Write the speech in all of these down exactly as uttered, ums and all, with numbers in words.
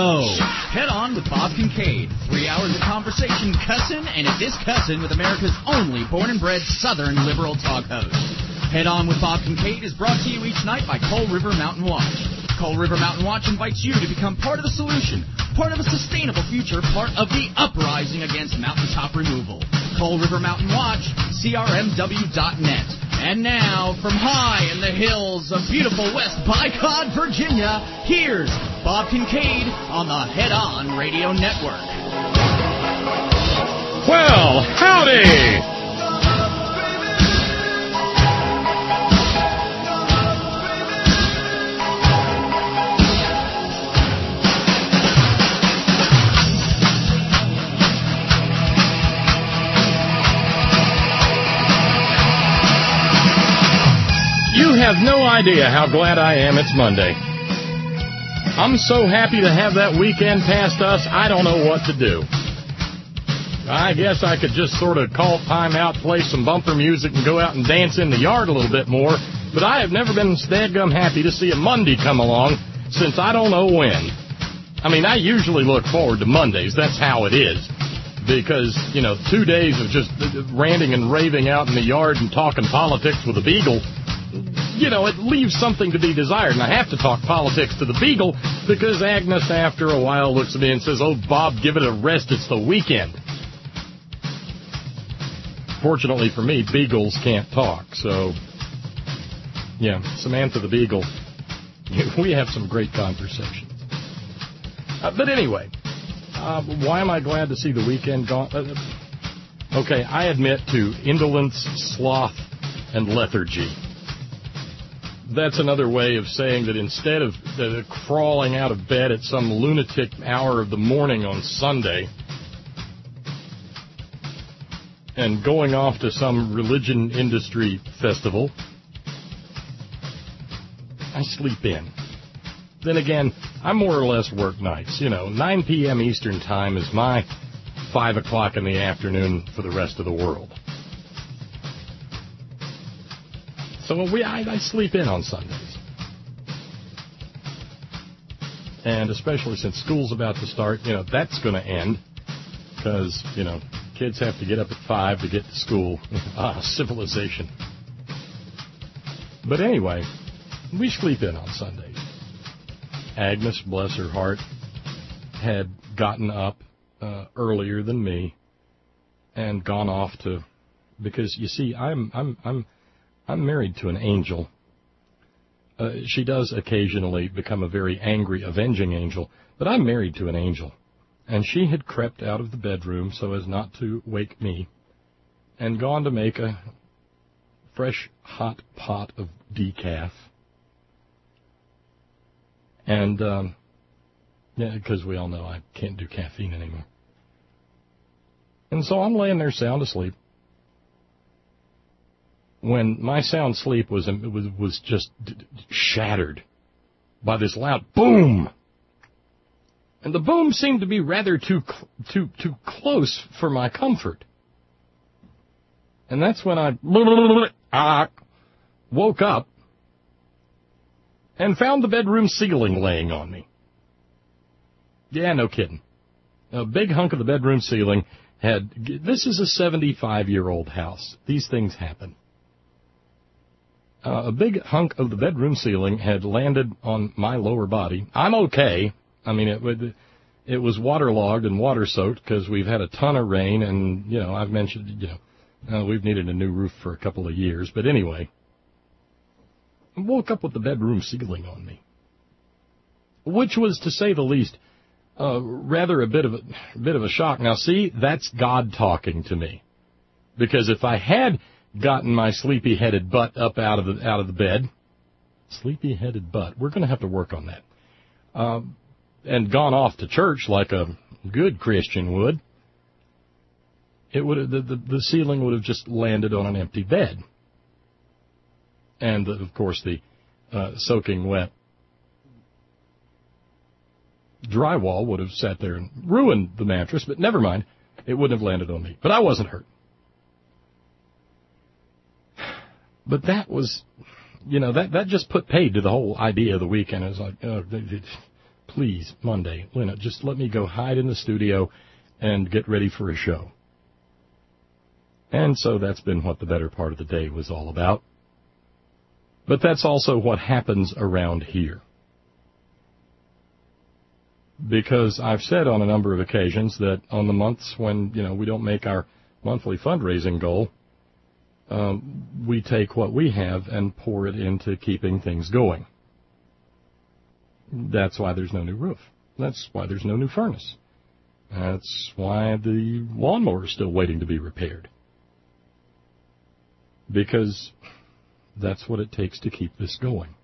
go. Head On with Bob Kincaid. Three hours of conversation, cussing, and a discussing with America's only born and bred Southern liberal talk host. Head On with Bob Kincaid is brought to you each night by Coal River Mountain Watch. Coal River Mountain Watch invites you to become part of the solution, part of a sustainable future, part of the uprising against mountaintop removal. Coal River Mountain Watch, C R M W dot net. And now, from high in the hills of beautiful West Bicod, Virginia, here's Bob Kincaid on the Head On Radio Network. Well, howdy! You have no idea how glad I am it's Monday. I'm so happy to have that weekend past us, I don't know what to do. I guess I could just sort of call time out, play some bumper music, and go out and dance in the yard a little bit more, but I have never been dadgum happy to see a Monday come along since I don't know when. I mean, I usually look forward to Mondays, that's how it is, because, you know, two days of just ranting and raving out in the yard and talking politics with a beagle, you know, it leaves something to be desired. And I have to talk politics to the beagle because Agnes, after a while, looks at me and says, "Oh, Bob, give it a rest. It's the weekend." Fortunately for me, beagles can't talk. So, yeah, Samantha the beagle, we have some great conversations. Uh, but anyway, uh, why am I glad to see the weekend gone? Uh, okay, I admit to indolence, sloth, and lethargy. That's another way of saying that instead of uh, crawling out of bed at some lunatic hour of the morning on Sunday and going off to some religion industry festival, I sleep in. Then again, I more or less work nights. You know, nine p.m. Eastern Time is my five o'clock in the afternoon for the rest of the world. So we, I, I sleep in on Sundays. And especially since school's about to start, you know, that's going to end. Because, you know, kids have to get up at five to get to school. Ah, civilization. But anyway, we sleep in on Sundays. Agnes, bless her heart, had gotten up uh, earlier than me and gone off to, because you see, I'm, I'm, I'm, I'm married to an angel. Uh, she does occasionally become a very angry, avenging angel, but I'm married to an angel. And she had crept out of the bedroom so as not to wake me and gone to make a fresh, hot pot of decaf. And, um, yeah, because we all know I can't do caffeine anymore. And so I'm laying there sound asleep, when my sound sleep was was was just shattered by this loud boom, and the boom seemed to be rather too too too close for my comfort. And that's when I woke up and found the bedroom ceiling laying on me. Yeah, no kidding. A big hunk of the bedroom ceiling had. This is a seventy-five-year-old house. These things happen. Uh, a big hunk of the bedroom ceiling had landed on my lower body. I'm okay. I mean, it it was waterlogged and water-soaked because we've had a ton of rain, and, you know, I've mentioned, you know, uh, we've needed a new roof for a couple of years. But anyway, I woke up with the bedroom ceiling on me, which was, to say the least, uh, rather a bit of a, a bit of a shock. Now, see, that's God talking to me, because if I had gotten my sleepy-headed butt up out of the out of the bed, sleepy-headed butt, we're going to have to work on that, uh, and gone off to church like a good Christian would, it would the, the the ceiling would have just landed on an empty bed, and of course the uh, soaking wet drywall would have sat there and ruined the mattress. But never mind, it wouldn't have landed on me. But I wasn't hurt. But that was, you know, that, that just put paid to the whole idea of the weekend. It was like, oh, please, Monday, Lena, just let me go hide in the studio and get ready for a show. And so that's been what the better part of the day was all about. But that's also what happens around here. Because I've said on a number of occasions that on the months when, you know, we don't make our monthly fundraising goal, um, we take what we have and pour it into keeping things going. That's why there's no new roof. That's why there's no new furnace. That's why the lawnmower is still waiting to be repaired. Because that's what it takes to keep this going.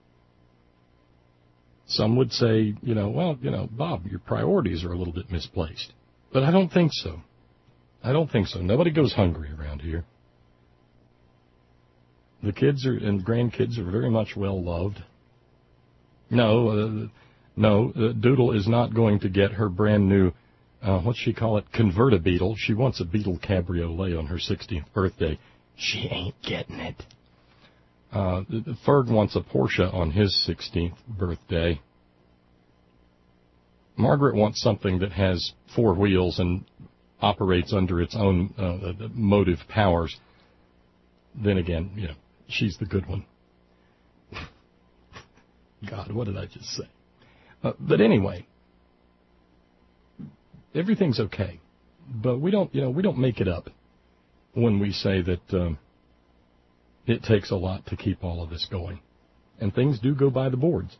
Some would say, you know, well, you know, Bob, your priorities are a little bit misplaced. But I don't think so. I don't think so. Nobody goes hungry around here. The kids are and grandkids are very much well loved. No, uh, no, uh, Doodle is not going to get her brand new, uh, what's she call it, Convertibeetle. She wants a Beetle Cabriolet on her sixteenth birthday. She ain't getting it. Uh, Ferg wants a Porsche on his sixteenth birthday. Margaret wants something that has four wheels and operates under its own uh, motive powers. Then again, you know, she's the good one. God, what did I just say? Uh, but anyway, everything's okay. But we don't, you know, we don't make it up when we say that um, it takes a lot to keep all of this going. And things do go by the boards.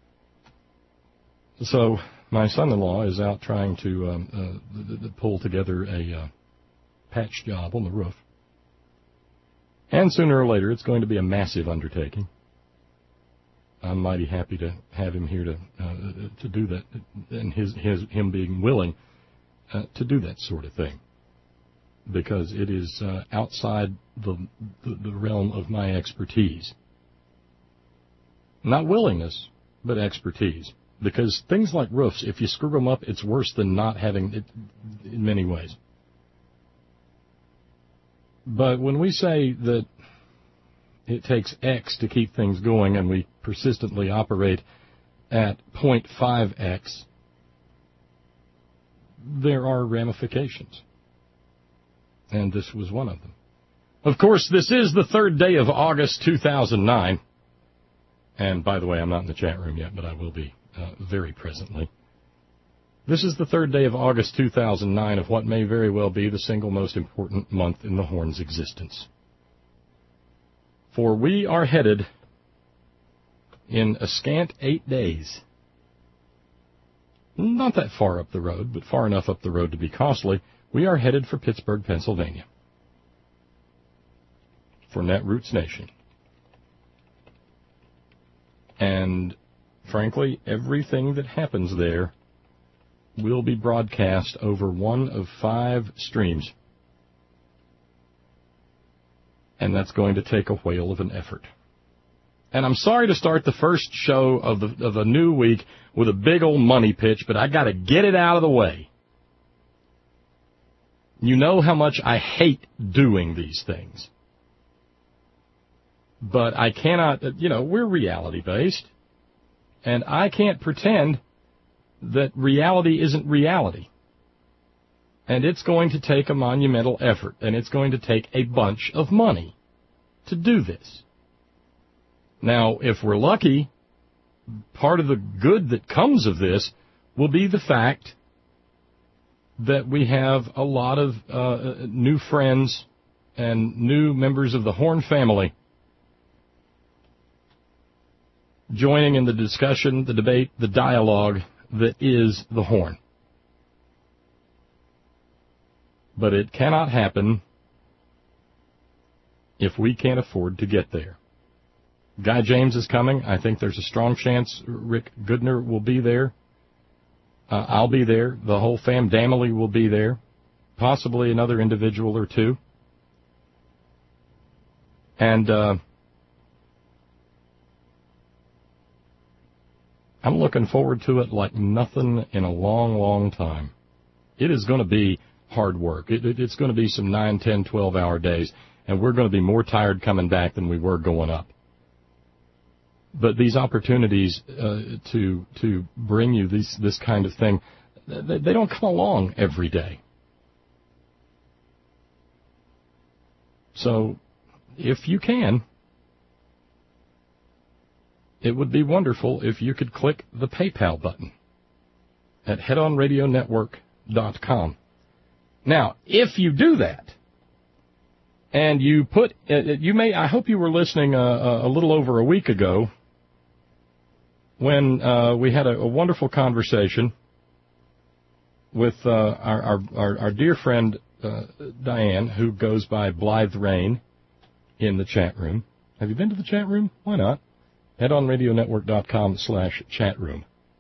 So my son-in-law is out trying to um, uh, pull together a uh, patch job on the roof. And sooner or later, it's going to be a massive undertaking. I'm mighty happy to have him here to uh, to do that, and his his him being willing uh, to do that sort of thing, because it is uh, outside the, the the realm of my expertise. Not willingness, but expertise. Because things like roofs, if you screw them up, it's worse than not having it in many ways. But when we say that it takes X to keep things going and we persistently operate at zero point five X, there are ramifications. And this was one of them. Of course, this is the third day of August two thousand nine. And by the way, I'm not in the chat room yet, but I will be uh, very presently. This is the third day of August two thousand nine of what may very well be the single most important month in the Horn's existence. For we are headed in a scant eight days, not that far up the road, but far enough up the road to be costly, we are headed for Pittsburgh, Pennsylvania, for Netroots Nation. And frankly, everything that happens there will be broadcast over one of five streams. And that's going to take a whale of an effort. And I'm sorry to start the first show of the of a new week with a big old money pitch, but I got to get it out of the way. You know how much I hate doing these things. But I cannot, you know, we're reality-based, and I can't pretend that reality isn't reality. And it's going to take a monumental effort, and it's going to take a bunch of money to do this. Now, if we're lucky, part of the good that comes of this will be the fact that we have a lot of uh, new friends and new members of the Horn family joining in the discussion, the debate, the dialogue that is the Horn. But it cannot happen if we can't afford to get there. Guy James is coming. I think there's a strong chance Rick Goodner will be there. Uh, I'll be there. The whole fam family will be there. Possibly another individual or two. And uh, I'm looking forward to it like nothing in a long, long time. It is going to be hard work. It, it, it's going to be some nine, ten, twelve-hour days, and we're going to be more tired coming back than we were going up. but these opportunities uh, to to bring you this this kind of thing, they, they don't come along every day. So, if you can, it would be wonderful if you could click the PayPal button at head on radio network dot com. Now, if you do that, and you put, uh, you may, I hope you were listening uh, a little over a week ago when uh, we had a, a wonderful conversation with uh, our, our, our, our dear friend uh, Diane, who goes by Blythe Rain in the chat room. Have you been to the chat room? Why not? head on radio network dot com slash chat room.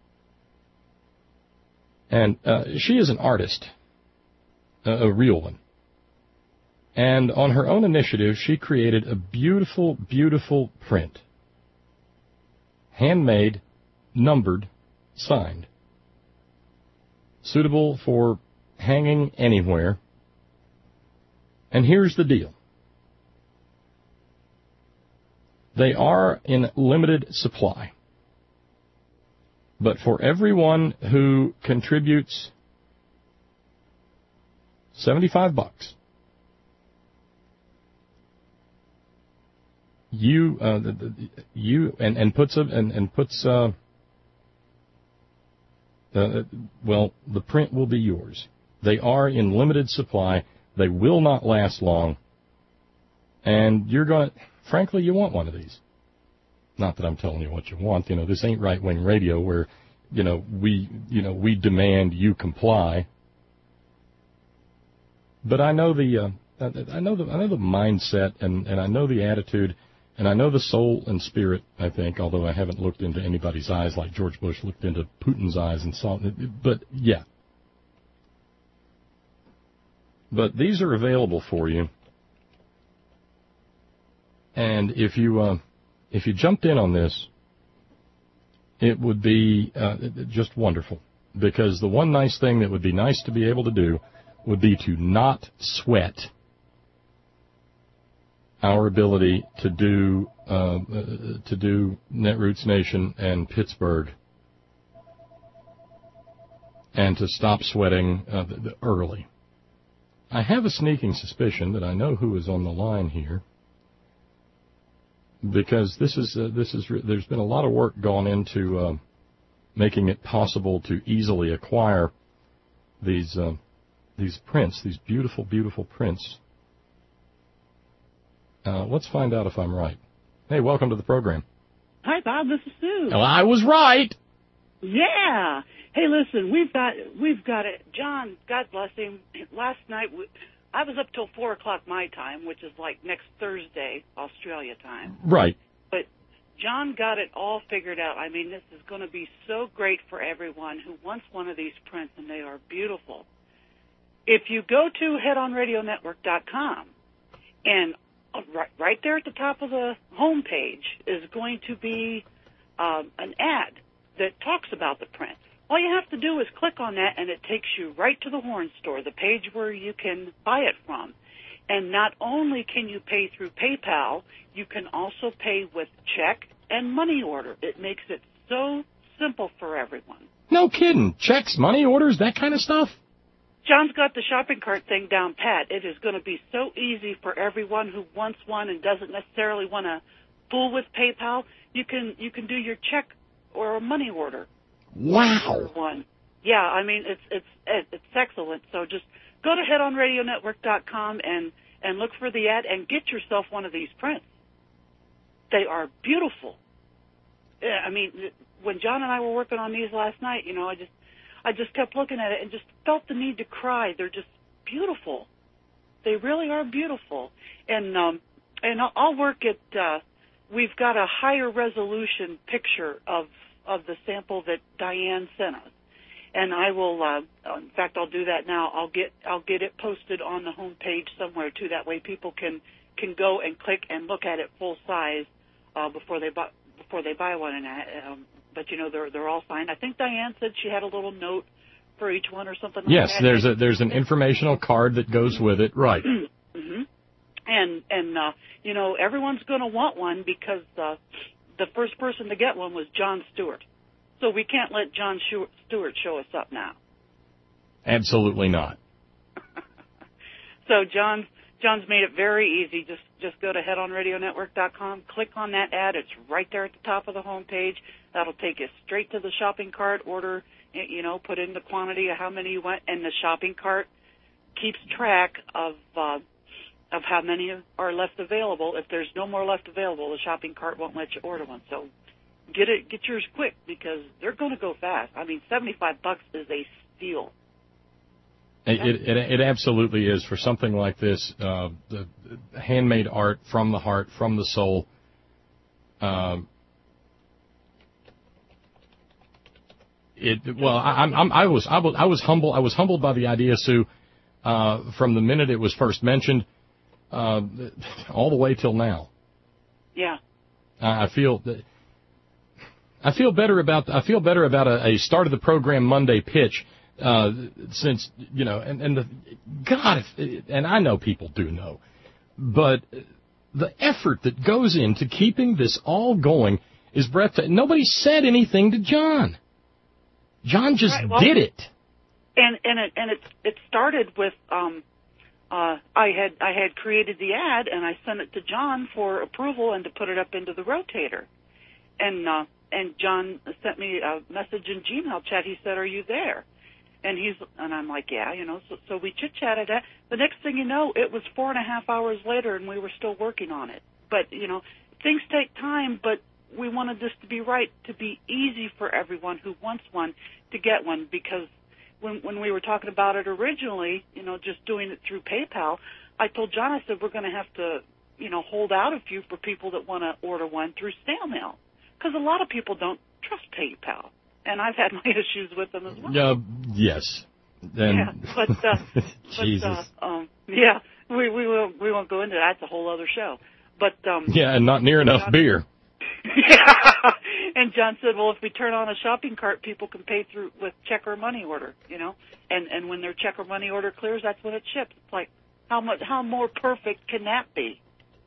And uh, she is an artist, uh, a real one. And on her own initiative, she created a beautiful, beautiful print. Handmade, numbered, signed. Suitable for hanging anywhere. And here's the deal. They are in limited supply. But for everyone who contributes seventy-five bucks, you uh, the, the, you and, and puts a, and, and puts uh, uh, well, the print will be yours. They are in limited supply. They will not last long, and you're going to. Frankly, you want one of these. Not that I'm telling you what you want. You know, this ain't right-wing radio where, you know, we, you know, we demand you comply. But I know the, uh, I know the, I know the mindset, and, and I know the attitude, and I know the soul and spirit. I think, although I haven't looked into anybody's eyes like George Bush looked into Putin's eyes and saw. But yeah. But these are available for you. And if you uh, if you jumped in on this, it would be uh, just wonderful. Because the one nice thing that would be nice to be able to do would be to not sweat our ability to do uh, to do Netroots Nation and Pittsburgh, and to stop sweating uh, early. I have a sneaking suspicion that I know who is on the line here. Because this is uh, this is there's been a lot of work gone into uh, making it possible to easily acquire these uh, these prints, these beautiful, beautiful prints. Uh, let's find out if I'm right. Hey, welcome to the program. Hi, Bob. This is Sue. Well, I was right. Yeah. Hey, listen, we've got we've got it. John, God bless him. Last night we, I was up till four o'clock my time, which is like next Thursday, Australia time. Right. But John got it all figured out. I mean, this is going to be so great for everyone who wants one of these prints, and they are beautiful. If you go to head on radio network dot com, and right, right there at the top of the home page is going to be um, an ad that talks about the print. All you have to do is click on that, and it takes you right to the Horn Store, the page where you can buy it from. And not only can you pay through PayPal, you can also pay with check and money order. It makes it so simple for everyone. No kidding. Checks, money orders, that kind of stuff? John's got the shopping cart thing down pat. It is going to be so easy for everyone who wants one and doesn't necessarily want to fool with PayPal. You can you can do your check or a money order. Wow. One. Yeah, I mean, it's it's it's excellent. So just go to head on radio network dot com and, and look for the ad and get yourself one of these prints. They are beautiful. Yeah, I mean, when John and I were working on these last night, you know, I just I just kept looking at it and just felt the need to cry. They're just beautiful. They really are beautiful. And um, and I'll work at. Uh, we've got a higher resolution picture of. of the sample that Diane sent us, and I will. Uh, in fact, I'll do that now. I'll get I'll get it posted on the home page somewhere too. That way, people can, can go and click and look at it full size uh, before they buy before they buy one. And um, but you know they're they're all signed. I think Diane said she had a little note for each one or something like yes, that. Yes, there's a there's an informational card that goes with it. Right. mm-hmm. And and uh, you know everyone's going to want one because. Uh, the first person to get one was Jon Stewart. So we can't let Jon Stewart show us up now. Absolutely not. So John's John's made it very easy. Just just go to head on radio network dot com, click on that ad. It's right there at the top of the home page. That'll take you straight to the shopping cart. Order, you know, put in the quantity of how many you want, and the shopping cart keeps track of uh, of how many are left available. If there's no more left available, the shopping cart won't let you order one. So get it, get yours quick because they're going to go fast. I mean, seventy-five bucks is a steal. It, it, it absolutely is for something like this, uh, the, the handmade art from the heart, from the soul. Um, it well, I, I'm, I was I was I was humble. I was humbled by the idea, Sue, uh, from the minute it was first mentioned, uh, all the way till now. Yeah. I feel that I feel better about I feel better about a, a start of the program Monday pitch. Uh, since, you know, and, and the, God, if, and I know people do know, but the effort that goes into keeping this all going is breathtaking. Nobody said anything to John. John just right, well, did it. And, and it, and it, it started with, um, uh, I had, I had created the ad and I sent it to John for approval and to put it up into the rotator. And, uh, and John sent me a message in Gmail chat. He said, "Are you there?" And he's and I'm like, yeah, you know. So, so we chit chatted. The next thing you know, it was four and a half hours later, and we were still working on it. But you know, things take time. But we wanted this to be right, to be easy for everyone who wants one to get one. Because when when we were talking about it originally, you know, just doing it through PayPal, I told John, I said we're going to have to, you know, hold out a few for people that want to order one through snail mail, because a lot of people don't trust PayPal. And I've had my issues with them as well. Uh, yes. And yeah, but, uh, Jesus. But, uh, um, yeah, we we won't we won't go into that. It's a whole other show. But um, yeah, and not near enough John, beer. Yeah. And John said, well, if we turn on a shopping cart, people can pay through with check or money order. You know, and and when their check or money order clears, that's when it ships. It's like how much how more perfect can that be?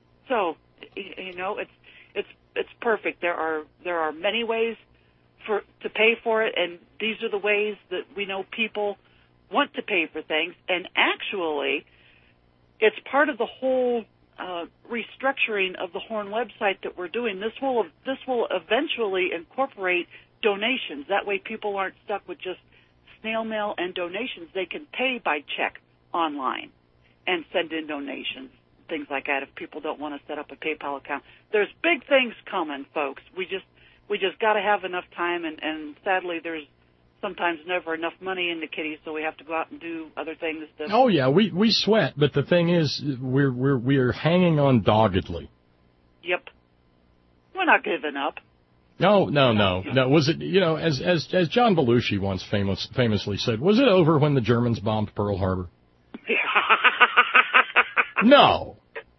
So you know, it's it's it's perfect. There are there are many ways for to pay for it, and these are the ways that we know people want to pay for things. And actually, it's part of the whole uh, restructuring of the Horn website that we're doing. This will this will eventually incorporate donations. That way, people aren't stuck with just snail mail and donations. They can pay by check online and send in donations, things like that. If people don't want to set up a PayPal account, there's big things coming, folks. We just We just got to have enough time, and, and sadly, there's sometimes never enough money in the kitty, so we have to go out and do other things. To oh yeah, we we sweat, but the thing is, we're we're we're hanging on doggedly. Yep, we're not giving up. No, no, no, no. Was it, you know, as as as John Belushi once famous famously said, was it over when the Germans bombed Pearl Harbor? No.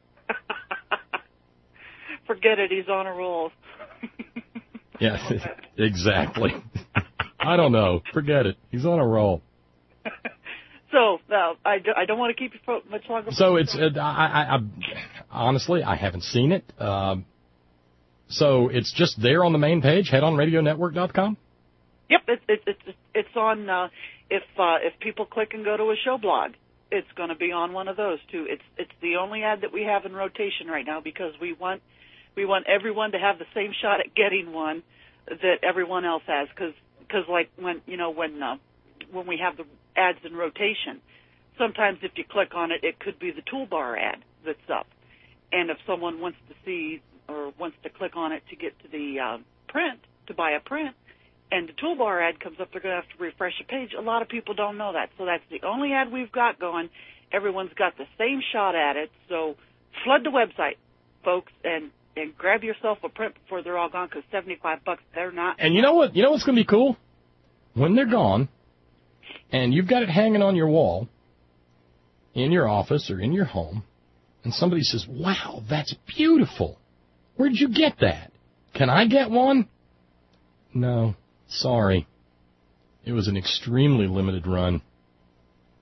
Forget it. He's on a roll. Yeah, exactly. I don't know. Forget it. He's on a roll. So, uh, I, do, I don't want to keep you for much longer. So it's, uh, I, I, I, honestly, I haven't seen it. Um, so it's just there on the main page, head on radio network dot com? Yep, it's it, it, it, it's on, uh, if uh, if people click and go to a show blog, it's going to be on one of those, too. It's it's the only ad that we have in rotation right now because we want We want everyone to have the same shot at getting one that everyone else has, because because like when you know when uh, when we have the ads in rotation, sometimes if you click on it, it could be the toolbar ad that's up, and if someone wants to see or wants to click on it to get to the uh, print to buy a print, and the toolbar ad comes up, they're going to have to refresh the page. A lot of people don't know that, so that's the only ad we've got going. Everyone's got the same shot at it, so flood the website, folks, and and grab yourself a print before they're all gone, because seventy-five bucks, they're not. And you know what? You know what's going to be cool? When they're gone, and you've got it hanging on your wall in your office or in your home, and somebody says, wow, that's beautiful. Where'd you get that? Can I get one? No, sorry. It was an extremely limited run.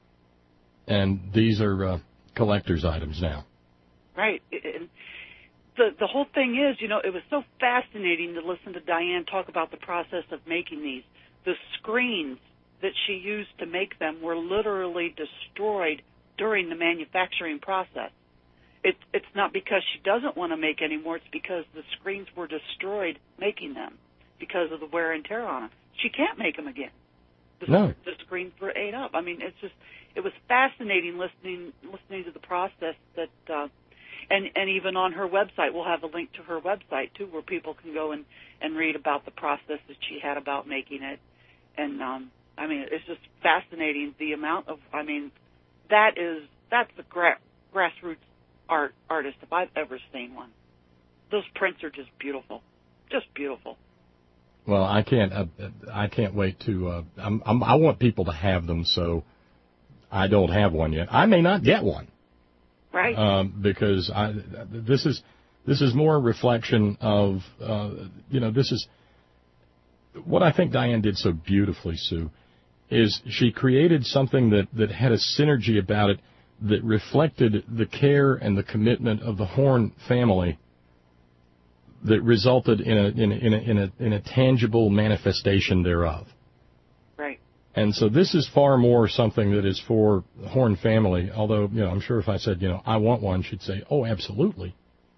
And these are uh, collector's items now. Right. And the the whole thing is, you know, it was so fascinating to listen to Diane talk about the process of making these. The screens that she used to make them were literally destroyed during the manufacturing process. It, it's not because she doesn't want to make any more. It's because the screens were destroyed making them because of the wear and tear on them. She can't make them again. The, no. the screens were ate up. I mean, it's just, it was fascinating listening listening to the process that, uh, and, and even on her website, we'll have a link to her website, too, where people can go and, and read about the process that she had about making it. And, um, I mean, it's just fascinating, the amount of, I mean, that is, that's the gra- grassroots art artist if I've ever seen one. Those prints are just beautiful, just beautiful. Well, I can't. Uh, I can't wait to. Uh, I'm, I'm, I want people to have them, so I don't have one yet. I may not get one, right? Um, because I. This is this is more a reflection of. Uh, you know, this is what I think Diane did so beautifully, Sue, is she created something that that had a synergy about it that reflected the care and the commitment of the Horn family, that resulted in a in a, in a in a in a tangible manifestation thereof. Right. And so this is far more something that is for the Horn family. Although, you know, I'm sure if I said, you know, I want one, she'd say, oh, absolutely.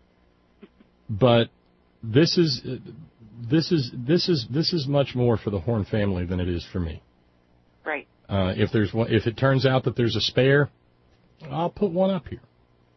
But this is this is this is this is much more for the Horn family than it is for me. Right. Uh, if there's one, if it turns out that there's a spare, I'll put one up here.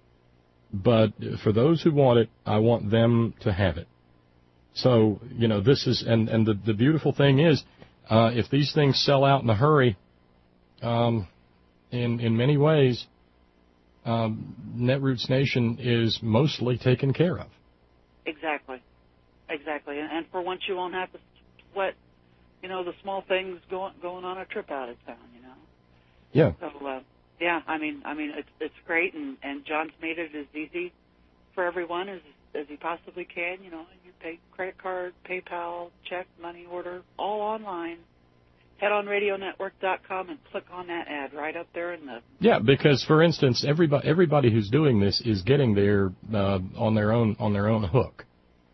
But for those who want it, I want them to have it. So, you know, this is, and, and the, the beautiful thing is, uh, if these things sell out in a hurry, um, in, in many ways, um, Netroots Nation is mostly taken care of. Exactly. Exactly. And, and for once you won't have to sweat, you know, the small things going, going on a trip out of town, you know. Yeah. So, uh, Yeah, I mean, I mean, it's it's great, and, and John's made it as easy for everyone as as he possibly can. You know, you pay credit card, PayPal, check, money order, all online. Head on radio network dot com and click on that ad right up there in the. Yeah, because for instance, everybody everybody who's doing this is getting there uh, on their own on their own hook.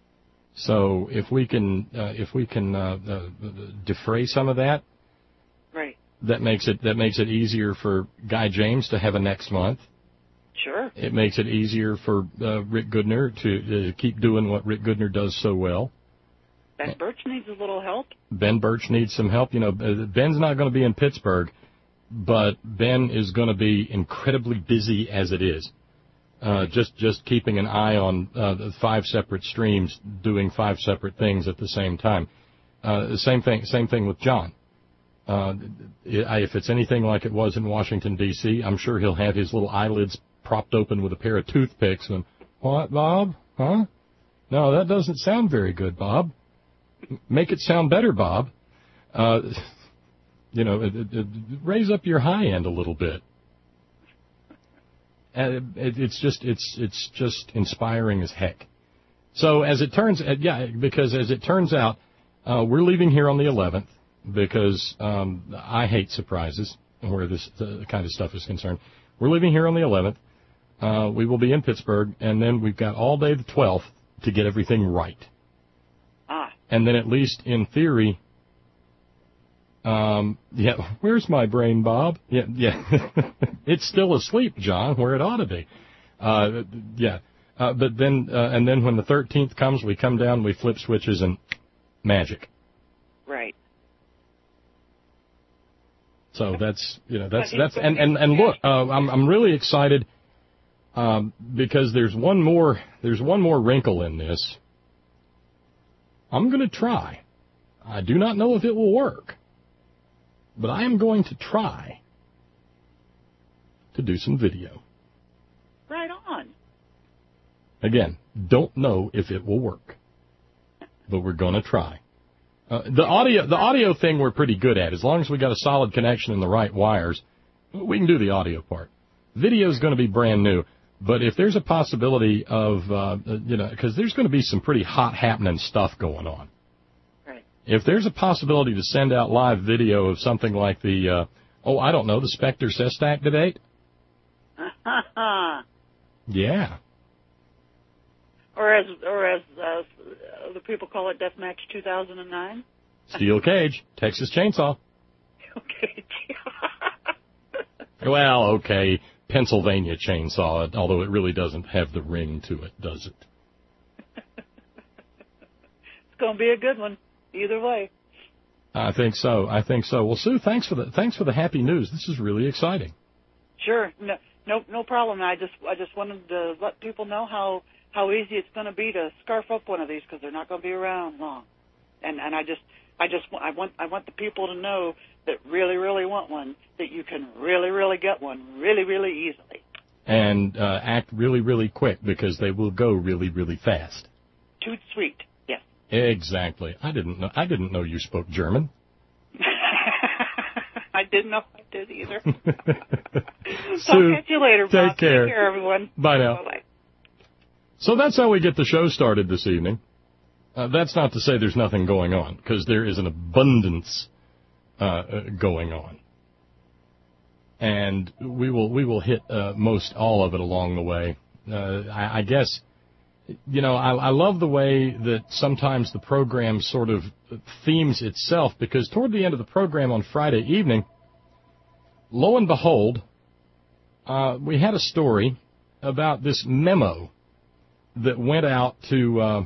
So if we can uh, if we can uh, uh, defray some of that. Right. That makes it that makes it easier for Guy James to have a next month. Sure. It makes it easier for uh, Rick Goodner to uh, keep doing what Rick Goodner does so well. Ben Birch needs a little help. Ben Birch needs some help. You know, Ben's not going to be in Pittsburgh, but Ben is going to be incredibly busy as it is. Uh, just just keeping an eye on uh, the five separate streams, doing five separate things at the same time. Uh, the same thing. Same thing with John. Uh, if it's anything like it was in Washington, D C, I'm sure he'll have his little eyelids propped open with a pair of toothpicks and, what, Bob? Huh? No, that doesn't sound very good, Bob. Make it sound better, Bob. Uh, you know, it, it, it, raise up your high end a little bit. And it, it's just, it's, it's just inspiring as heck. So as it turns, yeah, because as it turns out, uh, we're leaving here on the eleventh. Because um, I hate surprises where this uh, kind of stuff is concerned. We're leaving here on the eleventh. Uh, we will be in Pittsburgh, and then we've got all day the twelfth to get everything right. Ah. And then at least in theory, um, yeah, where's my brain, Bob? Yeah, yeah. It's still asleep, John, where it ought to be. Uh, yeah. Uh, but then, uh, and then when the thirteenth comes, we come down, we flip switches, and magic. Right. So that's, you know, that's, that's, and, and, and look, uh, I'm, I'm really excited, um, because there's one more, there's one more wrinkle in this. I'm going to try. I do not know if it will work, but I am going to try to do some video. Right on. Again, don't know if it will work, but we're going to try. Uh, the audio, the audio thing we're pretty good at. As long as we got a solid connection and the right wires, we can do the audio part. Video is going to be brand new, but if there's a possibility of, uh, you know, because there's going to be some pretty hot happening stuff going on. Right. If there's a possibility to send out live video of something like the, uh, oh, I don't know, the Spectre Sestak debate. Yeah. or as or as uh, the people call it, Deathmatch two thousand nine. Steel cage, Texas Chainsaw. Okay. Well, okay, Pennsylvania Chainsaw, although it really doesn't have the ring to it, does it? It's going to be a good one, either way. I think so. I think so. Well, Sue, thanks for the thanks for the happy news. This is really exciting. Sure, no, no, no problem. I just I just wanted to let people know how how easy it's going to be to scarf up one of these because they're not going to be around long. And and I just I just I want I want the people to know that really really want one, that you can really really get one really really easily. And uh, act really really quick because they will go really really fast. Toot sweet. Yes. Exactly. I didn't know I didn't know you spoke German. I didn't know I did either. Sue, I'll catch you later, Bob. Take care. Take care, everyone. Bye now. Bye-bye. So that's how we get the show started this evening. Uh, that's not to say there's nothing going on, because there is an abundance uh, going on. And we will we will hit uh, most all of it along the way. Uh, I, I guess, you know, I, I love the way that sometimes the program sort of themes itself, because toward the end of the program on Friday evening, lo and behold, uh, we had a story about this memo that went out to uh,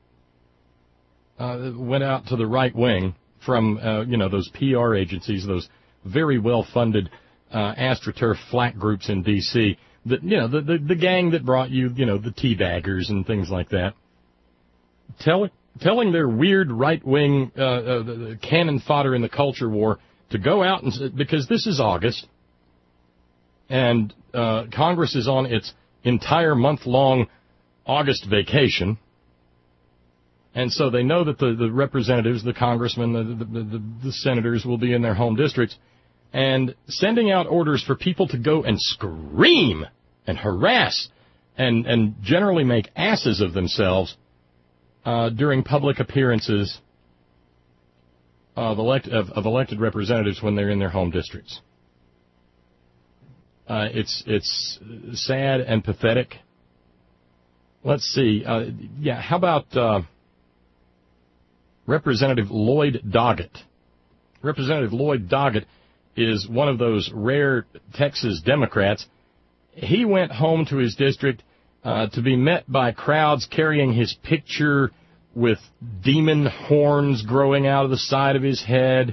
uh, went out to the right wing from uh, you know those P R agencies, those very well funded uh, AstroTurf flat groups in D C. That you know the, the the gang that brought you you know the teabaggers and things like that. Tell, telling their weird right wing uh, uh, the cannon fodder in the culture war to go out and because this is August and uh, Congress is on its entire month long August vacation, and so they know that the, the representatives, the congressmen, the, the, the, the senators will be in their home districts, and sending out orders for people to go and scream and harass and, and generally make asses of themselves uh, during public appearances of, elect, of, of elected representatives when they're in their home districts. Uh, it's it's sad and pathetic. Let's see. Uh, yeah, how about uh, Representative Lloyd Doggett? Representative Lloyd Doggett is one of those rare Texas Democrats. He went home to his district uh, to be met by crowds carrying his picture with demon horns growing out of the side of his head.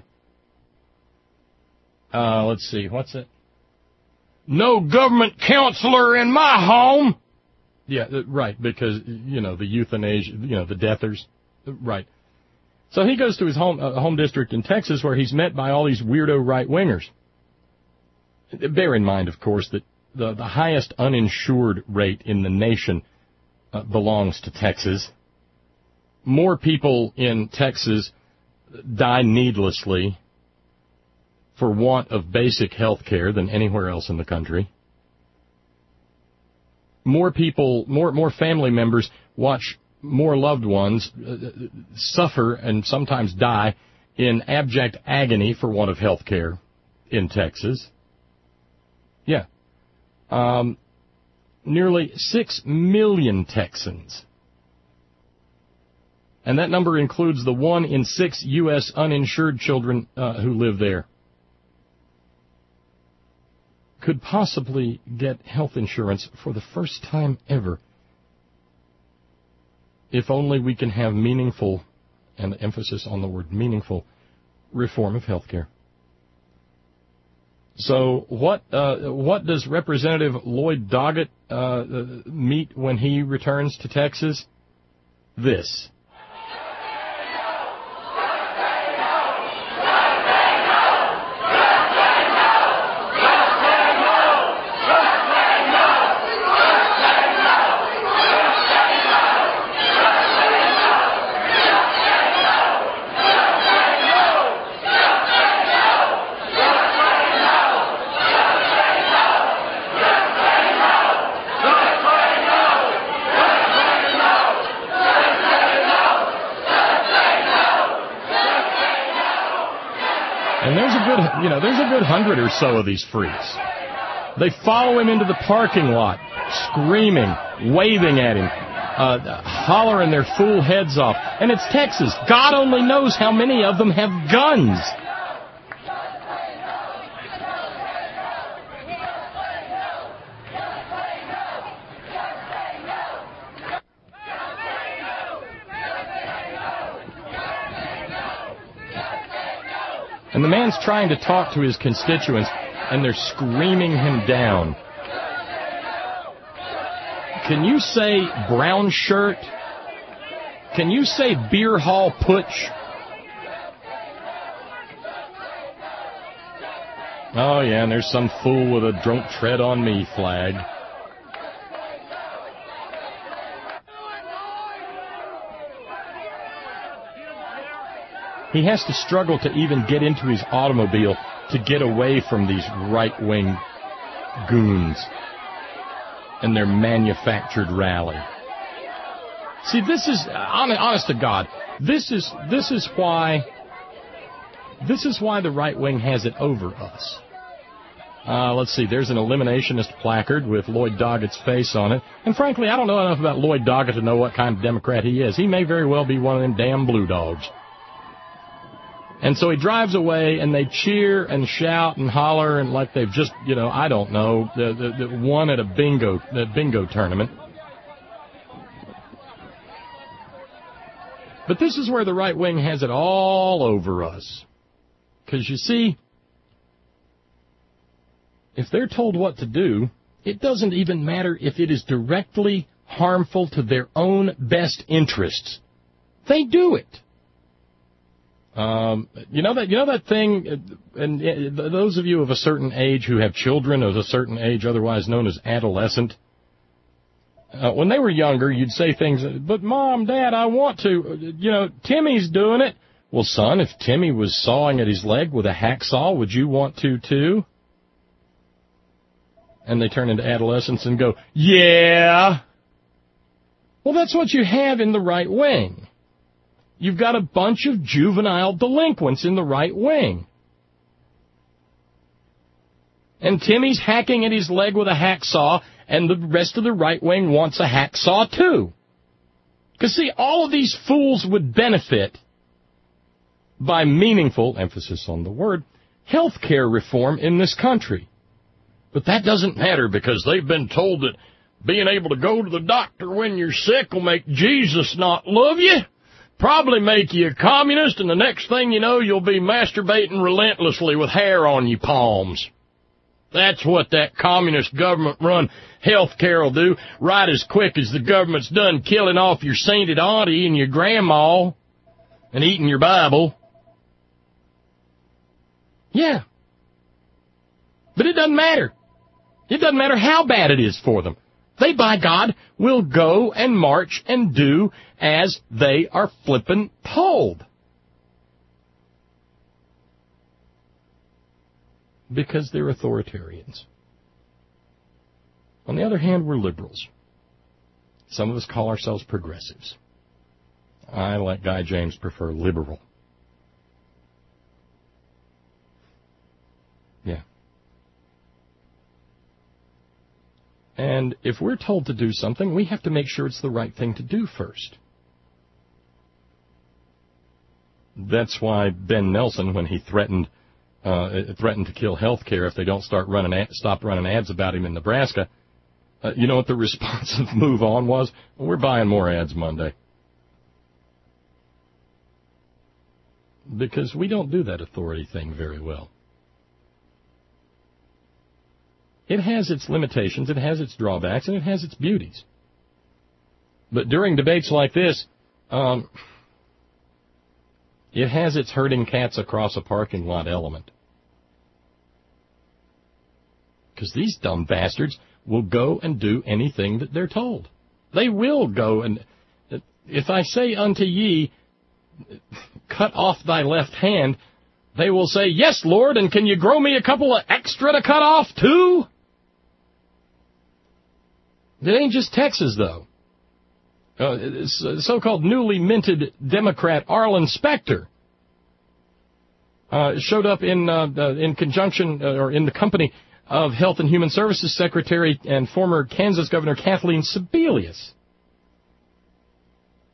Uh, let's see. What's it? No government counselor in my home. Yeah, right, because, you know, the euthanasia, you know, the deathers. Right. So he goes to his home uh, home district in Texas where he's met by all these weirdo right-wingers. Bear in mind, of course, that the, the highest uninsured rate in the nation uh, belongs to Texas. More people in Texas die needlessly for want of basic health care than anywhere else in the country. More people, more more family members watch more loved ones uh, suffer and sometimes die in abject agony for want of health care in Texas. Yeah. Um, nearly six million Texans. And that number includes the one in six U S uninsured children uh, who live there. Could possibly get health insurance for the first time ever if only we can have meaningful, and the emphasis on the word meaningful, reform of health care. So what uh, what does Representative Lloyd Doggett uh, meet when he returns to Texas? This. You know, there's a good hundred or so of these freaks. They follow him into the parking lot, screaming, waving at him, uh, hollering their fool heads off. And it's Texas. God only knows how many of them have guns. And the man's trying to talk to his constituents, and they're screaming him down. Can you say brown shirt? Can you say beer hall putsch? Oh, yeah, and there's some fool with a "don't tread on me" flag. He has to struggle to even get into his automobile to get away from these right-wing goons and their manufactured rally. See, this is, honest to God, this is this is why this is why the right wing has it over us. Uh, let's see, there's an eliminationist placard with Lloyd Doggett's face on it. And frankly, I don't know enough about Lloyd Doggett to know what kind of Democrat he is. He may very well be one of them damn blue dogs. And so he drives away, and they cheer and shout and holler, and like they've just, you know, I don't know, the, the, the won at a bingo the bingo tournament. But this is where the right wing has it all over us. Because, you see, if they're told what to do, it doesn't even matter if it is directly harmful to their own best interests. They do it. Um, you know that you know that thing, and, and those of you of a certain age who have children of a certain age, otherwise known as adolescent, uh, when they were younger, you'd say things, but Mom, Dad, I want to, you know, Timmy's doing it. Well, son, if Timmy was sawing at his leg with a hacksaw, would you want to too? And they turn into adolescents and go, yeah. Well, that's what you have in the right wing. You've got a bunch of juvenile delinquents in the right wing. And Timmy's hacking at his leg with a hacksaw, and the rest of the right wing wants a hacksaw too. Because, see, all of these fools would benefit by meaningful, emphasis on the word, health care reform in this country. But that doesn't matter because they've been told that being able to go to the doctor when you're sick will make Jesus not love you. Probably make you a communist, and the next thing you know, you'll be masturbating relentlessly with hair on your palms. That's what that communist government-run health care will do, right as quick as the government's done killing off your sainted auntie and your grandma and eating your Bible. Yeah. But it doesn't matter. It doesn't matter how bad it is for them. They, by God, will go and march and do as they are flippin' told. Because they're authoritarians. On the other hand, we're liberals. Some of us call ourselves progressives. I, like Guy James, prefer liberal. Yeah. And if we're told to do something, we have to make sure it's the right thing to do first. That's why Ben Nelson, when he threatened uh, threatened to kill health care if they don't start running ad, stop running ads about him in Nebraska, uh, you know what the responsive move on was? Well, we're buying more ads Monday. Because we don't do that authority thing very well. It has its limitations, it has its drawbacks, and it has its beauties. But during debates like this, um, it has its herding cats across a parking lot element. Because these dumb bastards will go and do anything that they're told. They will go and, if I say unto ye, cut off thy left hand, they will say, yes, Lord, and can you grow me a couple of extra to cut off too? It ain't just Texas, though. Uh, so-called newly minted Democrat Arlen Specter uh, showed up in uh, in conjunction uh, or in the company of Health and Human Services Secretary and former Kansas Governor Kathleen Sebelius.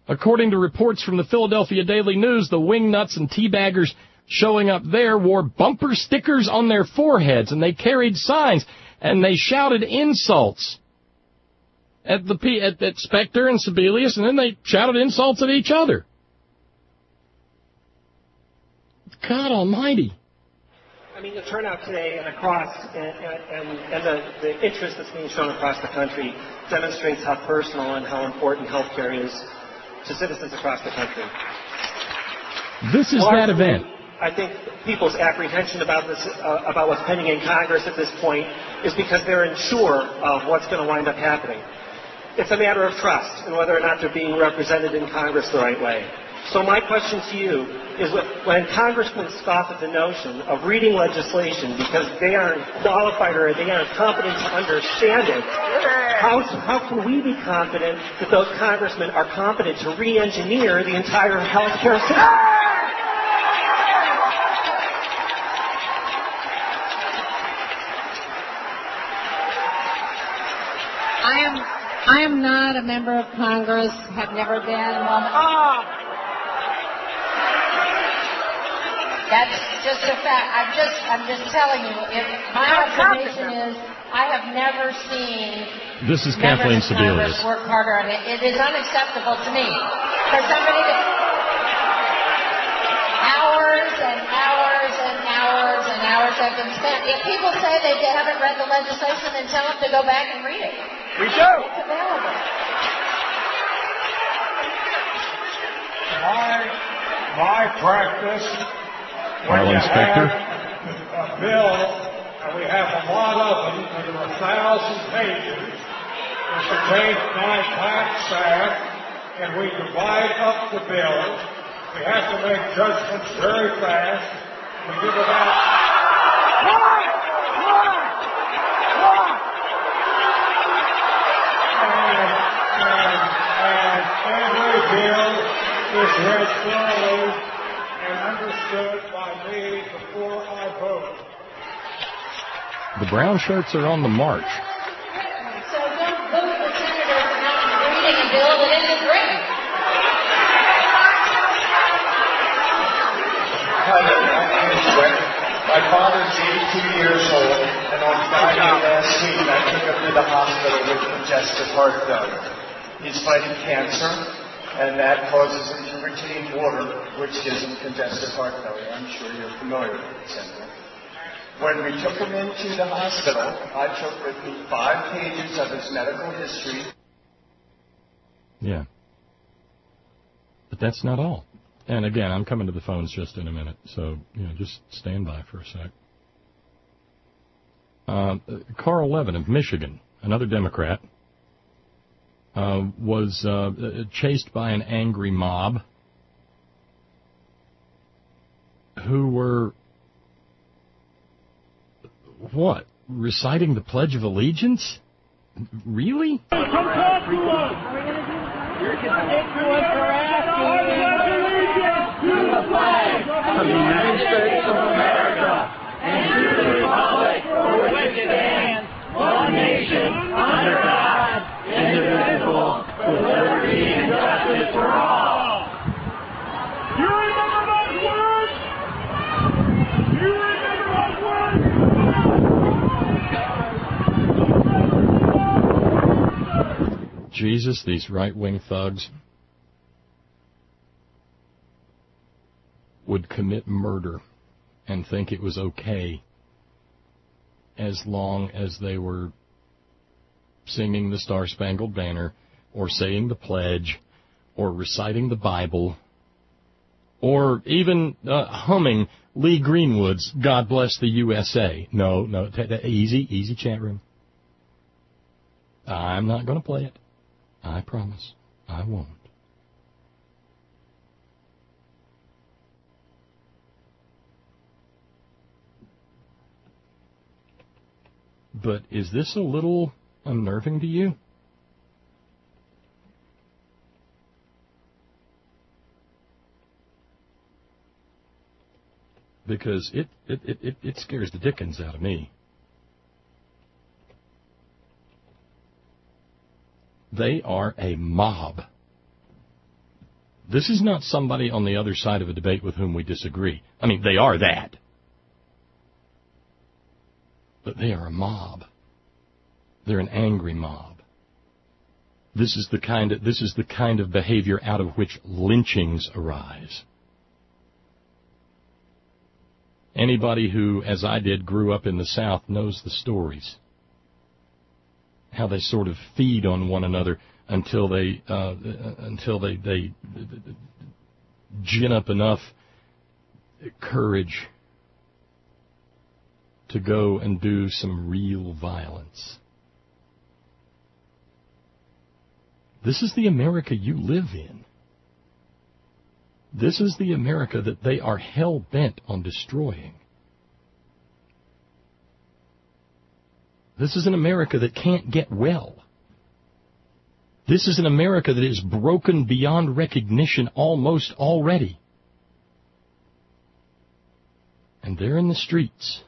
According to reports from the Philadelphia Daily News, the wingnuts and teabaggers showing up there wore bumper stickers on their foreheads, and they carried signs, and they shouted insults at the at, at Specter and Sebelius, and then they shouted insults at each other. God almighty. I mean, the turnout today and across, and, and, and the, the interest that's being shown across the country demonstrates how personal and how important healthcare is to citizens across the country. This is Largely, that event. I think people's apprehension about this, uh, about what's pending in Congress at this point, is because they're unsure of what's going to wind up happening. It's a matter of trust and whether or not they're being represented in Congress the right way. So my question to you is, when congressmen scoff at the notion of reading legislation because they aren't qualified or they aren't competent to understand it, how, how can we be confident that those congressmen are competent to re-engineer the entire health care system? I am, I am not a member of Congress, have never been. Oh. That's just a fact. I'm just, I'm just telling you. If my observation is, I have never seen this is Kathleen Sebelius work harder on it. It is unacceptable to me for somebody to hours and hours and hours and hours have been spent. If people say they haven't read the legislation, then tell them to go back and read it. We do. It's available. My my practice. Harlan Specter. A bill, and we have a lot of them, and there are a thousand pages. It's to take my tax staff, and we divide up the bill. We have to make judgments very fast. We give about. Why? Why? Why? And, and, and every bill is read thoroughly and understood by me before I vote. The brown shirts are on the march. So don't vote for senators for not reading a bill that isn't written. My father's eighty-two years old, and on Friday last week I took him to the hospital with congestive heart failure. He's fighting cancer, and that causes him to retain water, which gives him congestive heart failure. I'm sure you're familiar with it, Senator. When we took him into the hospital, I took with me five pages of his medical history. Yeah. But that's not all. And again, I'm coming to the phones just in a minute, so you know, just stand by for a sec. Uh, Carl Levin of Michigan, another Democrat, uh, was uh, chased by an angry mob who were, what, reciting the Pledge of Allegiance? Really? Come talk to us! You're going to get to us for asking to the flag of the United States of America and to the republic for which it stands, one nation, under God, indivisible, with liberty and justice for all. You remember those words? You remember those words? Jesus, these right-wing thugs would commit murder and think it was okay as long as they were singing the Star-Spangled Banner or saying the pledge or reciting the Bible or even uh, humming Lee Greenwood's God Bless the U S A. No, no, t- t- easy, easy chat room. I'm not going to play it. I promise. I won't. But is this a little unnerving to you? Because it, it, it, it scares the dickens out of me. They are a mob. This is not somebody on the other side of a debate with whom we disagree. I mean, they are that. But they are a mob. They're an angry mob. This is the kind of, this is the kind of behavior out of which lynchings arise. Anybody who, as I did, grew up in the South knows the stories. How they sort of feed on one another until they uh, until they, they gin up enough courage to go and do some real violence. This is the America you live in. This is the America that they are hell-bent on destroying. This is an America that can't get well. This is an America that is broken beyond recognition almost already. And they're in the streets.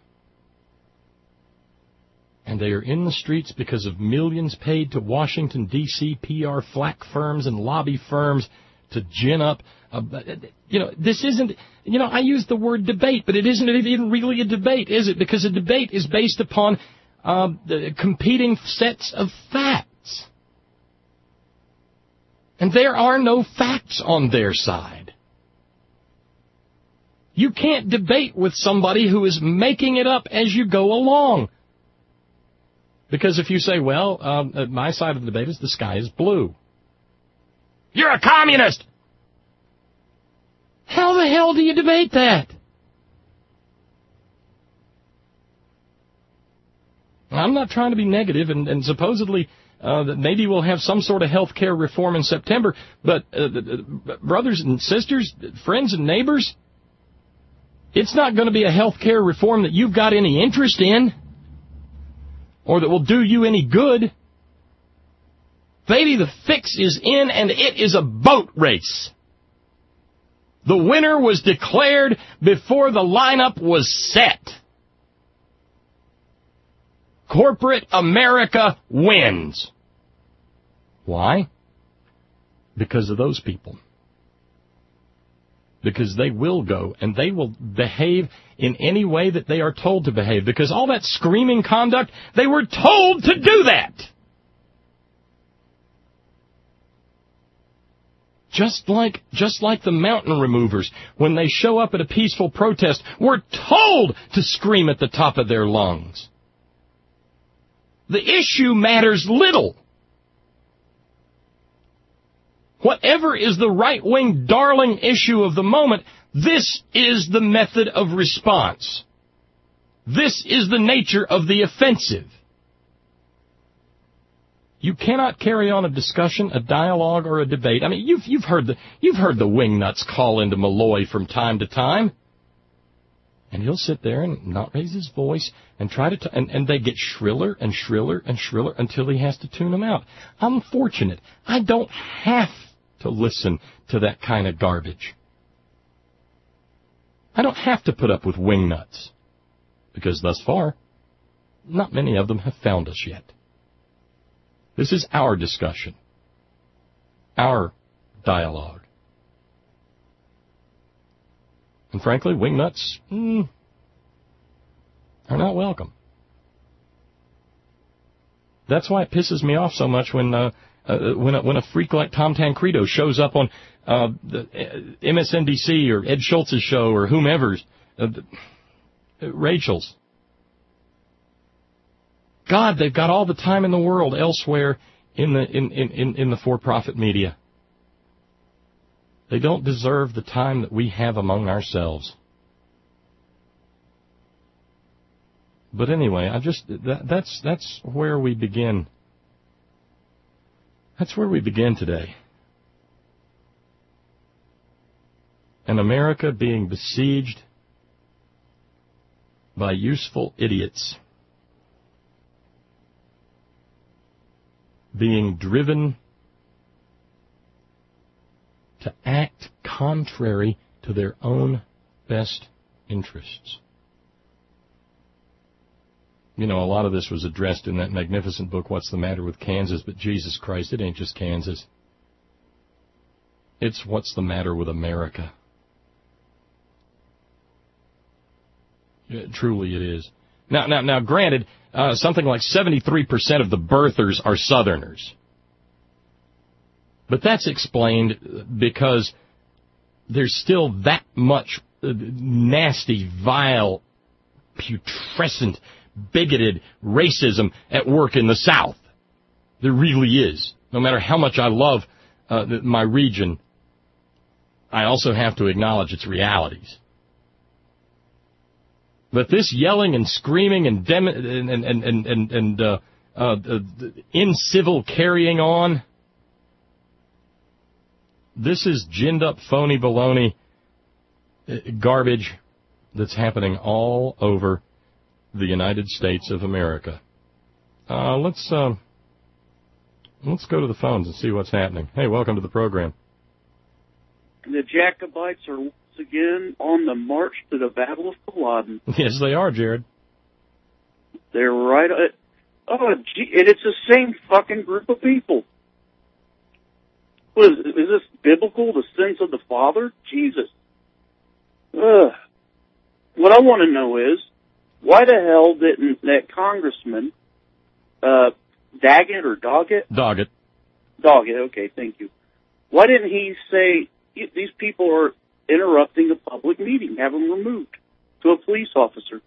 And they are in the streets because of millions paid to Washington, D C P R flack firms and lobby firms to gin up. A, you know, this isn't, you know, I use the word debate, but it isn't even really a debate, is it? Because a debate is based upon uh, the competing sets of facts. And there are no facts on their side. You can't debate with somebody who is making it up as you go along. Because if you say, well, um, my side of the debate is the sky is blue. You're a communist! How the hell do you debate that? I'm not trying to be negative, and, and supposedly uh, that maybe we'll have some sort of health care reform in September, but uh, brothers and sisters, friends and neighbors, it's not going to be a health care reform that you've got any interest in, or that will do you any good. Baby, the fix is in, and it is a boat race. The winner was declared before the lineup was set. Corporate America wins. Why? Because of those people. Because they will go, and they will behave in any way that they are told to behave. Because all that screaming conduct, they were told to do that. Just like, just like the mountain removers, when they show up at a peaceful protest, were told to scream at the top of their lungs. The issue matters little. Whatever is the right-wing darling issue of the moment, this is the method of response. This is the nature of the offensive. You cannot carry on a discussion, a dialogue, or a debate. I mean, you've, you've heard the, you've heard the wingnuts call into Malloy from time to time. And he'll sit there and not raise his voice and try to, t- and, and they get shriller and shriller and shriller until he has to tune them out. I'm fortunate. I don't have to listen to that kind of garbage. I don't have to put up with wingnuts. Because thus far, not many of them have found us yet. This is our discussion. Our dialogue. And frankly, wingnuts mm, are not welcome. That's why it pisses me off so much when uh, uh, when, a, when a freak like Tom Tancredo shows up on uh, the uh, M S N B C or Ed Schultz's show or whomever's, uh, uh, Rachel's. God, they've got all the time in the world elsewhere in the in, in, in the for-profit media. They don't deserve the time that we have among ourselves. But anyway, I just that, that's that's where we begin. That's where we begin today. An America being besieged by useful idiots, being driven to act contrary to their own best interests. You know, a lot of this was addressed in that magnificent book, What's the Matter with Kansas? But Jesus Christ, it ain't just Kansas. It's what's the matter with America. It, truly it is. Now, now, now, granted, uh, something like seventy-three percent of the birthers are Southerners. But that's explained because there's still that much uh, nasty, vile, putrescent, bigoted racism at work in the South. There really is. No matter how much I love uh, my region, I also have to acknowledge its realities. But this yelling and screaming and dem- and and and and, and uh, uh, uh, incivil carrying on, this is ginned up, phony baloney uh, garbage that's happening all over the United States of America. Uh, let's uh, let's go to the phones and see what's happening. Hey, welcome to the program. The Jacobites are once again on the march to the Battle of Culloden. Yes, they are, Jared. They're right at, oh, gee, and it's the same fucking group of people. What is, is this biblical, the sins of the father? Jesus. Ugh. What I want to know is, why the hell didn't that congressman, uh, Daggett or Doggett? Doggett. Doggett, okay, thank you. Why didn't he say, these people are interrupting a public meeting, have them removed to a police officer?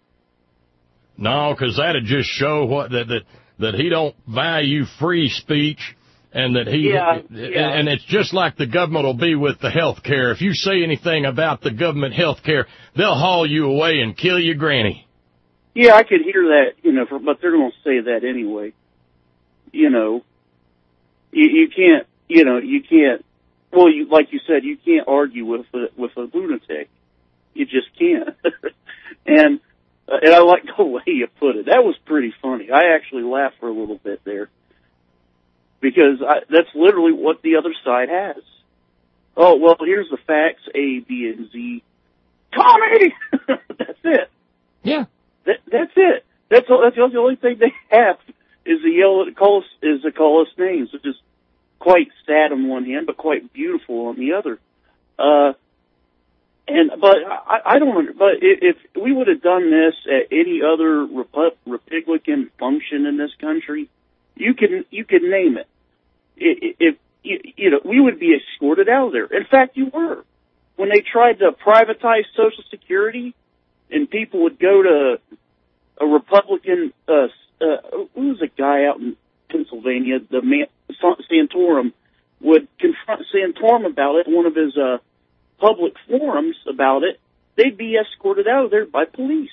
No, because that'd just show what that, that that he don't value free speech, and that he yeah, yeah. and it's just like the government will be with the health care. If you say anything about the government health care, they'll haul you away and kill your granny. Yeah, I could hear that, you know, but they're going to say that anyway. You know, you, you can't, you know, you can't. Well, you, like you said, you can't argue with a, with a lunatic. You just can't. and uh, and I like the way you put it. That was pretty funny. I actually laughed for a little bit there because I, that's literally what the other side has. Oh, well, here's the facts: A, B, and Z. Comedy. That's it. Yeah. That, that's it. That's all, that's the only thing they have is to yell at call us is to call us names, which is quite sad on one hand, but quite beautiful on the other. Uh, and but I, I don't. But if we would have done this at any other Repu- Republican function in this country, you can you can name it. If you, you know, we would be escorted out of there. In fact, you were when they tried to privatize Social Security, and people would go to a Republican. Uh, uh, who was a guy out in Pennsylvania? The man. Santorum would confront Santorum about it in one of his uh, public forums about it, they'd be escorted out of there by police.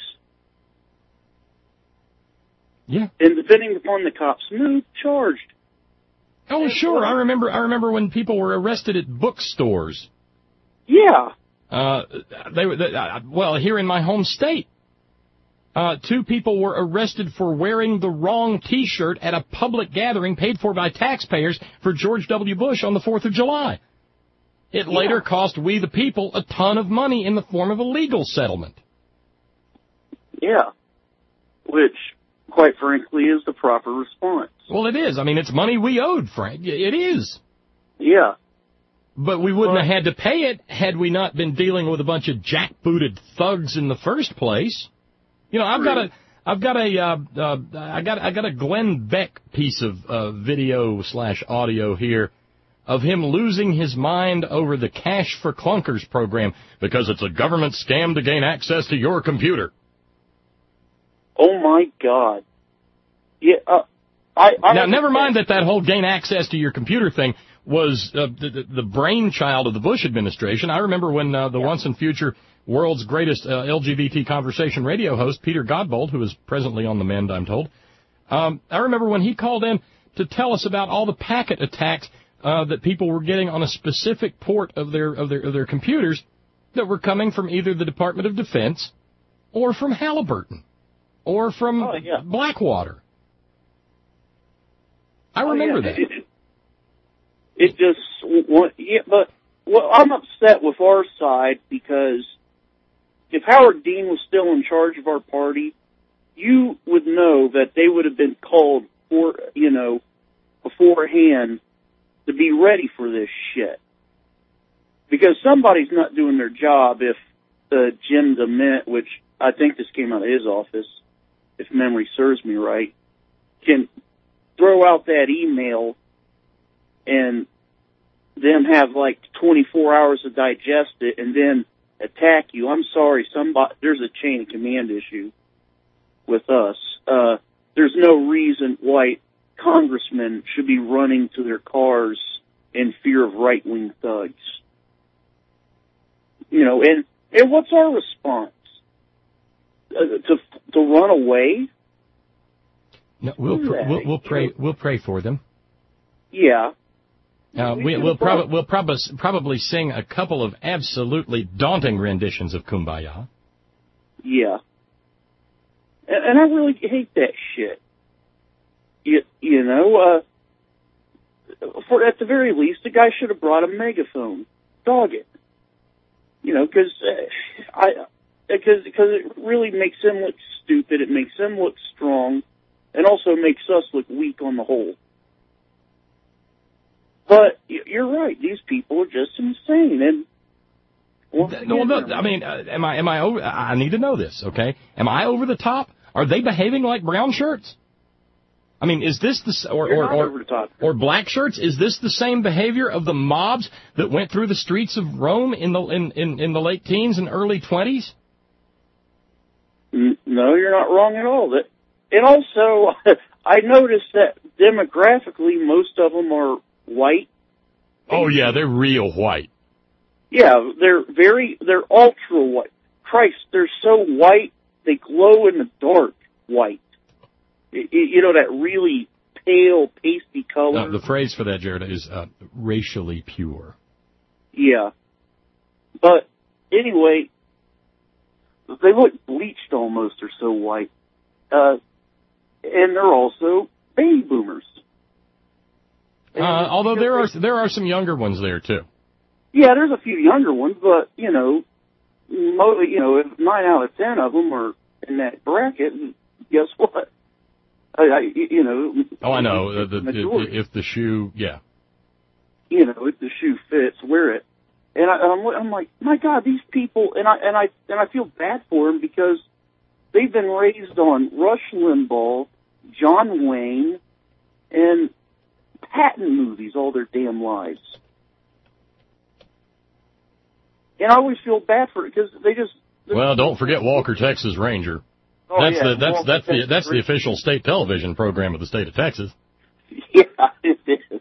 Yeah. And depending upon the cop's mood, charged. Oh, sure. I remember I remember when people were arrested at bookstores. Yeah. Uh, they were, they, uh, well, here in my home state, uh, two people were arrested for wearing the wrong T-shirt at a public gathering paid for by taxpayers for George W. Bush on the fourth of July. It yeah. later cost we the people a ton of money in the form of a legal settlement. Yeah. Which, quite frankly, is the proper response. Well, it is. I mean, it's money we owed, Frank. It is. Yeah. But we wouldn't well, have had to pay it had we not been dealing with a bunch of jackbooted thugs in the first place. You know, I've got a, I've got a, uh, uh, I got, I got a Glenn Beck piece of uh, video slash audio here of him losing his mind over the Cash for Clunkers program because it's a government scam to gain access to your computer. Oh my God! Yeah. Uh, I, I now, never mind that that whole gain access to your computer thing was uh, the, the brainchild of the Bush administration. I remember when uh, the yeah. once and future world's greatest uh, L G B T conversation radio host, Peter Godbold, who is presently on the mend, I'm told, um, I remember when he called in to tell us about all the packet attacks uh, that people were getting on a specific port of their of their of their computers that were coming from either the Department of Defense or from Halliburton or from oh, yeah. Blackwater. I remember oh, yeah. that. It, it just, well, yeah, but well, I'm upset with our side because if Howard Dean was still in charge of our party, you would know that they would have been called for, you know, beforehand to be ready for this shit. because somebody's not doing their job if uh, Jim DeMint, which I think this came out of his office, if memory serves me right, can throw out that email and then have like twenty-four hours to digest it and then attack you. I'm sorry, somebody, there's a chain of command issue with us. Uh, there's no reason why congressmen should be running to their cars in fear of right-wing thugs. You know, and, and what's our response? Uh, to to run away? No, we'll pr- we'll, we'll pray we'll pray for them. Yeah. Uh, we, we'll probably we'll probably probably sing a couple of absolutely daunting renditions of Kumbaya. Yeah. And, and I really hate that shit. You you know, uh, for at the very least, the guy should have brought a megaphone. Dog it. You know, because uh, I. Because because it really makes him look stupid, it makes him look strong, and also makes us look weak on the whole. But you're right; these people are just insane. And no, no, I mean, uh, am I am I over? I need to know this, okay? Am I over the top? Are they behaving like brown shirts? I mean, is this the or or or, over the top. or black shirts? Is this the same behavior of the mobs that went through the streets of Rome in the in in, in the late teens and early twenties? No, you're not wrong at all. That, and also, I noticed that demographically, most of them are white. Oh yeah, they're real white. Yeah, they're very, they're ultra white. Christ, they're so white, they glow in the dark white. It, it, you know, that really pale, pasty color. No, the phrase for that, Jared, is uh, racially pure. Yeah. But anyway, they look bleached almost, they're so white. Uh, and they're also baby boomers. Uh, although there are there are some younger ones there too. Yeah, there's a few younger ones, but you know, mo- you know, if nine out of ten of them are in that bracket, guess what? I, I you know. Oh, I know. Uh, the, if, if the shoe, yeah. You know, if the shoe fits, wear it. And I, I'm, I'm like, my God, these people, and I and I and I feel bad for them because they've been raised on Rush Limbaugh, John Wayne, and Patton movies all their damn lives. And I always feel bad for it because they just. Well, don't forget Walker, Texas Ranger. Oh, that's yeah, the that's Walker, that's Texas the that's the Ranger. official state television program of the state of Texas. Yeah, it is.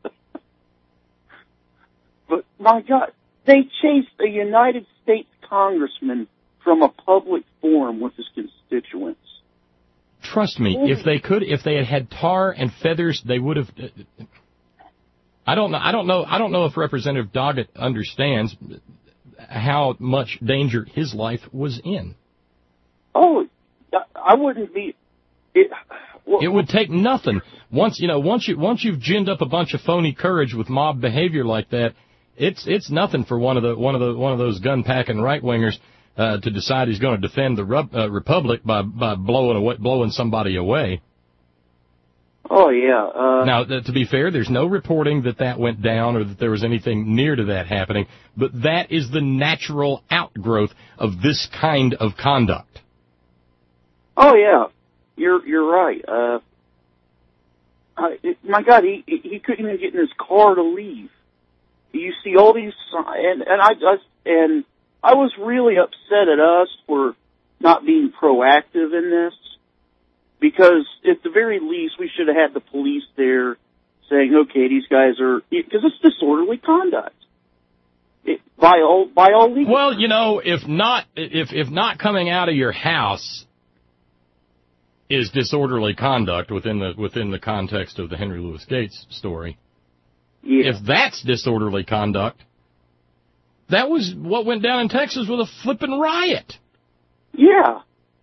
But my God, they chased a United States congressman from a public forum with his constituents. Trust me, if they could, if they had had tar and feathers, they would have. Uh, I don't know. I don't know. I don't know if Representative Doggett understands how much danger his life was in. Oh, I wouldn't be. It, well, it would take nothing. Once you know, once you once you've ginned up a bunch of phony courage with mob behavior like that, it's it's nothing for one of the one of the one of those gun packing right wingers uh, to decide he's going to defend the rub, uh, republic by by blowing away, blowing somebody away. Oh yeah. Uh, now, th- to be fair, there's no reporting that that went down or that there was anything near to that happening, but that is the natural outgrowth of this kind of conduct. Oh yeah, you're you're right. Uh, I, it, my God, he he couldn't even get in his car to leave. You see all these, and and I just and I was really upset at us for not being proactive in this, because at the very least we should have had the police there saying, okay, these guys are, because it's disorderly conduct. It, by all by all legal. Well, you know, if not if if not coming out of your house is disorderly conduct within the within the context of the Henry Louis Gates story. Yeah. If that's disorderly conduct, that was what went down in Texas with a flippin' riot. Yeah.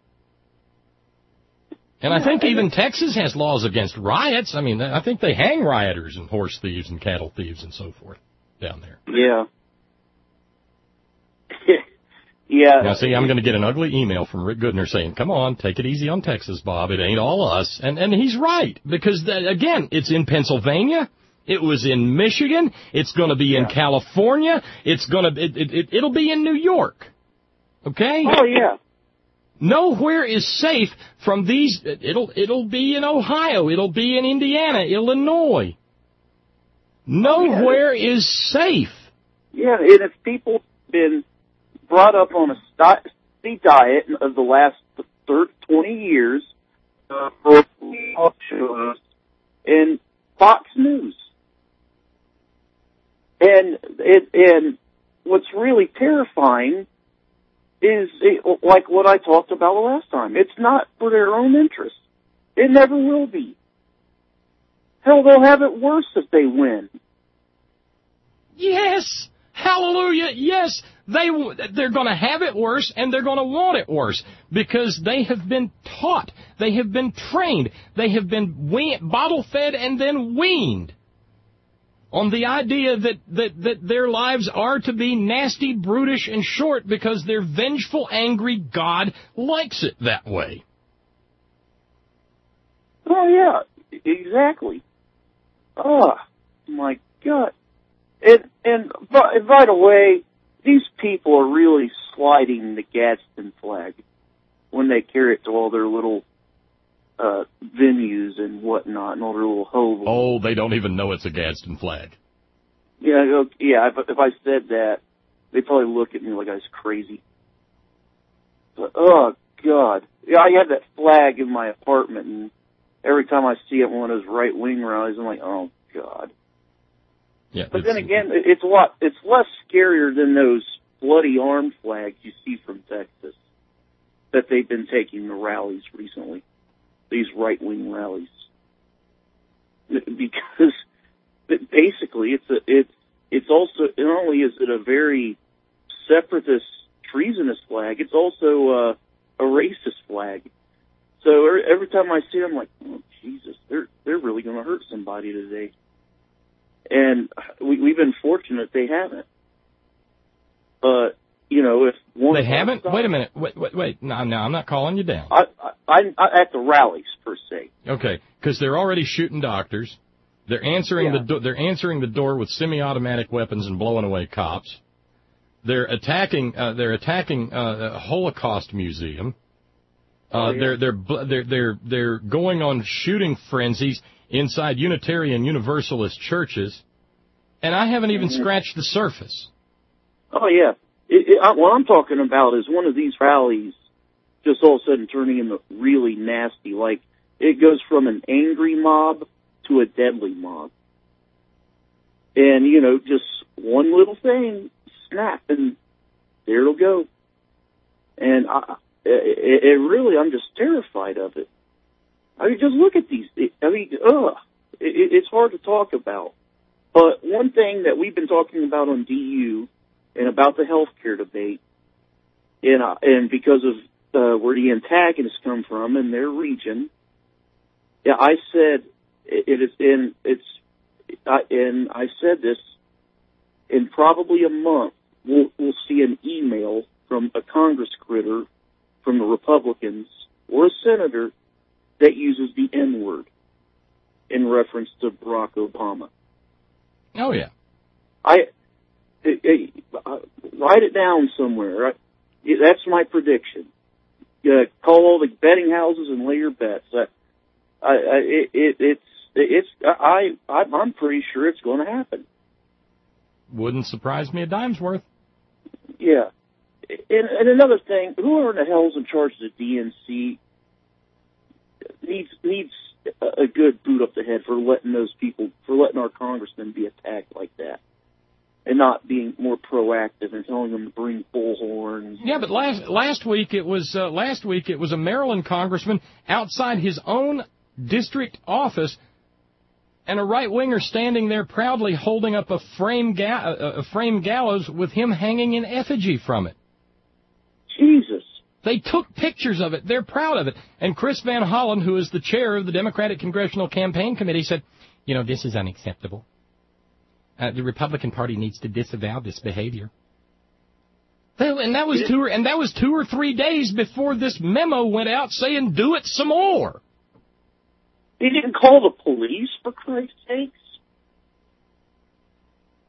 And I think even Texas has laws against riots. I mean, I think they hang rioters and horse thieves and cattle thieves and so forth down there. Yeah. Yeah. Now, see, I'm going to get an ugly email from Rick Goodner saying, come on, take it easy on Texas, Bob. It ain't all us. And and he's right, because, that, again, it's in Pennsylvania. It was in Michigan. It's going to be yeah. in California. It's going to, it, it, it, it'll be in New York. Okay? Oh, yeah. Nowhere is safe from these. It'll, it'll be in Ohio. It'll be in Indiana, Illinois. Nowhere oh, yeah. is safe. Yeah, and if people have been brought up on a steady diet of the last twenty years, uh, for talk shows and Fox News. And it, and what's really terrifying is, it, like what I talked about the last time, it's not for their own interest. It never will be. Hell, they'll have it worse if they win. Yes! Hallelujah! Yes! They, they're going to have it worse, and they're going to want it worse, because they have been taught, they have been trained, they have been we- bottle-fed and then weaned on the idea that, that, that their lives are to be nasty, brutish, and short because their vengeful, angry God likes it that way. Oh, yeah, exactly. Oh, my God. And, and by, by the way, these people are really sliding the Gadsden flag when they carry it to all their little uh, venues and whatnot, and all their little hovels. Oh, they don't even know it's a Gadsden flag. Yeah, yeah. If, if I said that, they'd probably look at me like I was crazy. But, oh, God. Yeah, I have that flag in my apartment, and every time I see it in one of those right-wing rallies, I'm like, oh, God. Yeah, but then again, it's a lot. It's less scarier than those bloody arm flags you see from Texas that they've been taking to rallies recently. These right-wing rallies, because basically it's a it's it's also not only is it a very separatist, treasonous flag, it's also uh, a racist flag. So every time I see it, I'm like, oh Jesus, they're they're really going to hurt somebody today. And we, we've been fortunate they haven't. But, you know, if one... They haven't? Wait a minute. Wait, wait, wait. No, no, I'm not calling you down. I, I, I, at the rallies, per se. Okay, because they're already shooting doctors. They're answering, yeah. the do- they're answering the door with semi-automatic weapons and blowing away cops. They're attacking, uh, they're attacking uh, a Holocaust museum. Uh, oh, yeah. They're, they're, they're, they're, they're going on shooting frenzies inside Unitarian Universalist churches, and I haven't even mm-hmm. scratched the surface. Oh, yeah. It, it, I, what I'm talking about is one of these rallies just all of a sudden turning into really nasty. Like, it goes from an angry mob to a deadly mob. And, you know, just one little thing, snap, and there it'll go. And I, it, it really, I'm just terrified of it. I mean, just look at these. I mean, ugh, it, it's hard to talk about. But one thing that we've been talking about on D U and about the health care debate, and, uh, and because of uh, where the antagonists come from in their region, yeah, I said it, it is in it's, I, and I said this in probably a month. We'll, we'll see an email from a Congress critter from the Republicans or a senator that uses the N-word in reference to Barack Obama. Oh, yeah. I it, it, uh, write it down somewhere. I, it, that's my prediction. Uh, call all the betting houses and lay your bets. I, I, I, it, it, it's it's I, I I'm pretty sure it's going to happen. Wouldn't surprise me a dime's worth. Yeah. And, and another thing, whoever in the hell's in charge of the D N C needs needs a good boot up the head for letting those people, for letting our congressmen be attacked like that, and not being more proactive and telling them to bring bullhorns. Yeah, but last last week it was uh, last week it was a Maryland congressman outside his own district office, and a right winger standing there proudly holding up a frame ga- a frame gallows with him hanging in effigy from it. Jesus. They took pictures of it. They're proud of it. And Chris Van Hollen, who is the chair of the Democratic Congressional Campaign Committee, said, you know, this is unacceptable. Uh, the Republican Party needs to disavow this behavior. And that was two or, and that was two or three days before this memo went out saying, do it some more. They didn't call the police, for Christ's sakes.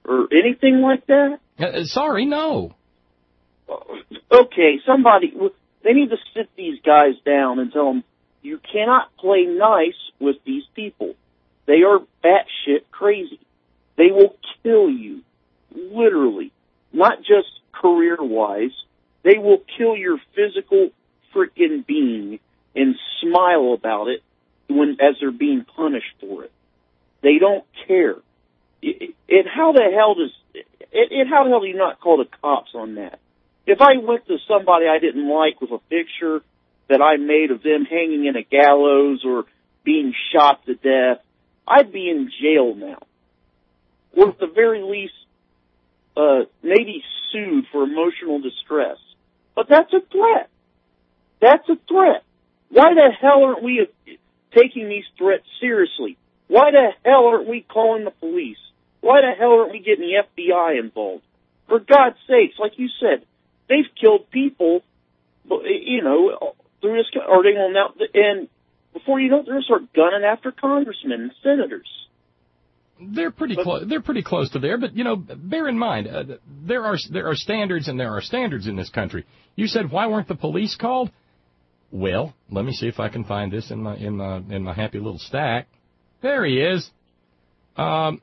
or anything like that? Uh, sorry, no. Okay, somebody, they need to sit these guys down and tell them, you cannot play nice with these people. They are batshit crazy. They will kill you, literally, not just career-wise. They will kill your physical freaking being and smile about it when as they're being punished for it. They don't care. It, it, how the hell does it, it? How the hell do you not call the cops on that? If I went to somebody I didn't like with a picture that I made of them hanging in a gallows or being shot to death, I'd be in jail now. Or at the very least, uh, maybe sued for emotional distress. But that's a threat. That's a threat. Why the hell aren't we taking these threats seriously? Why the hell aren't we calling the police? Why the hell aren't we getting the F B I involved? For God's sakes, like you said, they've killed people, you know, through this, or they will now, and before you know it, they're going to start gunning after congressmen and senators. They're pretty close. They're pretty close to there, but you know, bear in mind uh, there are there are standards and there are standards in this country. You said why weren't the police called? Well, let me see if I can find this in my in my in my happy little stack. There he is, um,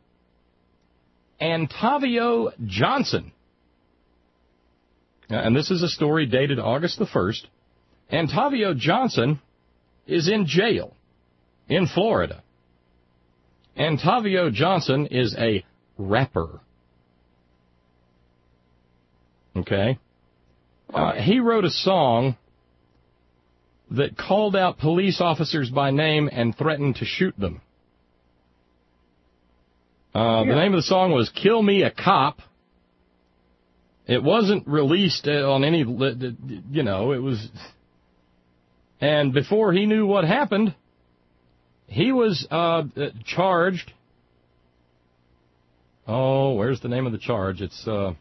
Antavio Johnson, uh, and this is a story dated August the first. Antavio Johnson is in jail in Florida. Antavio Johnson is a rapper. Okay? Uh, he wrote a song that called out police officers by name and threatened to shoot them. Uh, yeah. The name of the song was Kill Me a Cop. It wasn't released on any, you know, it was... And before he knew what happened, he was uh, charged. Oh, where's the name of the charge? It's, uh,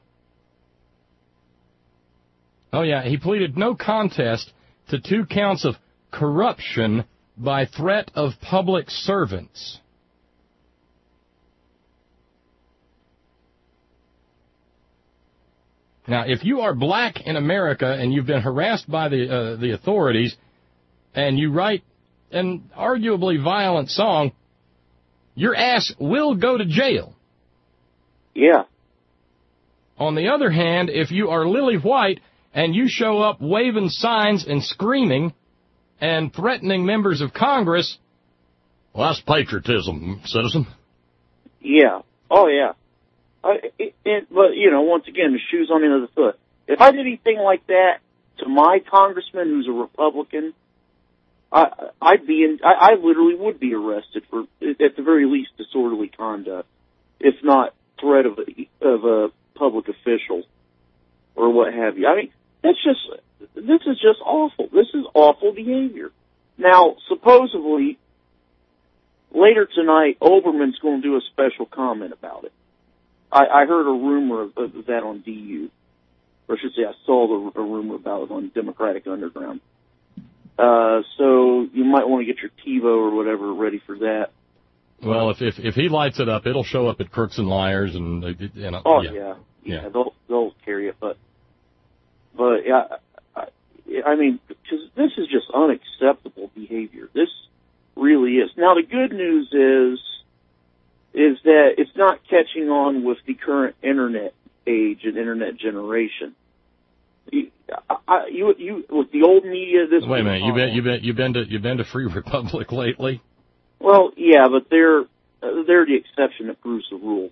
oh, yeah, he pleaded no contest to two counts of corruption by threat of public servants. Now, if you are black in America and you've been harassed by the uh, the authorities, and you write an arguably violent song, your ass will go to jail. Yeah. On the other hand, if you are lily white and you show up waving signs and screaming and threatening members of Congress, well, that's patriotism, citizen. Yeah. Oh, yeah. I, it, it, but, you know, once again, the shoe's on the other foot. If I did anything like that to my congressman who's a Republican, I, I'd be in, I, I literally would be arrested for, at the very least, disorderly conduct, if not threat of a, of a public official or what have you. I mean, that's just, this is just awful. This is awful behavior. Now, supposedly, later tonight, Olbermann's going to do a special comment about it. I, I heard a rumor of, of that on D U. Or I should say I saw the, a rumor about it on Democratic Underground. Uh, so you might want to get your TiVo or whatever ready for that. Well, if if if he lights it up, it'll show up at Crooks and Liars, and you know. Oh yeah, yeah, yeah, yeah they'll they'll carry it, but but yeah, I, I mean, because this is just unacceptable behavior. This really is. Now the good news is is that it's not catching on with the current internet age and internet generation. You, I, you, you, with the old media, this. Wait a minute, you been, you been, you been to, you been to Free Republic lately? Well, yeah, but they're uh, they're the exception that proves the rule.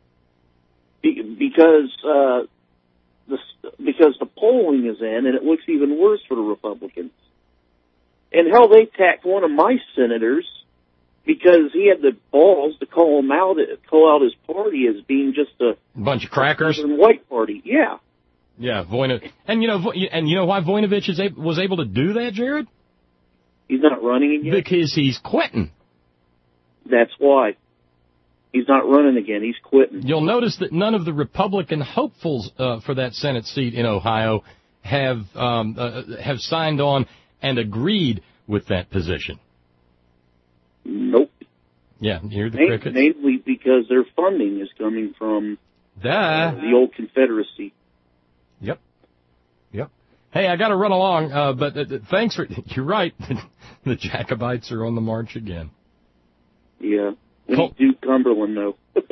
Be, because uh, the because the polling is in, and it looks even worse for the Republicans. And hell, they attacked one of my senators because he had the balls to call him out, call out his party as being just a bunch of crackers, a white party. Yeah. Yeah, Voinovich. And you know, and you know why Voinovich is able, was able to do that, Jared? He's not running again? Because he's quitting. That's why. He's not running again. He's quitting. You'll notice that none of the Republican hopefuls uh, for that Senate seat in Ohio have um, uh, have signed on and agreed with that position. Nope. Yeah, hear the Ma- crickets. Mainly because their funding is coming from Duh. Uh, the old Confederacy. Yep. Yep. Hey, I got to run along, uh, but uh, thanks for... You're right. The Jacobites are on the march again. Yeah. We Col- do Cumberland, though.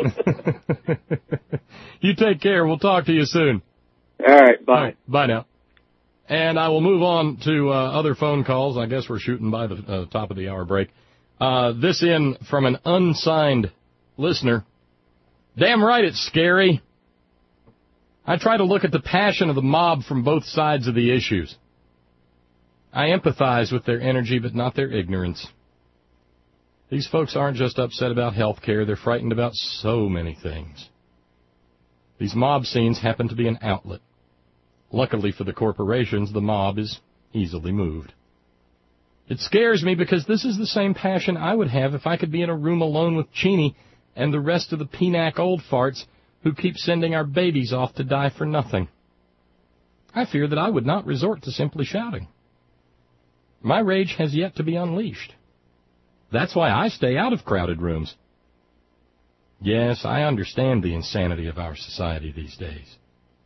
You take care. We'll talk to you soon. All right, bye. All right, bye now. And I will move on to uh, other phone calls. I guess we're shooting by the uh, top of the hour break. Uh, this in from an unsigned listener. Damn right it's scary. I try to look at the passion of the mob from both sides of the issues. I empathize with their energy, but not their ignorance. These folks aren't just upset about health care. They're frightened about so many things. These mob scenes happen to be an outlet. Luckily for the corporations, the mob is easily moved. It scares me because this is the same passion I would have if I could be in a room alone with Cheney and the rest of the P N A C old farts who keep sending our babies off to die for nothing. I fear that I would not resort to simply shouting. My rage has yet to be unleashed. That's why I stay out of crowded rooms. Yes, I understand the insanity of our society these days.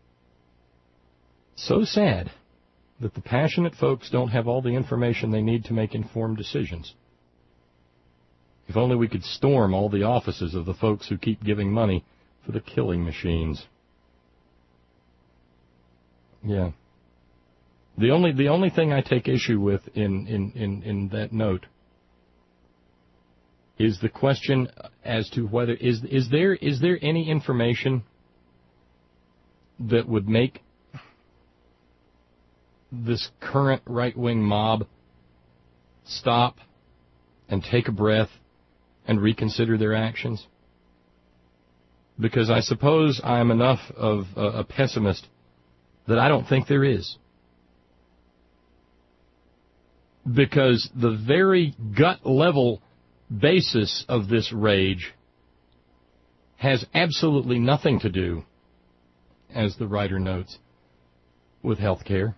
So sad that the passionate folks don't have all the information they need to make informed decisions. If only we could storm all the offices of the folks who keep giving money for the killing machines. Yeah. The only the only thing I take issue with in, in, in, in that note is the question as to whether is is there is there any information that would make this current right-wing mob stop and take a breath and reconsider their actions? Because I suppose I am enough of a, a pessimist that I don't think there is. Because the very gut-level basis of this rage has absolutely nothing to do, as the writer notes, with health care.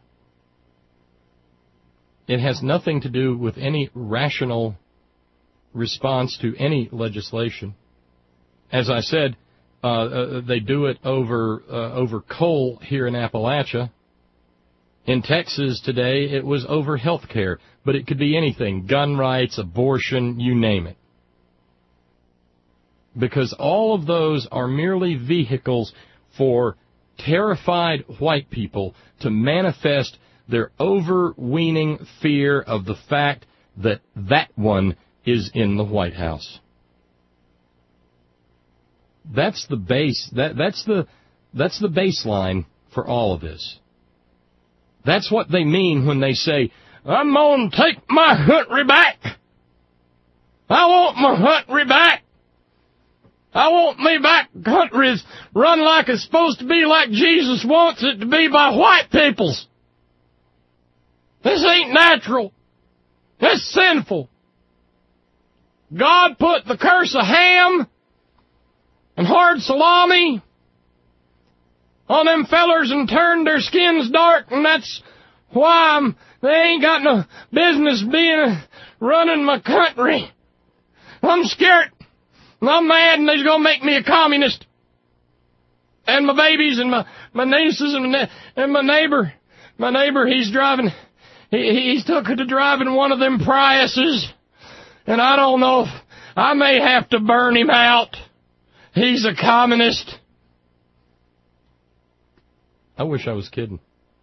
It has nothing to do with any rational response to any legislation. As I said, uh, uh, they do it over uh, over coal here in Appalachia. In Texas today, it was over health care, but it could be anything, gun rights, abortion, you name it. Because all of those are merely vehicles for terrified white people to manifest their overweening fear of the fact that that one is in the White House. That's the base. That, that's the that's the baseline for all of this. That's what they mean when they say, I'm going to take my country back. I want my country back. I want me back countries run like it's supposed to be, like Jesus wants it to be, by white peoples. This ain't natural. It's sinful. God put the curse of ham and hard salami on them fellers and turned their skins dark, and that's why I'm, they ain't got no business being running my country. I'm scared, and I'm mad, and they're gonna make me a communist. And my babies and my, my nieces and my, and my neighbor, my neighbor, he's driving, he, he's took to driving one of them Priuses, and I don't know if I may have to burn him out. He's a communist. I wish I was kidding.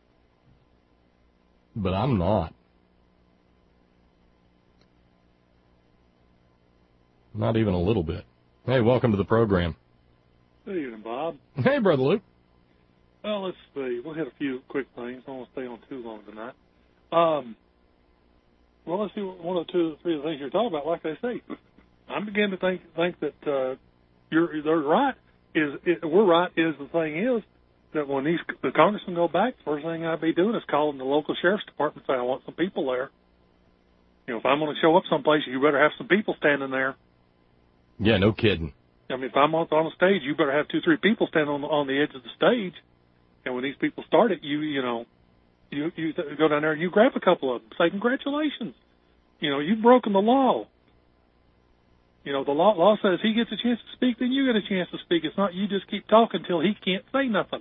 But I'm not. Not even a little bit. Hey, welcome to the program. Good evening, Bob. Hey, Brother Luke. Well, let's see. We'll hit a few quick things. I don't want to stay on too long tonight. Um, well, let's see one or two, three of the things you're talking about. Like I say, I'm beginning to think think that uh, you're they're right. Is it, we're right? Is the thing is that when these the congressmen go back, the first thing I'd be doing is calling the local sheriff's department and say, I want some people there. You know, if I'm going to show up someplace, you better have some people standing there. Yeah, no kidding. I mean, if I'm on, on a stage, you better have two, three people standing on the, on the edge of the stage. And when these people start it, you you know, you you go down there and you grab a couple of them, say congratulations. You know, you've broken the law. You know, the law, law says he gets a chance to speak, then you get a chance to speak. It's not you just keep talking until he can't say nothing.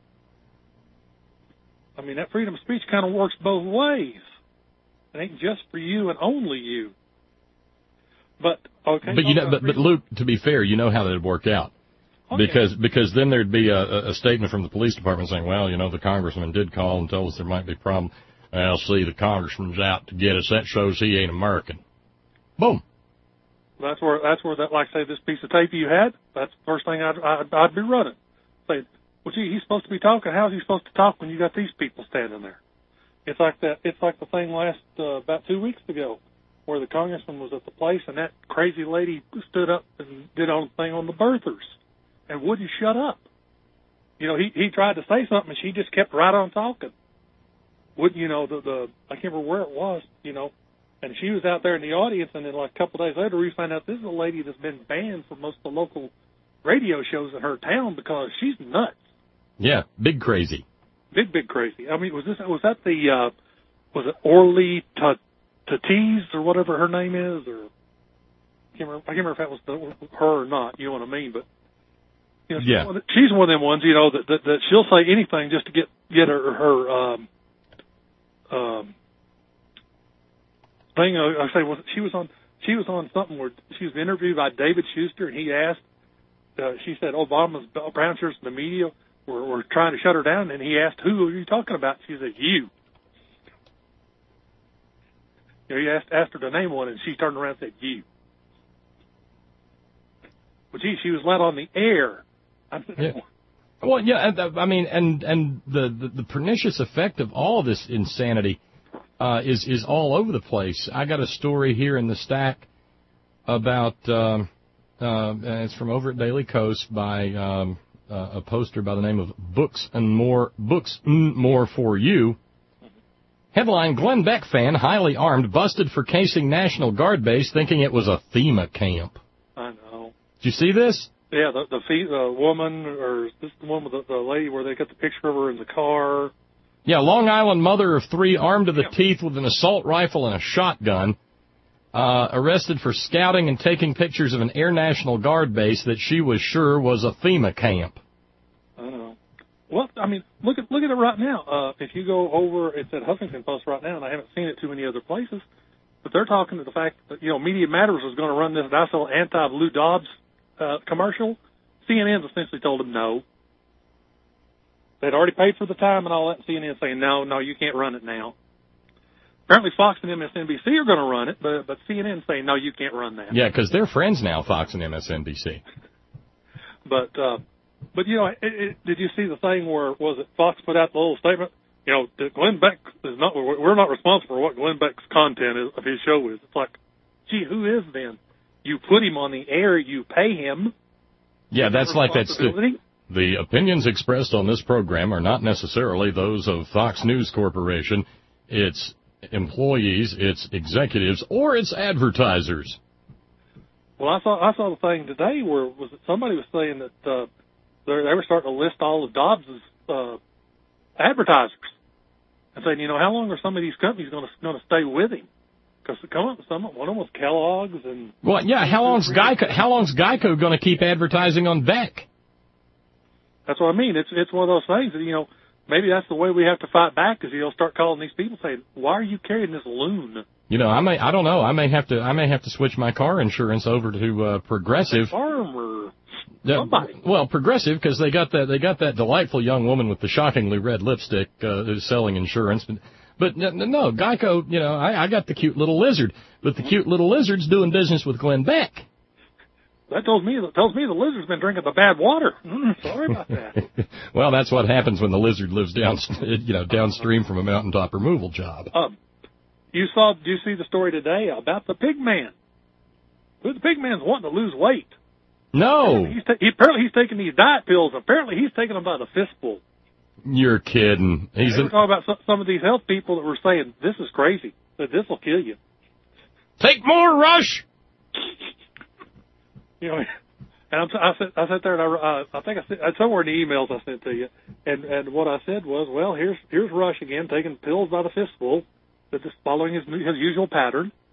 I mean, that freedom of speech kind of works both ways. It ain't just for you and only you. But, okay. But, you know, but, but Luke, to be fair, you know how that would work out. Okay. Because because then there'd be a, a statement from the police department saying, well, you know, the congressman did call and tell us there might be a problem. Well, see, the congressman's out to get us. That shows he ain't American. Boom. That's where, that's where that, like, say, this piece of tape you had, that's the first thing I'd, I'd, I'd be running. Say, well, gee, he's supposed to be talking. How's he supposed to talk when you got these people standing there? It's like that. It's like the thing last, uh, about two weeks ago, where the congressman was at the place and that crazy lady stood up and did on thing on the birthers and wouldn't shut up. You know, he, he tried to say something and she just kept right on talking. Wouldn't, you know, the, the, I can't remember where it was, you know, and she was out there in the audience, and then like a couple of days later we found out this is a lady that's been banned from most of the local radio shows in her town because she's nuts. Yeah, big crazy. Big, big crazy. I mean, was this, was that the, uh, was it Orly Tut? Tatis or whatever her name is, or I can't remember, I can't remember if that was the, her or not. You know what I mean? But you know, she's, yeah. one of the, she's one of them ones, you know, that, that that she'll say anything just to get get her her um, um, thing. I say was she was on she was on something where she was interviewed by David Schuster, and he asked. Uh, she said Obama's brown shirts in the media were, were trying to shut her down, and he asked, "Who are you talking about?" She said, "You." You know, he asked, asked her to name one, and she turned around and said, "You." Well, gee, she was let on the air. I said, yeah. Well, yeah, I mean, and and the, the, the pernicious effect of all of this insanity uh, is is all over the place. I got a story here in the stack about, um, uh, and it's from over at Daily Kos by um, uh, a poster by the name of Books and More Books and More for You. Headline: Glenn Beck fan, highly armed, busted for casing National Guard base thinking it was a FEMA camp. I know. Did you see this? Yeah, the the, fee, the woman, or this is the one with the, the lady where they got the picture of her in the car. Yeah, Long Island mother of three armed to the yeah. teeth with an assault rifle and a shotgun, uh, arrested for scouting and taking pictures of an Air National Guard base that she was sure was a FEMA camp. I know. Well, I mean, look at look at it right now. Uh, if you go over, it's at Huffington Post right now, and I haven't seen it too many other places, but they're talking to the fact that, you know, Media Matters was going to run this nice little anti-Lou Dobbs uh, commercial. C N N's essentially told them no. They'd already paid for the time and all that, and C N N saying, no, no, you can't run it now. Apparently Fox and M S N B C are going to run it, but, but C N N saying, no, you can't run that. Yeah, because they're friends now, Fox and M S N B C. But, uh, But, you know, it, it, did you see the thing where, was it Fox put out the little statement? You know, that Glenn Beck is not, we're not responsible for what Glenn Beck's content is, of his show is. It's like, gee, who is then? You put him on the air, you pay him. Yeah, that's like that. Stu- the opinions expressed on this program are not necessarily those of Fox News Corporation, its employees, its executives, or its advertisers. Well, I saw I saw the thing today where was it somebody was saying that uh, they were starting to list all of Dobbs's uh, advertisers and saying, you know, how long are some of these companies going to going to stay with him? Because some one of them was Kellogg's and. Well, yeah. How long's Geico? How long's Geico going to keep advertising on Beck? That's what I mean. It's it's one of those things that, you know, maybe that's the way we have to fight back, is you'll start calling these people saying, why are you carrying this loon? You know, I may I don't know. I may have to I may have to switch my car insurance over to uh, Progressive. Farm or somebody. Well, Progressive, because they got that they got that delightful young woman with the shockingly red lipstick uh, who's selling insurance. But, but no, no, Geico. You know, I, I got the cute little lizard, but the cute little lizard's doing business with Glenn Beck. That tells me that tells me the lizard's been drinking the bad water. Mm, sorry about that. Well, that's what happens when the lizard lives down, you know, downstream from a mountaintop removal job. Um, you saw? Did you see the story today about the pig man? The pig man's wanting to lose weight. No. He's ta- he, apparently he's taking these diet pills. Apparently he's taking them by the fistful. You're kidding. He's they were talking about some, some of these health people that were saying, this is crazy, that this will kill you. Take more, Rush! You know, and I'm, I sat, I sat there and I, uh, I think I said, somewhere in the emails I sent to you, and, and what I said was, well, here's here's Rush again, taking pills by the fistful, but just following his his usual pattern.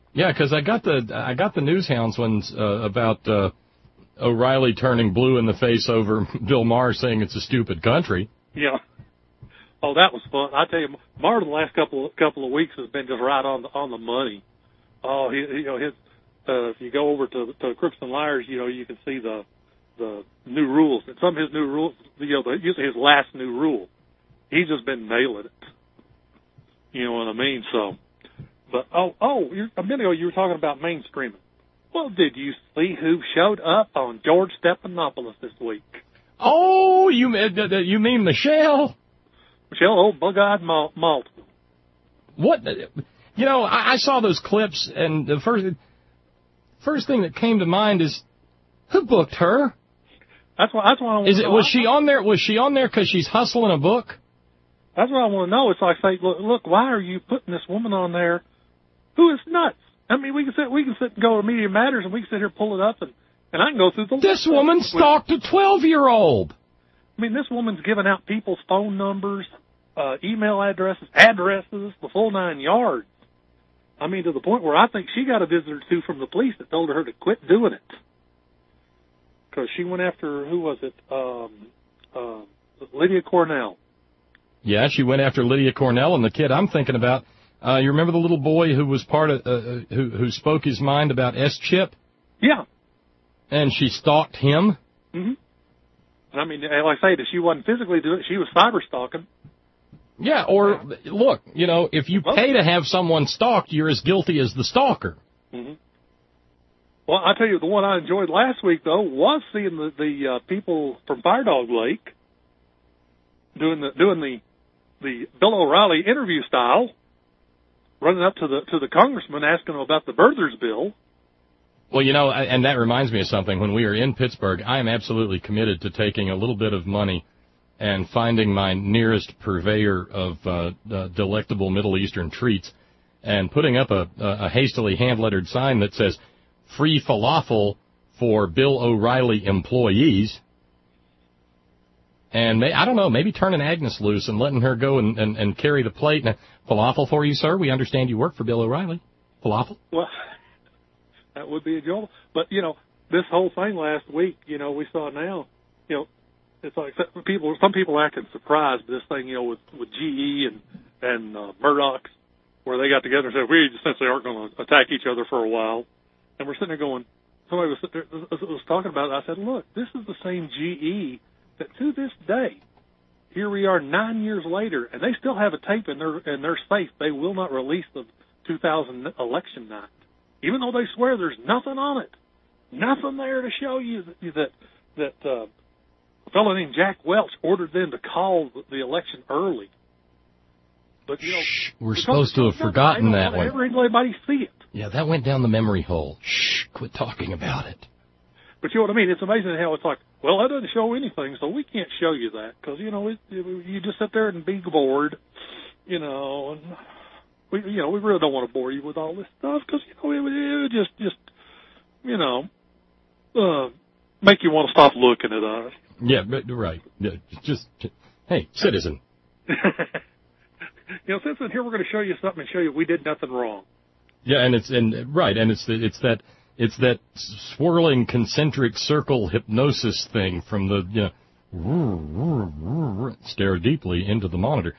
Yeah, because I got the I got the news hounds ones uh, about uh, O'Reilly turning blue in the face over Bill Maher saying it's a stupid country. Yeah. Oh, that was fun. I tell you, Maher the last couple of, couple of weeks has been just right on the on the money. Oh, he, you know, his uh, if you go over to to Crooks and Liars, you know, you can see the the new rules. And some of his new rules, you know, the, usually his last new rule, he's just been nailing it. You know what I mean? So, but oh, oh, you're, a minute ago you were talking about mainstreaming. Well, did you see who showed up on George Stephanopoulos this week? Oh, you you mean Michelle? Michelle, old bug-eyed malt. malt. What? You know, I, I saw those clips, and the first first thing that came to mind is, who booked her? That's what that's what I want is to it, know. Was she on there? Was she on there because she's hustling a book? That's what I want to know. It's like, say, look, look, why are you putting this woman on there who is nuts? I mean, we can sit, we can sit and go to Media Matters, and we can sit here and pull it up, and, and I can go through the This woman stalked a twelve-year-old. I mean, this woman's giving out people's phone numbers, uh, email addresses, addresses, the full nine yards. I mean, to the point where I think she got a visit or two from the police that told her to quit doing it. Because she went after, who was it? Um, uh, Lydia Cornell. Yeah, she went after Lydia Cornell, and the kid I'm thinking about, uh, you remember the little boy who was part of, uh, who, who spoke his mind about S-Chip? Yeah. And she stalked him? Mm-hmm. I mean, like I say, she wasn't physically doing it, she was cyber stalking. Yeah, or, look, you know, if you pay to have someone stalked, you're as guilty as the stalker. Mm-hmm. Well, I tell you, the one I enjoyed last week, though, was seeing the, the uh, people from Fire Dog Lake doing the doing the the Bill O'Reilly interview style, running up to the to the congressman asking him about the birthers bill. Well, you know, and that reminds me of something. When we are in Pittsburgh, I am absolutely committed to taking a little bit of money and finding my nearest purveyor of uh, uh, delectable Middle Eastern treats and putting up a, a hastily hand-lettered sign that says, free falafel for Bill O'Reilly employees. And may, I don't know, maybe turning Agnes loose and letting her go and, and, and carry the plate. And falafel for you, sir. We understand you work for Bill O'Reilly. Falafel? Well, that would be a jolt. But, you know, this whole thing last week, you know, we saw now, you know, it's like people, some people acting surprised by this thing, you know, with, with G E and, and uh, Murdoch's, where they got together and said, we essentially aren't going to attack each other for a while. And we're sitting there going, somebody was, sitting there, was talking about it. I said, look, this is the same G E that to this day, here we are nine years later, and they still have a tape in their in their safe. They will not release the two thousand election night, even though they swear there's nothing on it, nothing there to show you that that, that uh, a fellow named Jack Welch ordered them to call the election early. But you know, Shh, we're supposed to have forgotten that one. Never anybody see it. Yeah, that went down the memory hole. Shh, quit talking about it. But you know what I mean? It's amazing how it's like, well, that doesn't show anything, so we can't show you that. Because, you know, it, you just sit there and be bored, you know, and we, you know, we really don't want to bore you with all this stuff because, you know, it, it would just, just, you know, uh, make you want to stop looking at us. Yeah, but, right. Yeah, just, hey, citizen. You know, since then here we're going to show you something and show you we did nothing wrong. Yeah, and it's and right, and it's the, it's that it's that swirling concentric circle hypnosis thing from the you know stare deeply into the monitor.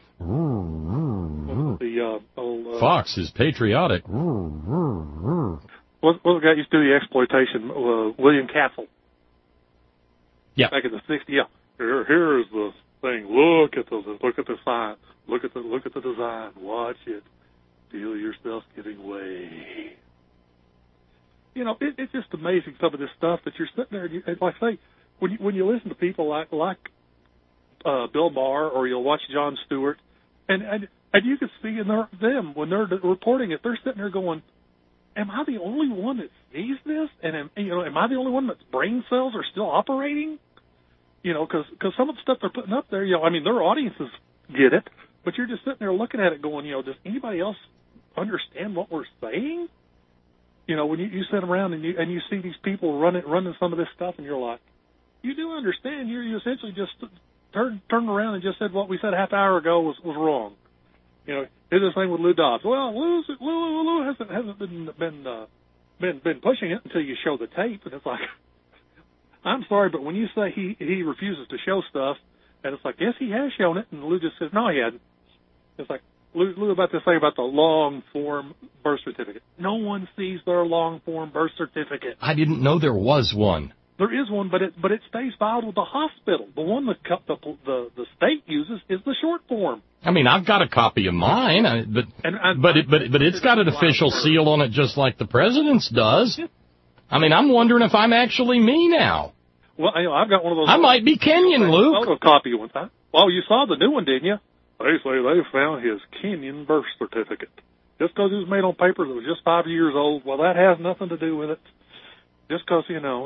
The uh, old, uh, Fox is patriotic. What what the guy used to do the exploitation? Uh, William Castle. Yeah. Back in the sixties. Yeah. Here, here is the thing. Look at the look at the sign. Look at the look at the design. Watch it. Feel yourself getting away. You know, it, it's just amazing some of this stuff that you're sitting there and, you, and like I say, when you, when you listen to people like like uh, Bill Maher or you'll watch Jon Stewart, and and, and you can see in their, them when they're reporting it, they're sitting there going, "Am I the only one that sees this? And am, you know, am I the only one that's brain cells are still operating? You know, because because some of the stuff they're putting up there, you know, I mean, their audiences get it, but you're just sitting there looking at it, going, you know, does anybody else understand what we're saying? You know, when you, you sit around and you and you see these people running running some of this stuff, and you're like, you do understand? You you essentially just turned turned around and just said what we said a half hour ago was was wrong. You know, here's the thing with Lou Dobbs. Well, Lou's, Lou, Lou hasn't hasn't been been uh, been been pushing it until you show the tape, and it's like, I'm sorry, but when you say he he refuses to show stuff, and it's like, yes, he has shown it, and Lou just says no, he hadn't. It's like Lou, Lou about to say about the long form birth certificate. No one sees their long form birth certificate. I didn't know there was one. There is one, but it but it stays filed with the hospital. The one the the the, the state uses is the short form. I mean, I've got a copy of mine, I, but and I, but it, but but it's got an official seal on it, just like the president's does. I mean, I'm wondering if I'm actually me now. Well, I, I've got one of those. I might be Kenyan, Luke. A copy one time. Well, you saw the new one, didn't you? They say they found his Kenyan birth certificate. Just because it was made on paper that was just five years old. Well, that has nothing to do with it. Just because, you know.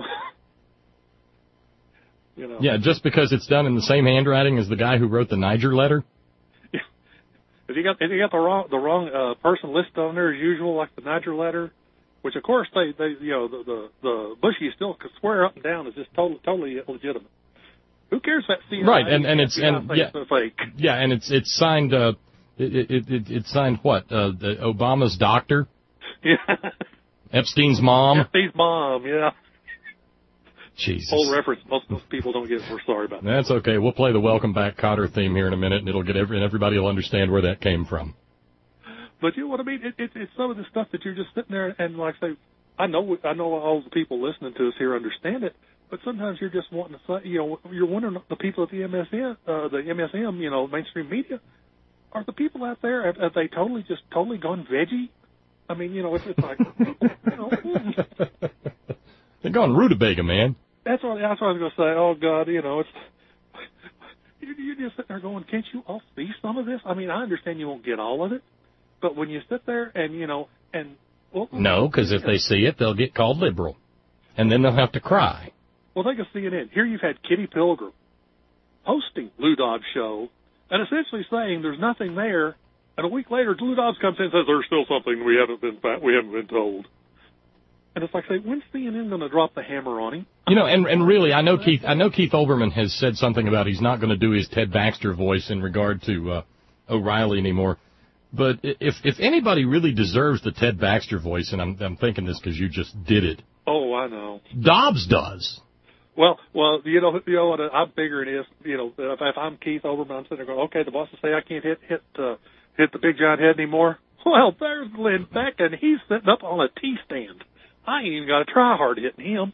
you know. Yeah, just because it's done in the same handwriting as the guy who wrote the Niger letter. Yeah. If you got if you got the wrong the wrong uh, person listed on there as usual, like the Niger letter, which of course they, they you know the the, the Bushy still could swear up and down is just totally totally illegitimate. Who cares if that C I A? Right, and and it's and yeah, fake. yeah, and it's it's signed. Uh, it, it it it's signed what? Uh, the Obama's doctor. Yeah. Epstein's mom. Epstein's mom. Yeah. Jesus. Old reference. Most most people don't get it. We're sorry about that. That's okay. We'll play the Welcome Back Cotter theme here in a minute, and it'll get every and everybody will understand where that came from. But you know what I mean? It, it, it's some of the stuff that you're just sitting there and like say, I know I know all the people listening to us here understand it. But sometimes you're just wanting to say, you know, you're wondering the people at the M S M, uh, the M S M, you know, mainstream media, are the people out there, have, have they totally just totally gone veggie? I mean, you know, it's, it's like, you know. They're going rutabaga, man. That's what, that's what I was going to say. Oh, God, you know, it's, you, you're just sitting there going, can't you all see some of this? I mean, I understand you won't get all of it, but when you sit there and, you know, and, well. No, because if they see it, they'll get called liberal, and then they'll have to cry. Well, think of C N N. Here you've had Kitty Pilgrim hosting Lou Dobbs' show and essentially saying there's nothing there. And a week later, Lou Dobbs comes in and says there's still something we haven't been we haven't been told. And it's like, say, when's C N N going to drop the hammer on him? You know, and and really, I know Keith. I know Keith Olbermann has said something about he's not going to do his Ted Baxter voice in regard to uh, O'Reilly anymore. But if if anybody really deserves the Ted Baxter voice, and I'm I'm thinking this because you just did it. Oh, I know. Dobbs does. Well, well, you know, you know what I'm figuring is, you know, if, if I'm Keith Olbermann, I'm sitting there going, okay, the bosses say I can't hit hit uh, hit the big giant head anymore. Well, there's Glenn Beck, and he's sitting up on a T stand. I ain't even got to try hard hitting him.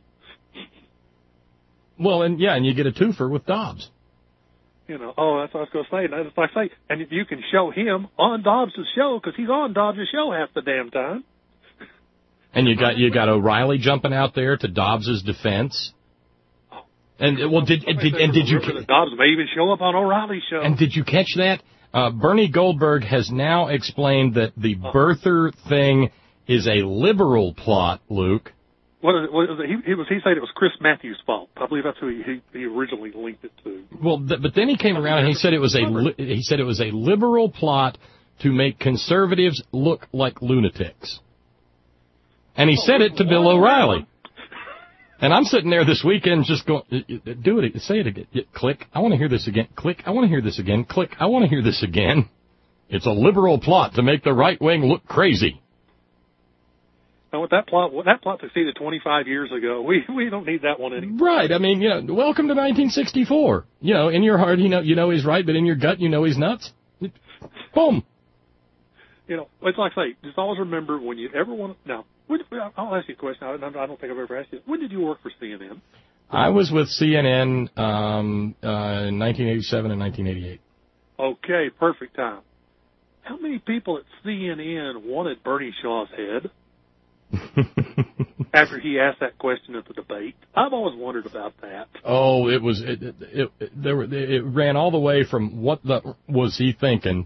Well, and yeah, and you get a twofer with Dobbs. You know, oh, that's what I was going to say. And that's like I say, and you can show him on Dobbs' show because he's on Dobbs' show half the damn time. And you got you got O'Reilly jumping out there to Dobbs' defense. And well, did did and did you? Dobbs may even show up on O'Reilly's show. And did you catch that? Uh, Bernie Goldberg has now explained that the birther thing is a liberal plot, Luke. What is it? What is it? He, he was he said it was Chris Matthews' fault. I believe that's who he, he, he originally linked it to. Well, th- but then he came around and he said it was a li- he said it was a liberal plot to make conservatives look like lunatics. And he oh, said it to Bill O'Reilly. And I'm sitting there this weekend just going, do it, say it again, click, I want to hear this again, click, I want to hear this again, click, I want to hear this again. It's a liberal plot to make the right wing look crazy. Now, with that plot, that plot succeeded twenty-five years ago. We we don't need that one anymore. Right. I mean, you know, welcome to nineteen sixty-four. You know, in your heart, you know, you know he's right, but in your gut, you know he's nuts. Boom. You know, it's like I say, just always remember when you ever want to, now, when, I'll ask you a question. I don't, I don't think I've ever asked you. When did you work for C N N? I was with C N N um, uh, in nineteen eighty-seven and nineteen eighty-eight. Okay, perfect time. How many people at C N N wanted Bernie Shaw's head after he asked that question at the debate? I've always wondered about that. Oh, it was it it, it, it, there were, it ran all the way from what the was he thinking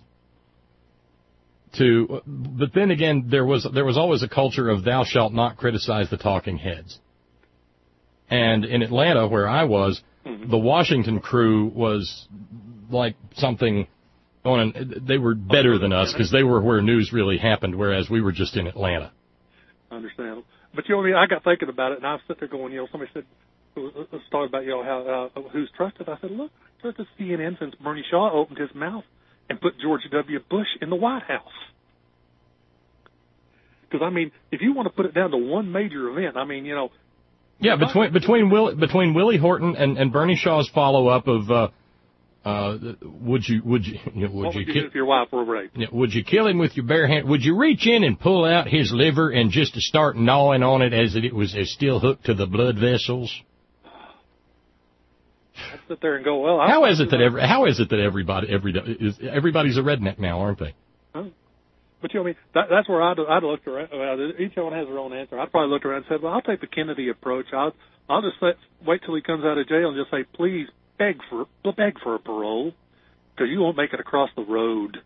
to, but then again, there was there was always a culture of thou shalt not criticize the talking heads. And in Atlanta, where I was, mm-hmm. the Washington crew was like something on an, they were better than us because they were where news really happened, whereas we were just in Atlanta. I understand. But, you know, I mean, I got thinking about it, and I was sitting there going, you know, somebody said, let's talk about, you know, how, uh, who's trusted. I said, look, I trusted C N N since Bernie Shaw opened his mouth and put George W. Bush in the White House. Because, I mean, if you want to put it down to one major event, I mean, you know. Yeah, between between Will, between Willie Horton and, and Bernie Shaw's follow-up of, uh, uh, would you, would you, you know, would what you, would you ki- do if your wife were raped? Yeah, would you kill him with your bare hand? Would you reach in and pull out his liver and just to start gnawing on it as it was as still hooked to the blood vessels? I'd sit there and go, well, I how is it that every, how is it that everybody every is everybody's a redneck now, aren't they? Huh? But you know, I mean, that, that's where I'd, I'd looked around. Well, each one has their own answer. I'd probably looked around and said, well, I'll take the Kennedy approach. I'll I'll just let, wait till he comes out of jail and just say, please beg for beg for a parole, because you won't make it across the road.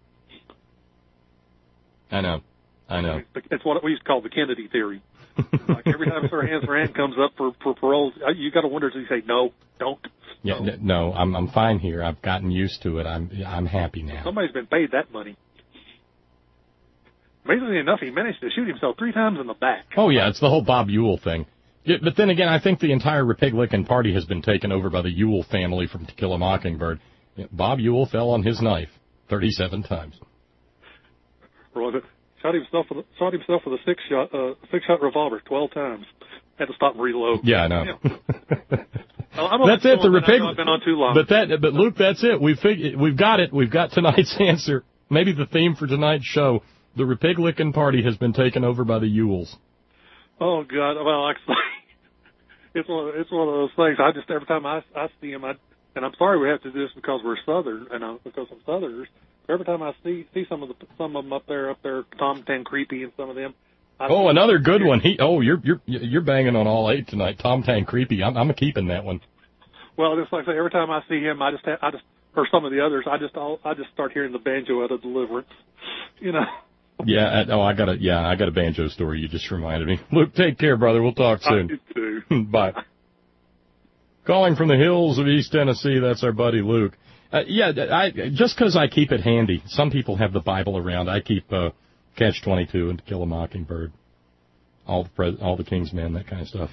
I know, I know. It's what we used to call the Kennedy theory. Like every time Sir Hans Rand comes up for for parole, you got to wonder, does he say no, don't? Yeah, no, no I'm I'm fine here. I've gotten used to it. I'm I'm happy now. Somebody's been paid that money. Amazingly enough, he managed to shoot himself three times in the back. Oh yeah, it's the whole Bob Ewell thing. Yeah, but then again, I think the entire Republican Party has been taken over by the Ewell family from To Kill a Mockingbird. Yeah, Bob Ewell fell on his knife thirty-seven times. Well, shot himself with a, shot himself with a six shot uh, six shot revolver twelve times. Had to stop and reload. Yeah, I know. Yeah. Well, that's it. The Republican. I've been on too long. But that, but Luke, that's it. We've figured, we've got it. We've got tonight's answer. Maybe the theme for tonight's show. The Republican Party has been taken over by the Ewells. Oh God! Well, actually, it's one of, it's one of those things. I just every time I I see him, I and I'm sorry we have to do this because we're Southern and I, because I'm Southerners. Every time I see see some of the some of them up there up there, Tom Tancreepy and some of them. I oh, another good one. He oh you're you're you're banging on all eight tonight. Tom Tancreepy. I'm I'm keeping that one. Well, just like I say, every time I see him, I just have, I just or some of the others, I just I'll, I just start hearing the banjo out of Deliverance. You know. Yeah, I, oh, I got a yeah, I got a banjo story. You just reminded me. Luke, take care, brother. We'll talk soon. I do too. Bye. Calling from the hills of East Tennessee, that's our buddy Luke. Uh, yeah, I just because I keep it handy. Some people have the Bible around. I keep uh, Catch twenty-two and To Kill a Mockingbird, all the pres- all the King's Men, that kind of stuff.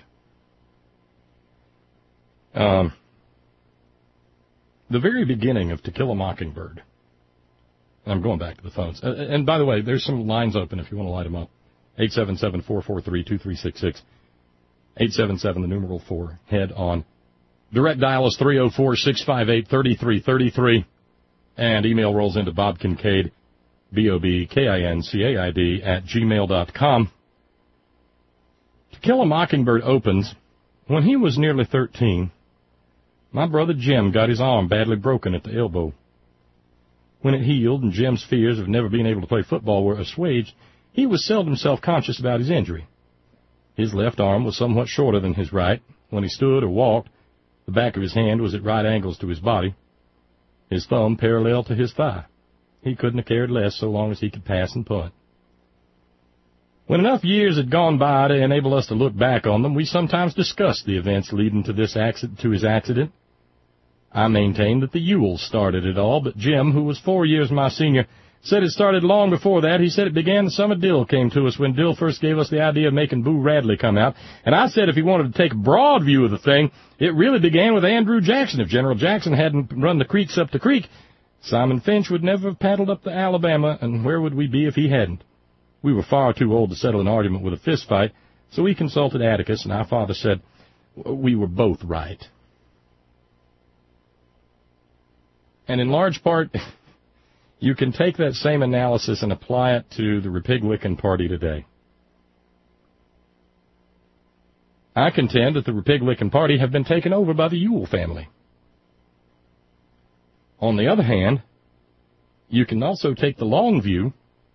Um, the very beginning of To Kill a Mockingbird. I'm going back to the phones. Uh, and by the way, there's some lines open if you want to light them up. eight seven seven, four four three, two three six six. eight seven seven, the numeral four, head on. Direct dial is three oh four, six five eight, three three three three. And email rolls into Bob Kincaid, B O B K I N C A I D, at gmail dot com. To Kill a Mockingbird opens, when he was nearly thirteen, my brother Jim got his arm badly broken at the elbow. When it healed and Jim's fears of never being able to play football were assuaged, he was seldom self-conscious about his injury. His left arm was somewhat shorter than his right. When he stood or walked, the back of his hand was at right angles to his body, his thumb parallel to his thigh. He couldn't have cared less so long as he could pass and punt. When enough years had gone by to enable us to look back on them, we sometimes discussed the events leading to this accident, to his accident. I maintained that the Ewells started it all, but Jim, who was four years my senior, said it started long before that. He said it began the summer Dill came to us when Dill first gave us the idea of making Boo Radley come out. And I said if he wanted to take a broad view of the thing, it really began with Andrew Jackson. If General Jackson hadn't run the creeks up the creek, Simon Finch would never have paddled up the Alabama, and where would we be if he hadn't? We were far too old to settle an argument with a fist fight, so we consulted Atticus, and our father said we were both right. And in large part, you can take that same analysis and apply it to the Republican Party today. I contend that the Republican Party have been taken over by the Ewell family. On the other hand, you can also take the long view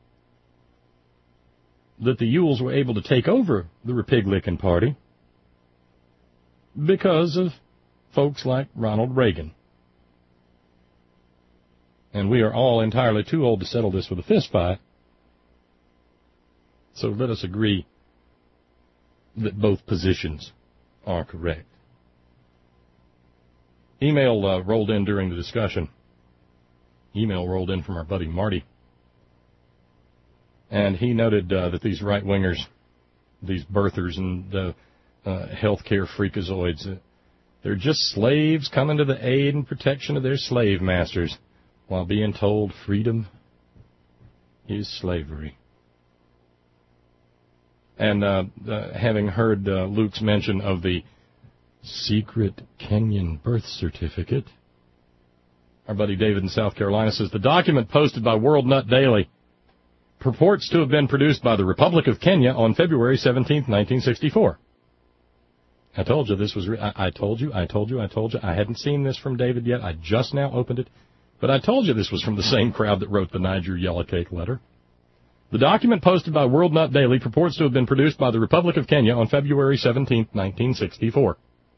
that the Ewells were able to take over the Republican Party because of folks like Ronald Reagan. And we are all entirely too old to settle this with a fist fight. So let us agree that both positions are correct. Email uh, rolled in during the discussion. Email rolled in from our buddy Marty. And he noted uh, that these right-wingers, these birthers and uh, uh, healthcare freakazoids, uh, they're just slaves coming to the aid and protection of their slave masters. while being told freedom is slavery. And uh, uh, having heard uh, Luke's mention of the secret Kenyan birth certificate, our buddy David in South Carolina says, the document posted by World Nut Daily purports to have been produced by the Republic of Kenya on February seventeenth, nineteen sixty-four. I told you this was, re- I, I told you, I told you, I told you. I hadn't seen this from David yet. I just now opened it. But I told you this was from the same crowd that wrote the Niger Yellow Cake letter. The document posted by World Nut Daily purports to have been produced by the Republic of Kenya on February seventeenth, nineteen sixty-four.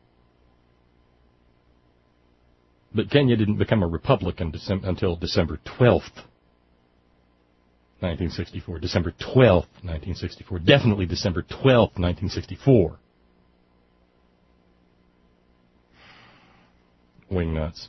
But Kenya didn't become a republic until December twelfth, nineteen sixty-four. December twelfth, nineteen sixty-four. Definitely December twelfth, nineteen sixty-four. Wingnuts.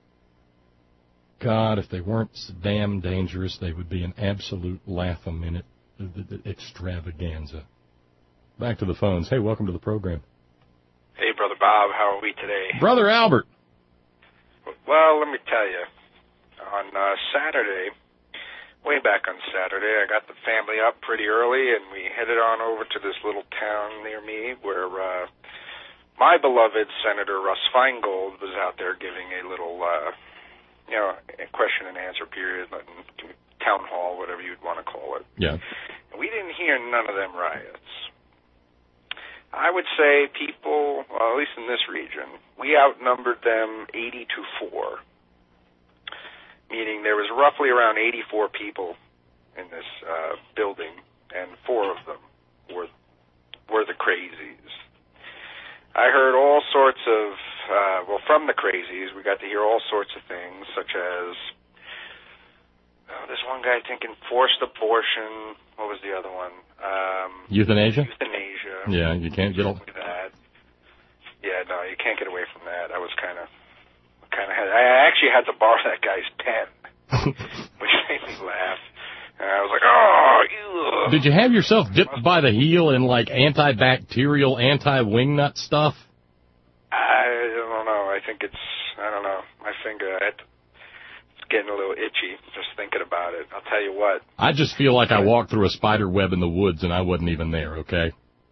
God, if they weren't so damn dangerous, they would be an absolute laugh-a-minute extravaganza. Back to the phones. Hey, welcome to the program. Hey, Brother Bob, how are we today? Brother Albert. Well, let me tell you, on uh, Saturday, way back on Saturday, I got the family up pretty early, and we headed on over to this little town near me where uh, my beloved Senator Russ Feingold was out there giving a little, uh, you know, a question and answer period, town hall, whatever you'd want to call it. Yeah. And we didn't hear none of them riots. I would say people, well, at least in this region, we outnumbered them eighty to four, meaning there was roughly around eighty-four people in this uh, building, and four of them were were the crazies. I heard all sorts of, uh, well, from the crazies, we got to hear all sorts of things, such as, oh, this one guy thinking forced abortion. What was the other one? Um, Euthanasia? Euthanasia. Yeah, you can't get away. That. Yeah, no, you can't get away from that. I was kind of, kind of had, I actually had to borrow that guy's pen, which made me laugh. And I was like, oh, ew. Did you have yourself dipped by the heel in, like, antibacterial, anti-wingnut stuff? I don't know. I think it's, I don't know. My finger, it, it's getting a little itchy just thinking about it. I'll tell you what. I just feel like I walked through a spider web in the woods and I wasn't even there, okay?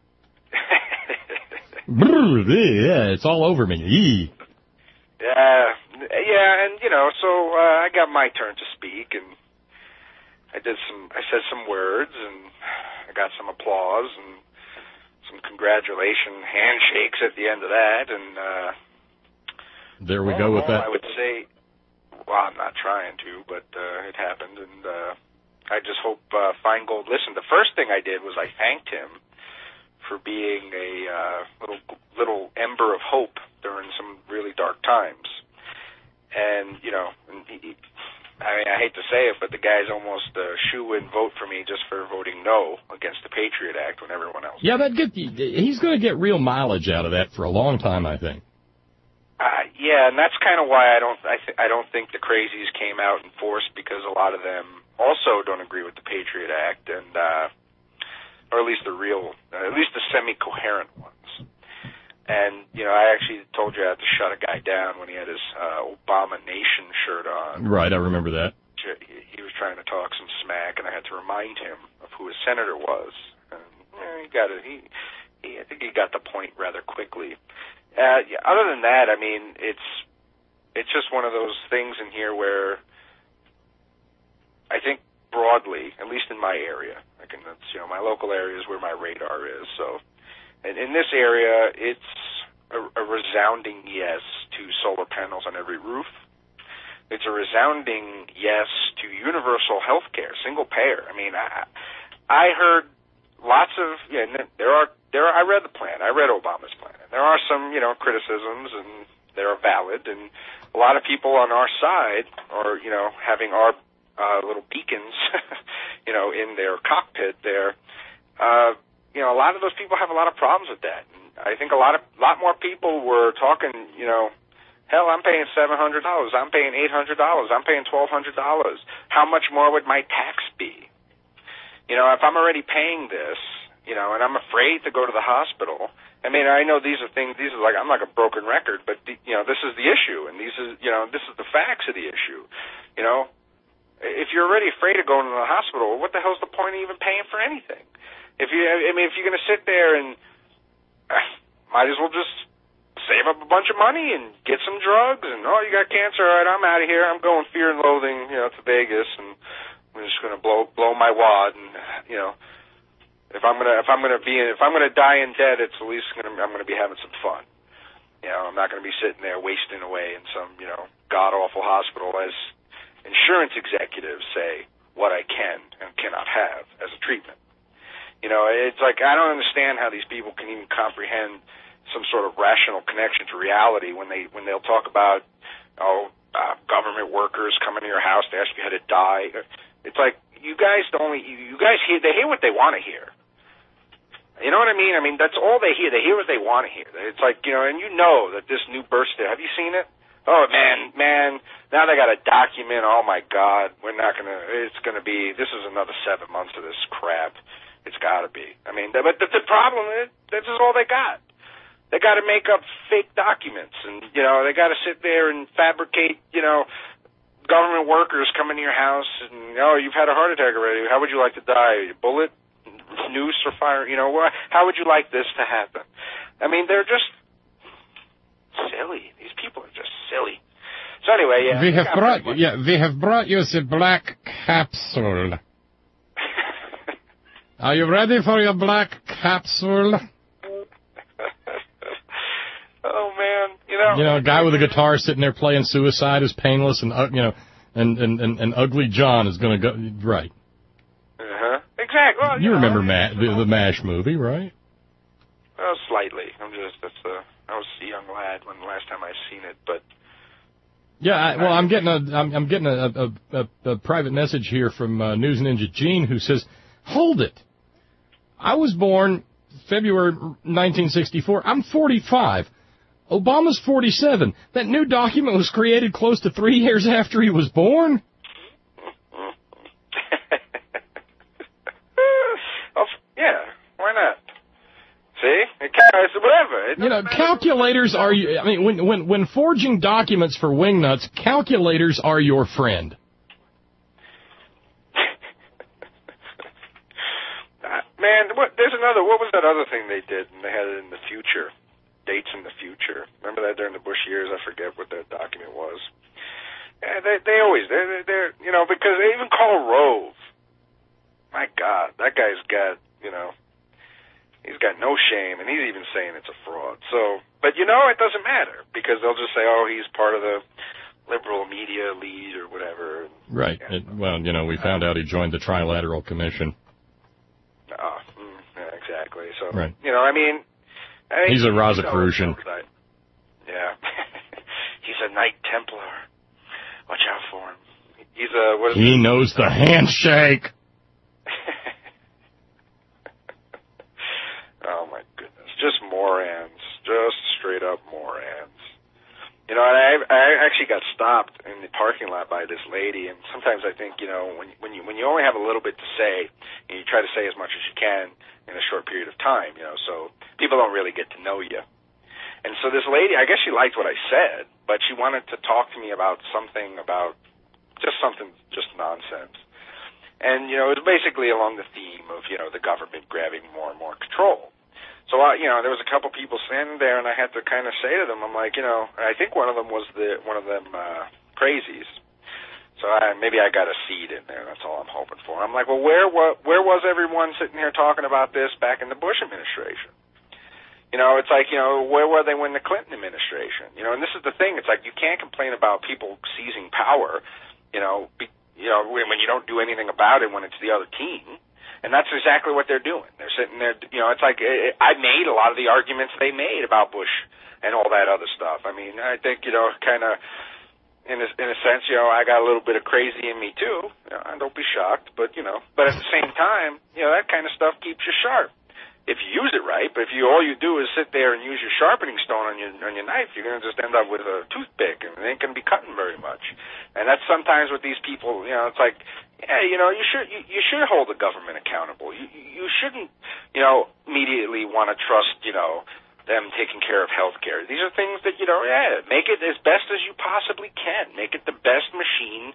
Yeah, it's all over me. Eee. Yeah, yeah, and, you know, so uh, I got my turn to speak, and I did some, I said some words, and I got some applause and some congratulation handshakes at the end of that, and uh, there we well, go with well, that. I would say, well, I'm not trying to, but uh, it happened, and uh, I just hope uh, Feingold listened. The first thing I did was I thanked him for being a uh, little little ember of hope during some really dark times, and you know, and he, I mean, I hate to say it, but the guy's almost a shoe-in vote for me just for voting no against the Patriot Act when everyone else. Yeah, that get he's going to get real mileage out of that for a long time, I think. Uh, yeah, and that's kind of why I don't I, th- I don't think the crazies came out in force, because a lot of them also don't agree with the Patriot Act, and uh, or at least the real, uh, at least the semi-coherent ones. And, you know, I actually told you I had to shut a guy down when he had his uh, Obama Nation shirt on. Right, I remember that. He was trying to talk some smack, and I had to remind him of who his senator was. And, eh, he got it. He, he, I think he got the point rather quickly. Uh, yeah, other than that, I mean, it's it's just one of those things in here where I think broadly, at least in my area, I can, that's, you know, my local area is where my radar is. So, and in this area, it's a, a resounding yes to solar panels on every roof. It's a resounding yes to universal health care, single payer. I mean, I, I heard lots of, yeah, there are, there are, I read the plan. I read Obama's plan. And there are some, you know, criticisms, and they are valid. And a lot of people on our side are, you know, having our uh, little beacons, you know, in their cockpit there. Uh, you know, a lot of those people have a lot of problems with that. And I think a lot of, lot more people were talking, you know, hell, I'm paying seven hundred dollars. I'm paying eight hundred dollars. I'm paying twelve hundred dollars. How much more would my tax be? You know, if I'm already paying this, you know, and I'm afraid to go to the hospital. I mean, I know these are things, these are like, I'm like a broken record, but, the, you know, this is the issue, and these is, you know, this is the facts of the issue. You know, if you're already afraid of going to the hospital, what the hell's the point of even paying for anything? If you, I mean, if you're going to sit there and uh, might as well just save up a bunch of money and get some drugs and, oh, you got cancer, all right, I'm out of here. I'm going fear and loathing, you know, to Vegas, and I'm just going to blow blow my wad. And, you know, if I'm going to if I'm going to be if I'm going to die in debt, it's at least gonna, I'm going to be having some fun. You know, I'm not going to be sitting there wasting away in some, you know, god awful hospital as insurance executives say what I can and cannot have as a treatment. You know, it's like I don't understand how these people can even comprehend some sort of rational connection to reality when they when they'll talk about oh uh, government workers coming to your house to ask you how to die. It's like you guys don't you guys hear they hear what they want to hear. You know what I mean? I mean that's all they hear. They hear what they want to hear. It's like you know, and you know that this new birth certificate. Have you seen it? Oh man, man! Now they got to document. Oh my God, we're not gonna. It's gonna be. This is another seven months of this crap. It's got to be. I mean, but the, the problem is, this is all they got. They got to make up fake documents, and, you know, they got to sit there and fabricate, you know, government workers coming to your house, and, oh, you've had a heart attack already. How would you like to die? Bullet, noose, or fire? You know, how would you like this to happen? I mean, they're just silly. These people are just silly. So anyway, yeah. We have brought, yeah, we have brought you the black capsule. Are you ready for your black capsule? Oh man, you know. You know, a guy with a guitar sitting there playing "Suicide is Painless," and uh, you know, and and and, and Ugly John is going to go right. Uh huh. Exactly. Well, you you remember know, Ma- the, the MASH movie, right? Well, slightly. I'm just that's uh, I was a young lad when the last time I seen it, but. Yeah, I, well, I'm getting a I'm, I'm getting a, a, a, a private message here from uh, News Ninja Gene who says, "Hold it. I was born February nineteen sixty-four. I'm forty-five. Obama's forty-seven. That new document was created close to three years after he was born." Oh, yeah, why not? See? It counts, whatever. It you know, calculators are, I mean, when, when, when forging documents for wingnuts, calculators are your friend. Man, what, there's another, what was that other thing they did and they had it in the future? Dates in the future. Remember that during the Bush years? I forget what that document was. Yeah, they, they always, they're, they're, you know, because they even Karl Rove. My God, that guy's got, you know, he's got no shame, and he's even saying it's a fraud. So, but you know, it doesn't matter, because they'll just say, oh, he's part of the liberal media lead or whatever. Right. Yeah. It, well, you know, we found out he joined the Trilateral Commission. Oh, mm, yeah, exactly. So, right. you know, I mean... I mean he's a Rosicrucian. Yeah. He's a Knight Templar. Watch out for him. He's a... What is he it? knows the handshake. Oh, my goodness. Just morons. Just straight up morons. You know, I I actually got stopped in the parking lot by this lady, and sometimes I think, you know, when when you when you only have a little bit to say, and you try to say as much as you can in a short period of time, you know, so people don't really get to know you. And so this lady, I guess she liked what I said, but she wanted to talk to me about something about just something just nonsense. And, you know, it was basically along the theme of, you know, the government grabbing more and more control. So, I, you know, there was a couple people standing there, and I had to kind of say to them, I'm like, you know, I think one of them was the one of them uh, crazies. So I, maybe I got a seed in there. That's all I'm hoping for. I'm like, well, where what, where was everyone sitting here talking about this back in the Bush administration? You know, it's like, you know, where were they when the Clinton administration? You know, and this is the thing. It's like you can't complain about people seizing power, you know, be, you know, when, when you don't do anything about it when it's the other team. And that's exactly what they're doing. They're sitting there, you know, it's like I made a lot of the arguments they made about Bush and all that other stuff. I mean, I think, you know, kind of, in a, in a sense, you know, I got a little bit of crazy in me too. You know, don't be shocked, but, you know, but at the same time, you know, that kind of stuff keeps you sharp. If you use it right, but if you all you do is sit there and use your sharpening stone on your on your knife, you're going to just end up with a toothpick, and it ain't going to be cutting very much. And that's sometimes what these people, you know, it's like, yeah, you know, you should you, you should hold the government accountable. You you shouldn't, you know, immediately want to trust, you know, them taking care of health care. These are things that, you know, yeah, make it as best as you possibly can. Make it the best machine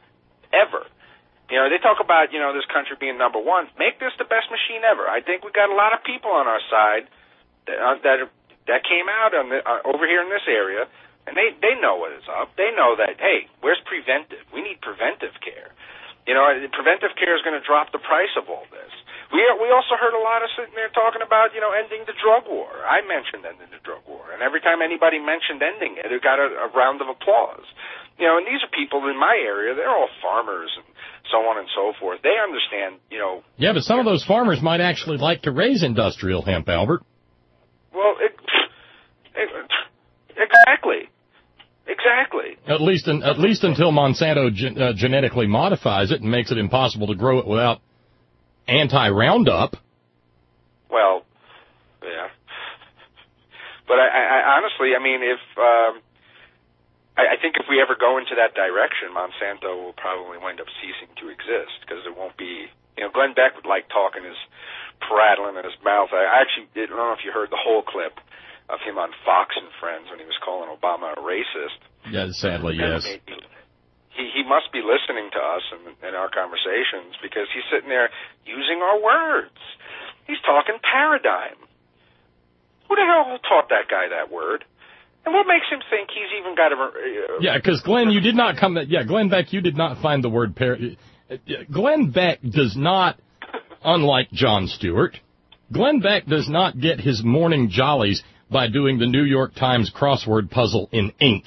ever. You know, they talk about, you know, this country being number one. Make this the best machine ever. I think we got a lot of people on our side that uh, that, that came out on the, uh, over here in this area, and they, they know what is up. They know that, hey, where's preventive? We need preventive care. You know, preventive care is going to drop the price of all this. We we also heard a lot of sitting there talking about, you know, ending the drug war. I mentioned ending the drug war, and every time anybody mentioned ending it, it got a, a round of applause. You know, and these are people in my area. They're all farmers and so on and so forth. They understand, you know. Yeah, but some of those farmers might actually like to raise industrial hemp, Albert. Well, it, it, exactly. Exactly. At least, in, at least until Monsanto gen, uh, genetically modifies it and makes it impossible to grow it without anti-Roundup. Well, yeah. But I, I honestly, I mean, if um, I, I think if we ever go into that direction, Monsanto will probably wind up ceasing to exist because it won't be. You know, Glenn Beck would like talking his prattling in his mouth. I actually did, I don't know if you heard the whole clip of him on Fox and Friends when he was calling Obama a racist. Yeah, sadly, yes. He he must be listening to us in, in our conversations because he's sitting there using our words. He's talking paradigm. Who the hell taught that guy that word? And what makes him think he's even got a... Uh, yeah, because Glenn, you did not come... Yeah, Glenn Beck, you did not find the word... Par- Glenn Beck does not, unlike Jon Stewart, Glenn Beck does not get his morning jollies by doing the New York Times crossword puzzle in ink.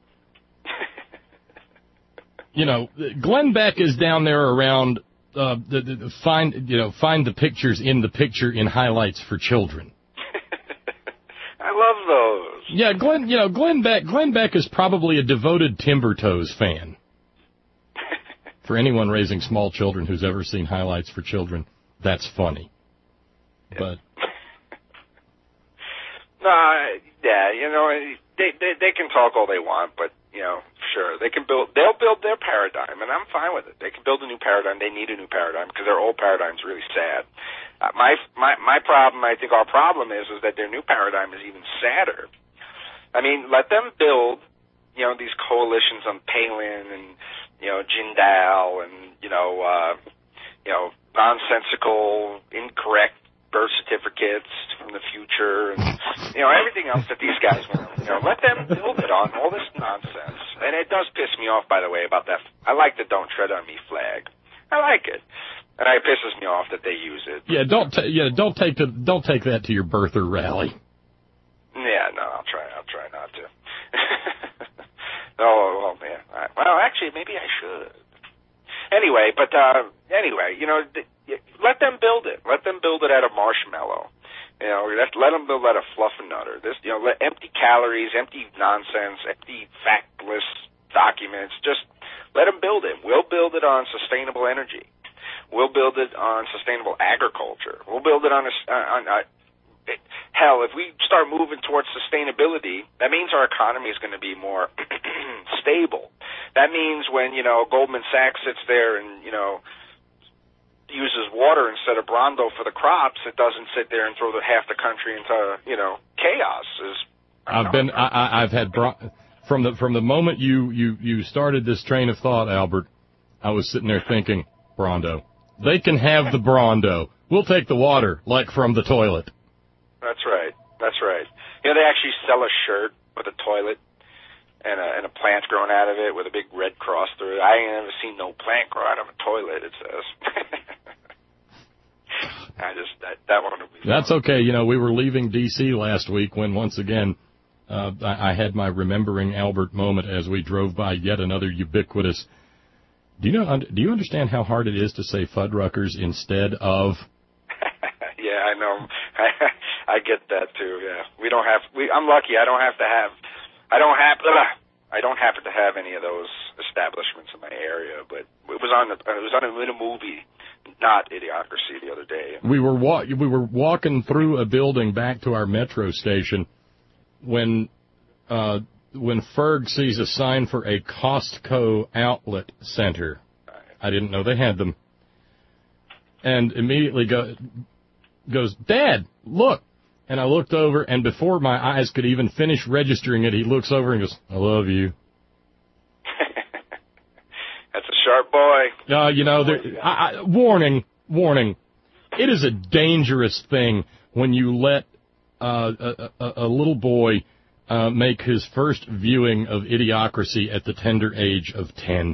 You know, Glenn Beck is down there around uh, the, the find you know find the pictures in the picture in highlights for children. I love those. Yeah, Glenn. You know, Glenn Beck. Glenn Beck is probably a devoted Timber Toes fan. For anyone raising small children who's ever seen highlights for children, that's funny. But. No, yeah, you know, they, they they can talk all they want, but you know, sure, they can build. They'll build their paradigm, and I'm fine with it. They can build a new paradigm. They need a new paradigm because their old paradigm's really sad. Uh, my my my problem, I think, our problem is is that their new paradigm is even sadder. I mean, let them build, you know, these coalitions on Palin and you know Jindal and you know uh, you know nonsensical, incorrect birth certificates from the future, and you know everything else that these guys want. You know, let them build it on all this nonsense. And it does piss me off, by the way, about that. I like the "Don't Tread on Me" flag. I like it, and it pisses me off that they use it. Yeah, don't t- yeah, don't take to don't take that to your birther rally. Yeah, no, I'll try. I'll try not to. oh, well, man. I, well, actually, maybe I should. Anyway, but uh, anyway, you know. Th- Let them build it. Let them build it out of marshmallow. You know, let, let them build out of fluffernutter. This, you know, let, empty calories, empty nonsense, empty factless documents. Just let them build it. We'll build it on sustainable energy. We'll build it on sustainable agriculture. We'll build it on a, on a hell, if we start moving towards sustainability, that means our economy is going to be more stable. That means when, you know, Goldman Sachs sits there and, you know, uses water instead of Brondo for the crops, it doesn't sit there and throw the, half the country into, you know, chaos. Is I've been, I, I've had, from the from the moment you, you, you started this train of thought, Albert, I was sitting there thinking, Brondo. They can have the Brondo. We'll take the water, like from the toilet. That's right. That's right. You know, they actually sell a shirt with a toilet and a, and a plant growing out of it with a big red cross through it. I ain't never seen no plant grow out of a toilet, it says. I just, that, that one would be That's fun. okay. You know, we were leaving D C last week when once again uh, I, I had my remembering Albert moment as we drove by yet another ubiquitous. Do you know? Do you understand how hard it is to say Fuddruckers instead of? Yeah, I know. I, I get that too. Yeah, we don't have. We, I'm lucky. I don't have to have. I don't have. Ugh, I don't happen to have any of those establishments in my area, but it was on the. It was on a, in a movie. Not Idiocracy the other day. We were wa- we were walking through a building back to our metro station when uh, when Ferg sees a sign for a Costco outlet center. I didn't know they had them. And immediately go, goes, Dad, look. And I looked over, and before my eyes could even finish registering it, he looks over and goes, I love you. That's a sharp boy. boy. Uh, you know, there, I, I, warning, warning. It is a dangerous thing when you let uh, a, a, a little boy uh, make his first viewing of Idiocracy at the tender age of ten.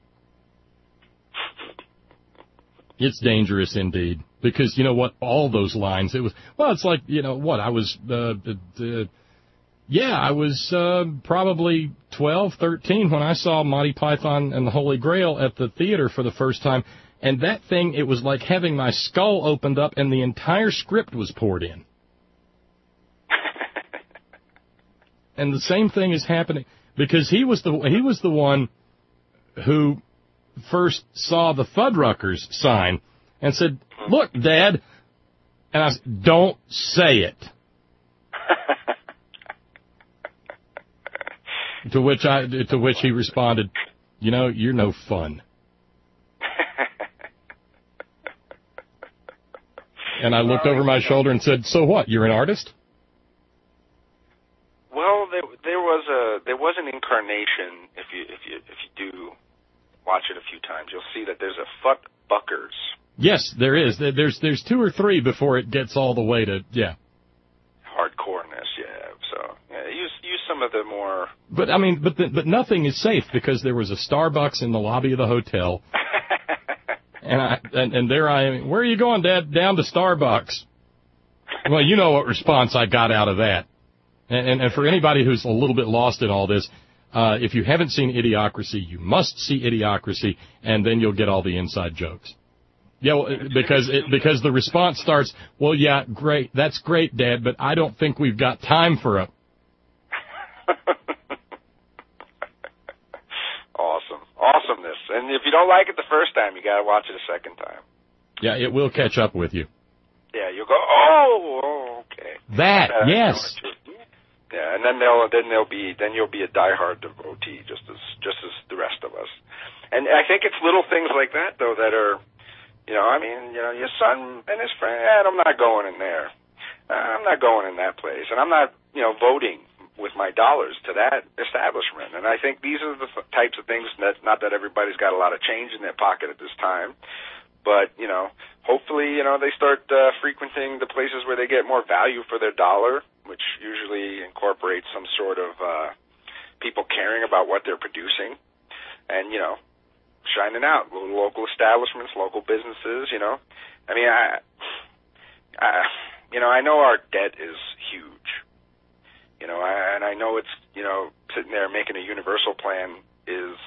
It's dangerous indeed. Because, you know what, all those lines, it was, well, it's like, you know, what, I was, uh, uh, yeah, I was uh, probably twelve, thirteen when I saw Monty Python and the Holy Grail at the theater for the first time. And that thing, it was like having my skull opened up and the entire script was poured in. And the same thing is happening because he was the he was the one who first saw the Fuddruckers sign and said, "Look, Dad," and I said, "Don't say it." to which I to which he responded, "You know, you're no fun." And I looked over my shoulder and said, "So what? You're an artist?" Well, there, there was a there was an incarnation. If you if you if you do watch it a few times, you'll see that there's a Fuddbuckers. Yes, there is. There's there's two or three before it gets all the way to yeah. Hardcoreness, yeah. So yeah, use use some of the more. But I mean, but the, but nothing is safe because there was a Starbucks in the lobby of the hotel. And I and, and there I am. Where are you going, Dad? Down to Starbucks. Well, you know what response I got out of that. And, and, and for anybody who's a little bit lost in all this, uh, if you haven't seen Idiocracy, you must see Idiocracy, and then you'll get all the inside jokes. Yeah, well, because it, because the response starts, well, yeah, great, that's great, Dad, but I don't think we've got time for a. Awesome, awesomeness, and if you don't like it the first time, you got to watch it a second time. Yeah, it will catch up with you. Yeah, you'll go, oh, oh okay. That, uh, yes. Yeah, and then they'll then they'll be then you'll be a diehard devotee, just as just as the rest of us. And I think it's little things like that though that are, you know, I mean, you know, your son and his friend. I'm not going in there. I'm not going in that place, and I'm not, you know, voting with my dollars to that establishment. And I think these are the types of things that not that everybody's got a lot of change in their pocket at this time, but you know, hopefully, you know, they start uh, frequenting the places where they get more value for their dollar, which usually incorporates some sort of uh, people caring about what they're producing, and, you know, shining out, local establishments, local businesses, you know. I mean, I, I you know, I know our debt is huge, you know, I, and I know it's, you know, sitting there making a universal plan is,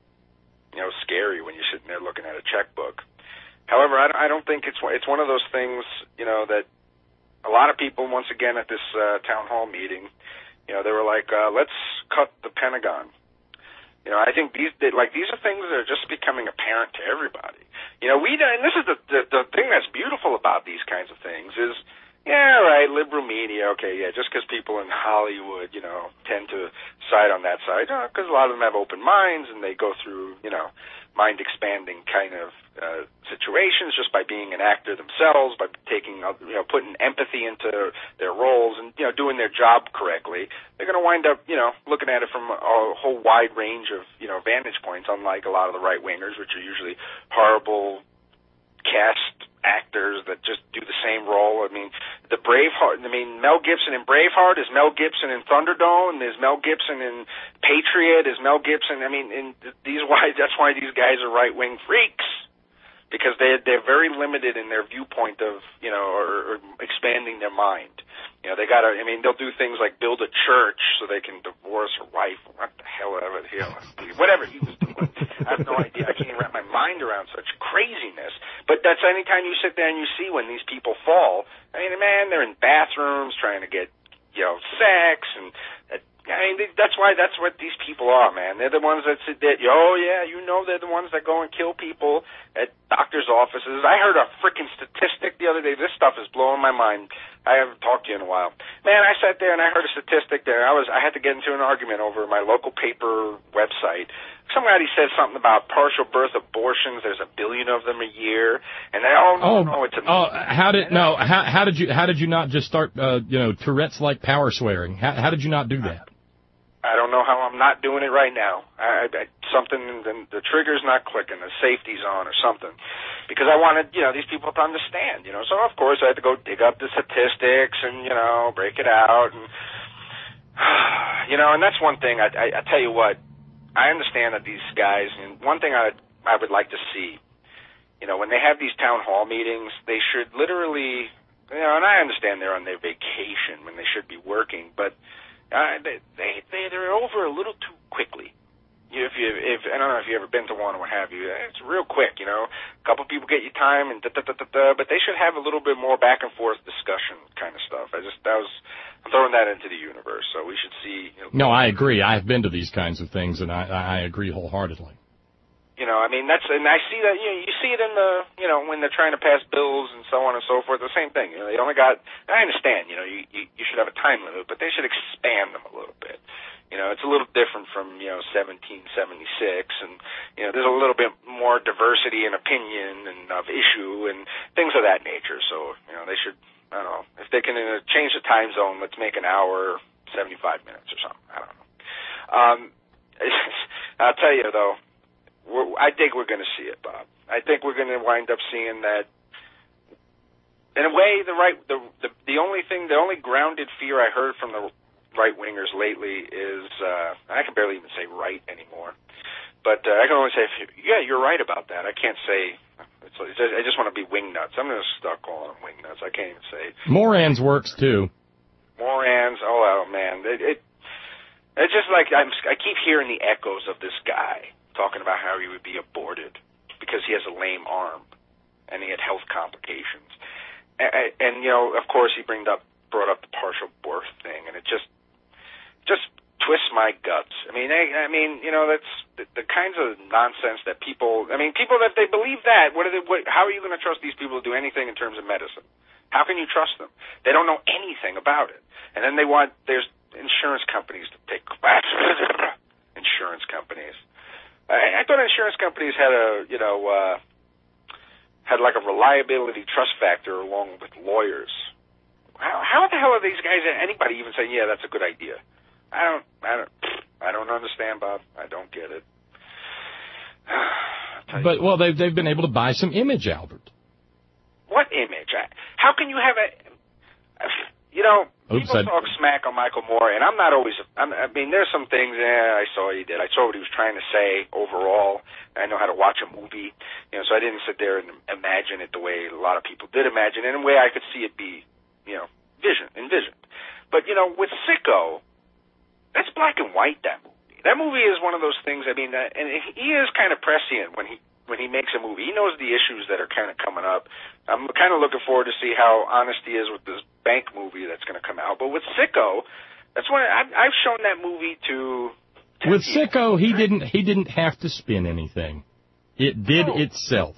you know, scary when you're sitting there looking at a checkbook. However, I, I don't think it's it's one of those things, you know, that a lot of people, once again, at this uh, town hall meeting, you know, they were like, uh, let's cut the Pentagon. You know, I think these, they, like, these are things that are just becoming apparent to everybody. You know, we, and this is the, the, the thing that's beautiful about these kinds of things is, yeah, right, liberal media, okay, yeah, just because people in Hollywood, you know, tend to side on that side, because you know, a lot of them have open minds and they go through, you know, mind-expanding kind of uh, situations just by being an actor themselves, by taking, you know, putting empathy into their roles and, you know, doing their job correctly. They're going to wind up, you know, looking at it from a whole wide range of, you know, vantage points, unlike a lot of the right-wingers, which are usually horrible cast actors that just do the same role. I mean, the Braveheart, I mean, Mel Gibson in Braveheart is Mel Gibson in Thunderdome, there's Mel Gibson in Patriot, is Mel Gibson, I mean, in these why that's why these guys are right-wing freaks, because they they're very limited in their viewpoint of, you know, or, or expanding their mind. You know, they gotta, I mean, they'll do things like build a church so they can divorce a wife. What the hell, whatever the hell, whatever he was doing. I have no idea. I can't wrap my mind around such craziness. But that's anytime you sit there and you see when these people fall. I mean, man, they're in bathrooms trying to get, you know, sex, and uh, I mean, that's why that's what these people are, man. They're the ones that sit there. Oh yeah, you know, they're the ones that go and kill people at doctors' offices. I heard a freaking statistic the other day. This stuff is blowing my mind. I haven't talked to you in a while. Man, I sat there and I heard a statistic there. I was I had to get into an argument over my local paper website. Somebody said something about partial birth abortions. There's a billion of them a year, and they all oh, know it's a. Oh, how did no? How, how did you how did you not just start uh, you know Tourette's like power swearing? How, how did you not do that? I, I don't know how I'm not doing it right now. I, I, something, the, the trigger's not clicking, the safety's on or something. Because I wanted, you know, these people to understand, you know. So, of course, I had to go dig up the statistics and, you know, break it out. And, you know, and that's one thing. I, I, I tell you what, I understand that these guys, and one thing I, I would like to see, you know, when they have these town hall meetings, they should literally, you know, and I understand they're on their vacation when they should be working, but Uh, they, they, they, they're over a little too quickly. You, if you, if, I don't know if you've ever been to one or what have you, it's real quick, you know. A couple people get you time and da, da, da, da, da, but they should have a little bit more back and forth discussion kind of stuff. I just, that was, I'm throwing that into the universe, so we should see. You know, no, I agree. I've been to these kinds of things, and I, I agree wholeheartedly. You know, I mean, that's, and I see that, you know, you see it in the, you know, when they're trying to pass bills and so on and so forth, the same thing. You know, they only got, I understand, you know, you, you, you should have a time limit, but they should expand them a little bit. You know, it's a little different from, you know, seventeen seventy-six, and, you know, there's a little bit more diversity in opinion and of issue and things of that nature. So, you know, they should, I don't know, if they can uh, change the time zone, let's make an hour, seventy-five minutes or something. I don't know. Um, I'll tell you, though, We're, I think we're going to see it, Bob. I think we're going to wind up seeing that. In a way, the right, the, the the only thing, the only grounded fear I heard from the right wingers lately is uh, I can barely even say right anymore. But uh, I can only say, yeah, you're right about that. I can't say. It's, it's, I just want to be wing nuts. I'm going to start calling them wing nuts. I can't even say. Morans works too. Morans. Oh, oh man, it, it it's just like I'm, I keep hearing the echoes of this guy talking about how he would be aborted because he has a lame arm and he had health complications. And, and you know, of course, he bring up, brought up the partial birth thing, and it just just twists my guts. I mean, I, I mean, you know, that's the, the kinds of nonsense that people, I mean, people that they believe that, what are they, what, how are you going to trust these people to do anything in terms of medicine? How can you trust them? They don't know anything about it. And then they want, there's insurance companies to take, insurance companies. I, I thought insurance companies had a, you know, uh, had like a reliability trust factor along with lawyers. How, how the hell are these guys, anybody even saying, yeah, that's a good idea? I don't, I don't, I don't understand, Bob. I don't get it. But, well, they've, they've been able to buy some image, Albert. What image? I, how can you have a, you know, Oops, people I... talk smack on Michael Moore, and I'm not always, I'm, I mean, there's some things, yeah, I saw he did. I saw what he was trying to say overall. I know how to watch a movie, you know, so I didn't sit there and imagine it the way a lot of people did imagine it, in a way I could see it be, you know, vision, envisioned. But, you know, with Sicko, that's black and white, that movie. That movie is one of those things, I mean, uh, and he is kind of prescient when he, when he makes a movie. He knows the issues that are kind of coming up. I'm kind of looking forward to see how honest he is with this bank movie that's going to come out. But with Sicko, that's when I've, I've shown that movie to. to with people. Sicko, he didn't he didn't have to spin anything. It did No. itself.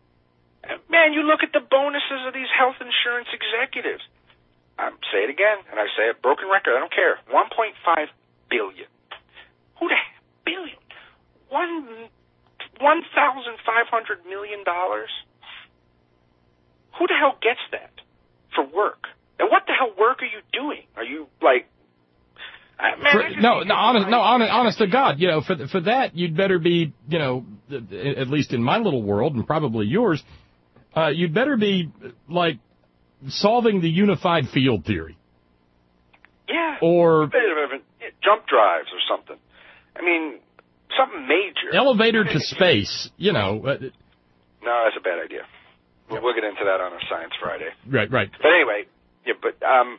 Man, you look at the bonuses of these health insurance executives. I say it again, and I say it, broken record. I don't care. one point five billion. Who the hell? Billion? One. One thousand five hundred million dollars? Who the hell gets that for work? And what the hell work are you doing? Are you, like... Uh, man, For, no, no, honest, no, honest, honest to God, you know, for for that, you'd better be, you know, at least in my little world, and probably yours, uh, you'd better be, like, solving the unified field theory. Yeah. Or... Jump drives or something. I mean... Something major. Elevator to space, you know. Uh, no, that's a bad idea. We'll, we'll get into that on a Science Friday. Right, right. But anyway, yeah, but, um...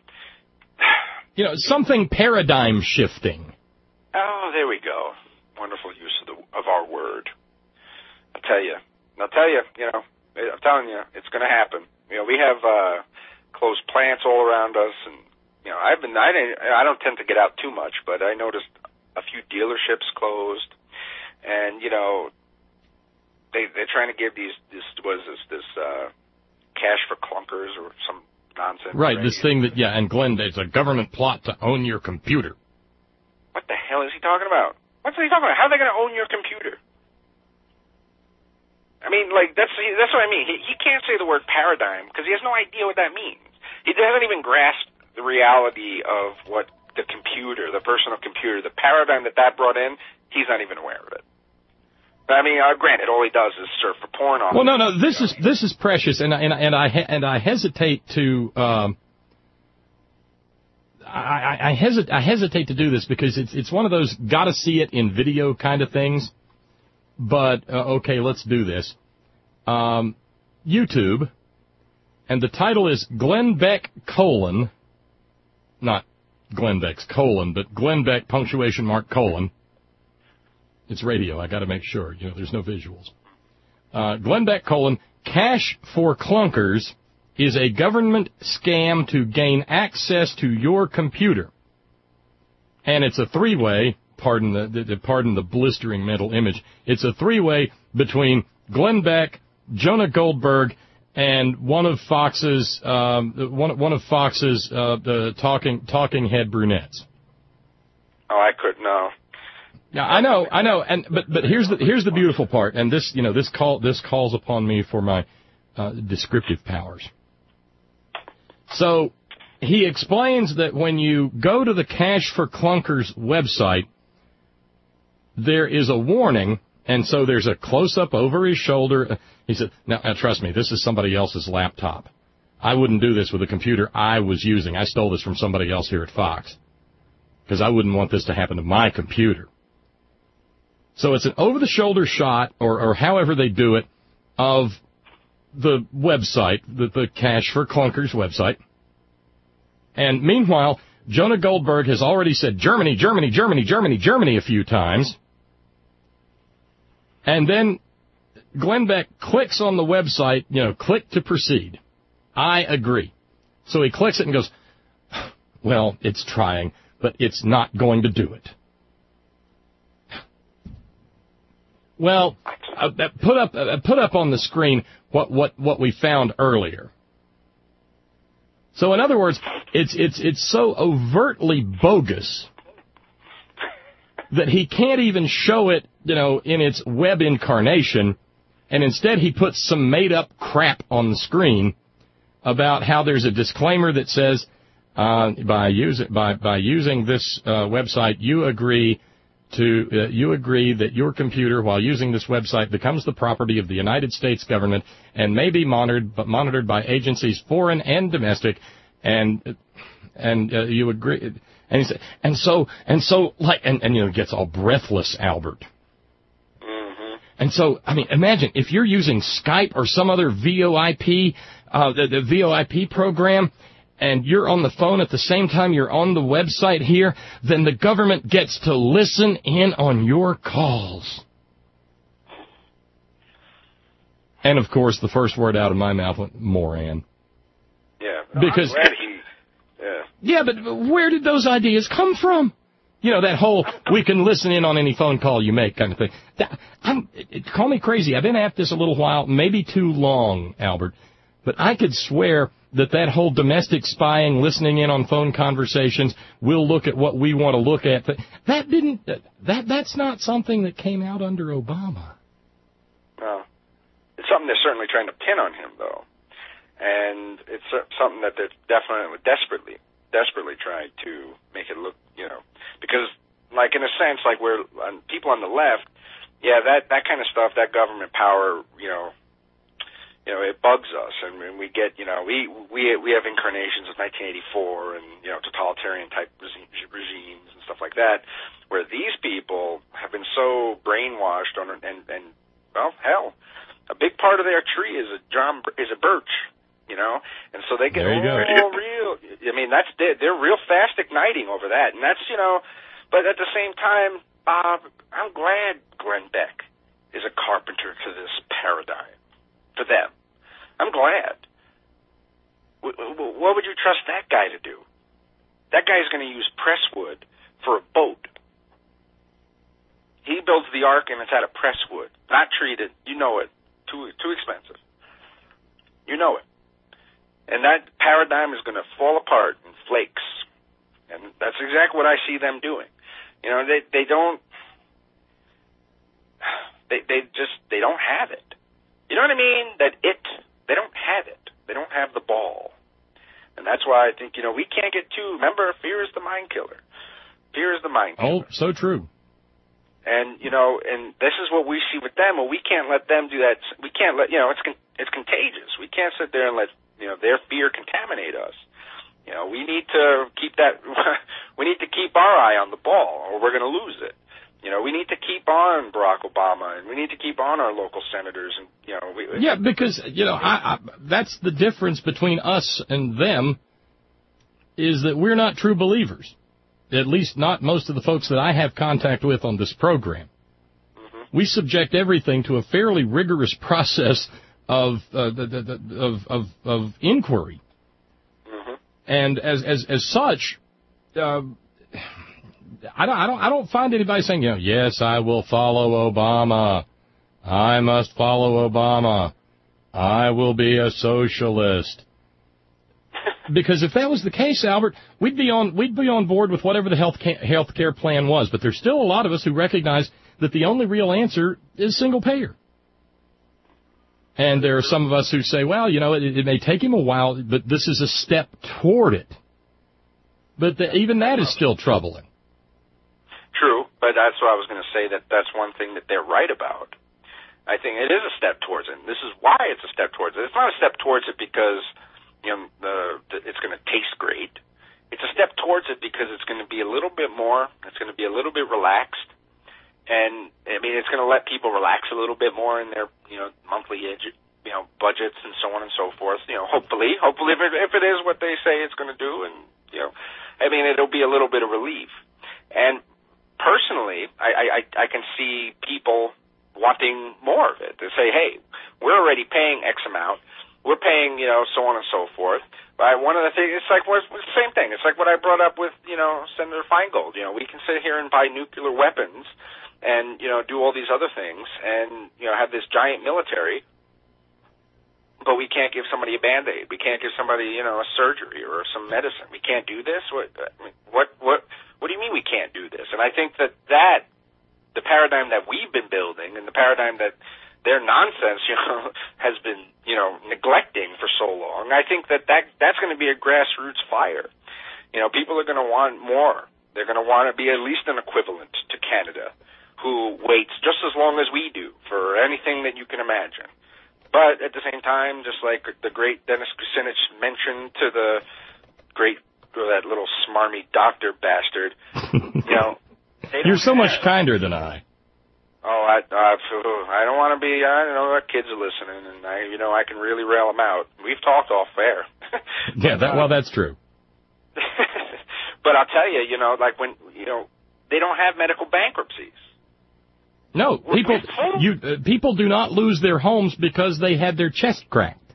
you know, something paradigm shifting. Oh, there we go. Wonderful use of the of our word. I'll tell you. I'll tell you, you know, I'm telling you, it's going to happen. You know, we have uh, closed plants all around us, and, you know, I've been, I, didn't, I don't tend to get out too much, but I noticed a few dealerships closed. And, you know, they, they're trying to give these, this, what is this, this, uh, cash for clunkers or some nonsense. Right, this thing that, yeah, and Glenn, it's a government plot to own your computer. What the hell is he talking about? What's he talking about? How are they going to own your computer? I mean, like, that's, that's what I mean. He, he can't say the word paradigm because he has no idea what that means. He hasn't even grasped the reality of what the computer, the personal computer, the paradigm that that brought in, he's not even aware of it. I mean, uh, granted, all he does is surf for porn on. Well, no, no, this is this is precious, and and and I and I hesitate to um, I, I hesitate I hesitate to do this because it's it's one of those gotta see it in video kind of things. But uh, okay, let's do this. Um, YouTube, and the title is Glenn Beck colon, not Glenn Beck's colon, but Glenn Beck punctuation mark colon. It's radio. I got to make sure. You know, there's no visuals. Uh, Glenn Beck colon, Cash for Clunkers is a government scam to gain access to your computer. And it's a three-way, pardon the, the, the pardon the blistering mental image, it's a three-way between Glenn Beck, Jonah Goldberg, and one of Fox's, um, one, one of Fox's, uh, the talking, talking head brunettes. Oh, I couldn't know. Yeah, I know, I know, and but but here's the here's the beautiful part, and this you know this call this calls upon me for my uh, descriptive powers. So he explains that when you go to the Cash for Clunkers website, there is a warning, and so there's a close up over his shoulder. He said, "Now, now trust me, this is somebody else's laptop. I wouldn't do this with a computer I was using. I stole this from somebody else here at Fox because I wouldn't want this to happen to my computer." So it's an over-the-shoulder shot, or, or however they do it, of the website, the, the Cash for Clunkers website. And meanwhile, Jonah Goldberg has already said Germany, Germany, Germany, Germany, Germany a few times. And then Glenn Beck clicks on the website, you know, click to proceed. I agree. So he clicks it and goes, well, it's trying, but it's not going to do it. Well, uh, put up uh, put up on the screen what, what, what we found earlier. So in other words, it's it's it's so overtly bogus that he can't even show it, you know, in its web incarnation, and instead he puts some made up crap on the screen about how there's a disclaimer that says uh, by use by by using this uh, website you agree. To uh, you agree that your computer, while using this website, becomes the property of the United States government and may be monitored, but monitored by agencies foreign and domestic, and and uh, you agree, and he said, and so and so like, and, and you know, gets all breathless, Albert. Mm-hmm. And so, I mean, imagine if you're using Skype or some other V O I P, uh, the, the V O I P program, and you're on the phone at the same time you're on the website here, then the government gets to listen in on your calls. And, of course, the first word out of my mouth went, Moran. Yeah. Because, I'm glad he, yeah. Yeah, but where did those ideas come from? You know, that whole we can listen in on any phone call you make kind of thing. That, I'm, it, call me crazy. I've been at this a little while, maybe too long, Albert. But I could swear that that whole domestic spying, listening in on phone conversations, we'll look at what we want to look at. That didn't, that, that's not something that came out under Obama. No. It's something they're certainly trying to pin on him, though. And it's something that they're definitely, desperately, desperately trying to make it look, you know, because, like, in a sense, like, we're, um, people on the left, yeah, that, that kind of stuff, that government power, you know, You know, it bugs us, and we get, you know, we we we have incarnations of nineteen eighty-four and, you know, totalitarian type regimes and stuff like that, where these people have been so brainwashed on, and and well, hell, a big part of their tree is a John is a birch, you know, and so they get all real. I mean, that's they're, they're real fast igniting over that, and that's, you know, but at the same time, Bob, I'm glad Glenn Beck is a carpenter to this paradigm. For them. I'm glad. What would you trust that guy to do? That guy's going to use presswood for a boat. He builds the ark and it's out of presswood, not treated. You know it. Too too expensive. You know it. And that paradigm is going to fall apart in flakes. And that's exactly what I see them doing. You know, they they don't they they just they don't have it. You know what I mean? That it, they don't have it. They don't have the ball. And that's why I think, you know, we can't get too, remember, fear is the mind killer. Fear is the mind killer. Oh, so true. And, you know, and this is what we see with them. Well, we can't let them do that. We can't let, you know, it's con- it's contagious. We can't sit there and let, you know, their fear contaminate us. You know, we need to keep that, we need to keep our eye on the ball or we're going to lose it. You know, we need to keep on Barack Obama and we need to keep on our local senators. And, you know, we, yeah, because, you know, I, I, that's the difference between us and them is that we're not true believers. At least not most of the folks that I have contact with on this program. Mm-hmm. We subject everything to a fairly rigorous process of uh, the, the, the, of, of of inquiry, mm-hmm. and as as as such, uh, I don't I don't I don't find anybody saying, you know, yes, I will follow Obama, I must follow Obama, I will be a socialist. Because if that was the case, Albert, we'd be on we'd be on board with whatever the health ca- health care plan was. But there's still a lot of us who recognize that the only real answer is single payer. And there are some of us who say, well, you know, it, it may take him a while, but this is a step toward it. But the, even that is still troubling. True, but that's what I was going to say, that that's one thing that they're right about. I think it is a step towards it. This is why it's a step towards it. It's not a step towards it because, you know, the, the, it's going to taste great. It's a step towards it because it's going to be a little bit more, it's going to be a little bit relaxed. And, I mean, it's going to let people relax a little bit more in their, you know, monthly, edu- you know, budgets and so on and so forth. You know, hopefully, hopefully if it, if it is what they say it's going to do, and, you know, I mean, it'll be a little bit of relief. And personally, I, I, I can see people wanting more of it. They say, hey, we're already paying X amount. We're paying, you know, so on and so forth. But one of the things, it's like, well, it's the same thing. It's like what I brought up with, you know, Senator Feingold. You know, we can sit here and buy nuclear weapons and, you know, do all these other things and, you know, have this giant military, but we can't give somebody a Band-Aid. We can't give somebody, you know, a surgery or some medicine. We can't do this? What, what, what, what do you mean we can't do this? And I think that that, the paradigm that we've been building and the paradigm that their nonsense, you know, has been, you know, neglecting for so long, I think that, that that's going to be a grassroots fire. You know, people are going to want more. They're going to want to be at least an equivalent to Canada, who waits just as long as we do for anything that you can imagine. But at the same time, just like the great Dennis Kucinich mentioned to the great, or that little smarmy doctor bastard, you know, you're so much kinder than I. Oh, I, I, I don't want to be, I know that kids are listening, and I, you know, I can really rail them out. We've talked off air. Yeah, that, well, that's true. But I'll tell you, you know, like when, you know, they don't have medical bankruptcies. No, people, you, uh, people do not lose their homes because they had their chest cracked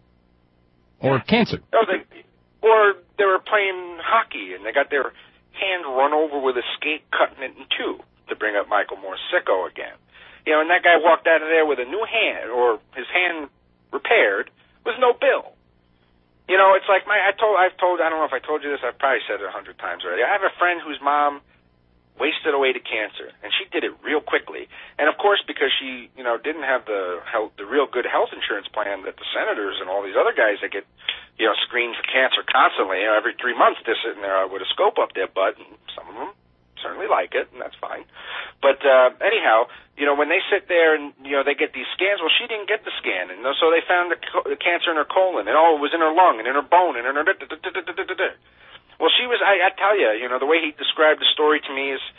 or yeah. cancer. No, they, or they were playing hockey and they got their hand run over with a skate, cutting it in two, to bring up Michael Moore sicko again. You know, and that guy walked out of there with a new hand, or his hand repaired, with no bill. You know, it's like my, I told, I've told, I don't know if I told you this, I've probably said it a hundred times already. I have a friend whose mom wasted away to cancer, and she did it real quickly. And of course, because she, you know, didn't have the health, the real good health insurance plan that the senators and all these other guys that get, you know, screened for cancer constantly, you know, every three months they're sitting there with a scope up their butt, and some of them certainly like it, and that's fine. But uh, anyhow, you know, when they sit there and, you know, they get these scans, well, she didn't get the scan, and so they found the, co- the cancer in her colon, and oh, it was in her lung, and in her bone, and in her... Da-da-da-da-da-da-da-da. Well, she was, I, I tell you, you know, the way he described the story to me is,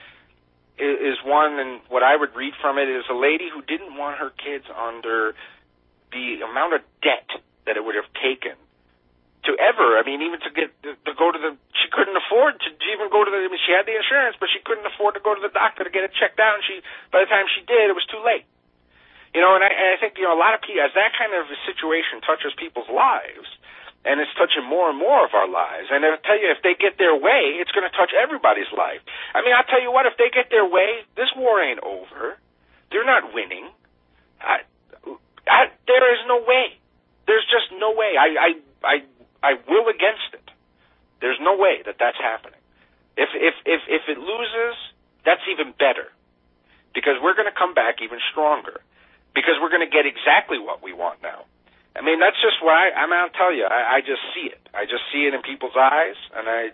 is one, and what I would read from it is a lady who didn't want her kids under the amount of debt that it would have taken to ever, I mean, even to get, to go to the, she couldn't afford to even go to the, I mean, she had the insurance, but she couldn't afford to go to the doctor to get it checked out, and she, by the time she did, it was too late. You know, and I, and I think, you know, a lot of people, as that kind of a situation touches people's lives, and it's touching more and more of our lives, and I'll tell you, if they get their way, it's going to touch everybody's life. I mean, I'll tell you what, if they get their way, this war ain't over. They're not winning. I, I, there is no way. There's just no way. I, I, I, I will against it. There's no way that that's happening. If if if if it loses, that's even better, because we're going to come back even stronger, because we're going to get exactly what we want now. I mean, that's just what I, I mean, I'll tell you, I, I just see it. I just see it in people's eyes, and I,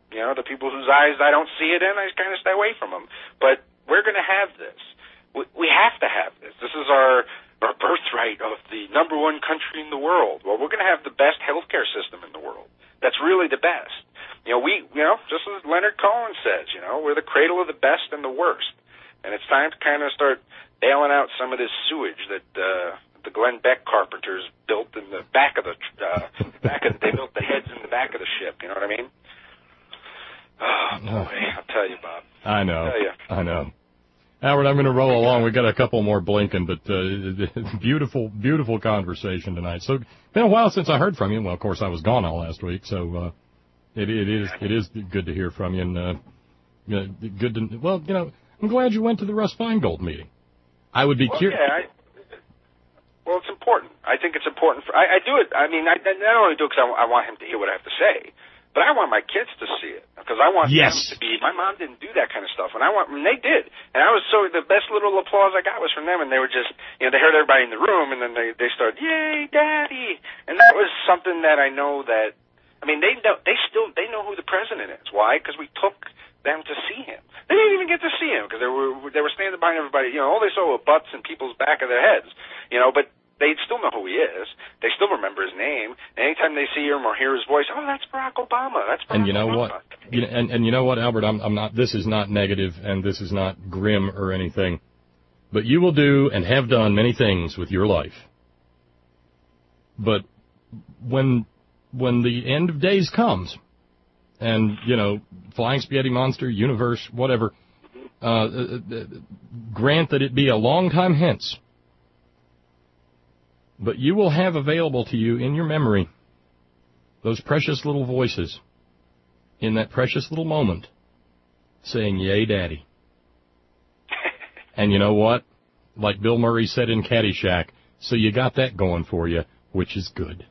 You know, the people whose eyes I don't see it in, I kind of stay away from them. But we're going to have this. We, we have to have this. This is our, our birthright of the number one country in the world. Well, we're going to have the best healthcare system in the world. That's really the best. You know, we, you know, just as Leonard Cohen says, you know, we're the cradle of the best and the worst. And it's time to kind of start bailing out some of this sewage that uh, the Glenn Beck carpenters built in the back of the, uh, back of, they built the heads in the back of the ship. You know what I mean? Oh, boy, I'll tell you, Bob. I know. I'll tell you. I know. Howard, I'm going to roll along. We've got a couple more blinking, but uh, beautiful, beautiful conversation tonight. So, been a while since I heard from you. Well, of course, I was gone all last week, so uh, it, it is it is good to hear from you. And uh, you know, good to well, you know, I'm glad you went to the Russ Feingold meeting. I would be well, curious. Yeah, I, well, it's important. I think it's important. For I, I do it. I mean, I, I not only do it because I, I want him to hear what I have to say, but I want my kids to see it, because I want yes. them to be, my mom didn't do that kind of stuff, and I want, and they did. And I was so, the best little applause I got was from them, and they were just, you know, they heard everybody in the room, and then they, they started, yay, Daddy! And that was something that I know that, I mean, they know, they still, they know who the president is. Why? Because we took them to see him. They didn't even get to see him, because they were, they were standing behind everybody, you know, all they saw were butts and people's back of their heads, you know, but they still know who he is. They still remember his name. And anytime they see him or hear his voice, oh, that's Barack Obama. That's Barack And you know Obama. what? You know, and, and you know what, Albert? I'm, I'm not. This is not negative, and this is not grim or anything. But you will do and have done many things with your life. But when when the end of days comes, and you know, Flying Spaghetti Monster, Universe, whatever, uh, uh, uh, grant that it be a long time hence. But you will have available to you in your memory those precious little voices in that precious little moment saying, yay, Daddy. And you know what? Like Bill Murray said in Caddyshack, so you got that going for you, which is good.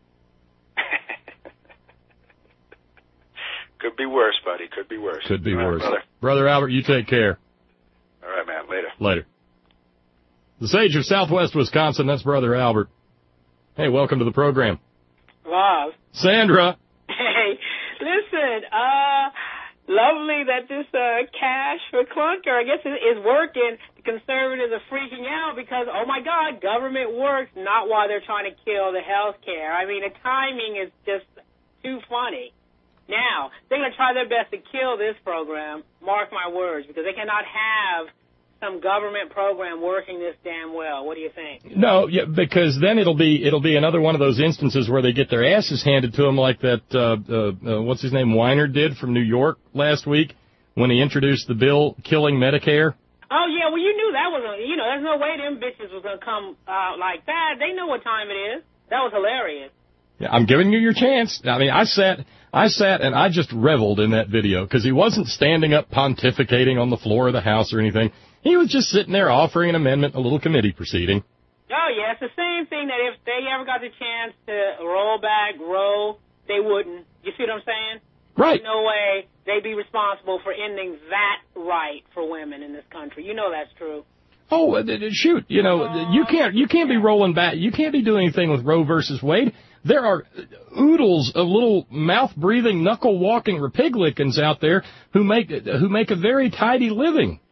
Could be worse, buddy. Could be worse. Could be All worse. Right, brother. Brother Albert, you take care. All right, man. Later. Later. The sage of Southwest Wisconsin, that's Brother Albert. Hey, welcome to the program. Wow. Sandra. Hey, listen, uh, lovely that this uh, cash for clunker, I guess, is, is working. The conservatives are freaking out because, oh, my God, government works, not while they're trying to kill the health care. I mean, the timing is just too funny. Now, they're going to try their best to kill this program, mark my words, because they cannot have some government program working this damn well. What do you think? No, yeah, because then it'll be it'll be another one of those instances where they get their asses handed to them, like that uh, uh, uh, what's his name Weiner did from New York last week when he introduced the bill killing Medicare. Oh yeah, well you knew that was a, you know there's no way them bitches was gonna come out like that. They know what time it is. That was hilarious. Yeah, I'm giving you your chance. I mean, I sat I sat and I just reveled in that video because he wasn't standing up pontificating on the floor of the House or anything. He was just sitting there offering an amendment, a little committee proceeding. Oh, yeah, it's the same thing that if they ever got the chance to roll back, roll, they wouldn't. You see what I'm saying? Right. There's no way they'd be responsible for ending that right for women in this country. You know that's true. Oh, uh, shoot, you know, uh, you can't you can't be rolling back. You can't be doing anything with Roe versus Wade. There are oodles of little mouth-breathing, knuckle-walking Republicans out there who make who make a very tidy living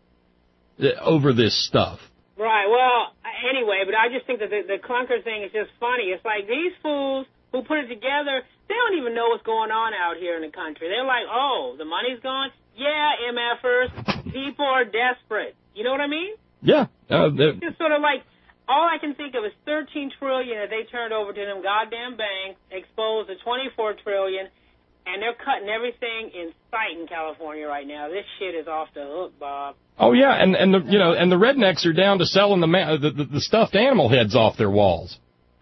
over this stuff. Right, well, anyway, but I just think that the, the clunker thing is just funny. It's like these fools who put it together, they don't even know what's going on out here in the country. They're like, oh, the money's gone? Yeah, MFers, people are desperate. You know what I mean? Yeah. Uh, it's just sort of like, all I can think of is thirteen trillion dollars that they turned over to them goddamn banks, exposed to twenty-four trillion dollars, and they're cutting everything in sight in California right now. This shit is off the hook, Bob. Oh yeah, and and the you know and the rednecks are down to selling the ma- the, the, the stuffed animal heads off their walls.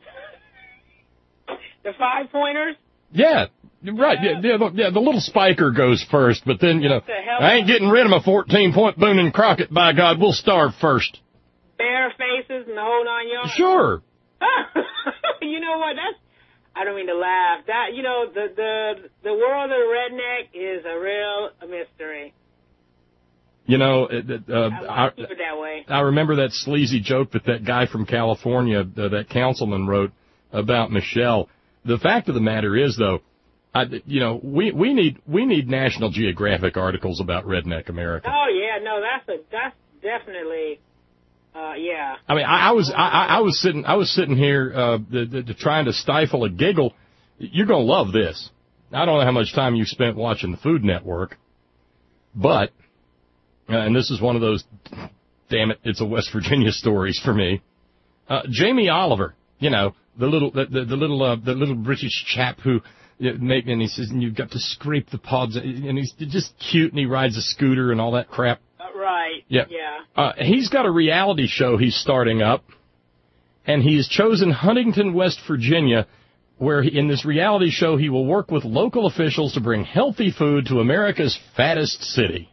The five pointers. Yeah, right. Yeah, yeah, the, yeah, the little spiker goes first, but then you know I ain't getting rid of my fourteen point Boone and Crockett. By God, we'll starve first. Bare faces and the whole nine yards. Sure. You know what? That's. I don't mean to laugh. That you know the the the world of the redneck is a real mystery. You know, uh, I, keep it that way. I remember that sleazy joke that that guy from California, uh, that councilman, wrote about Michelle. The fact of the matter is, though, I, you know, we, we need we need National Geographic articles about redneck America. Oh yeah, no, that's a that's definitely, uh, yeah. I mean, I, I was I, I was sitting I was sitting here uh, the, the, the trying to stifle a giggle. You're gonna love this. I don't know how much time you spent watching the Food Network, but uh, and this is one of those, damn it, it's a West Virginia stories for me. Uh, Jamie Oliver, you know, the little the, the, the little uh, the little British chap who. Make, and he says, and you've got to scrape the pods, and he's just cute, and he rides a scooter and all that crap. Uh, right. Yeah. Yeah. Uh, he's got a reality show he's starting up, and he's chosen Huntington, West Virginia, where he, in this reality show he will work with local officials to bring healthy food to America's fattest city.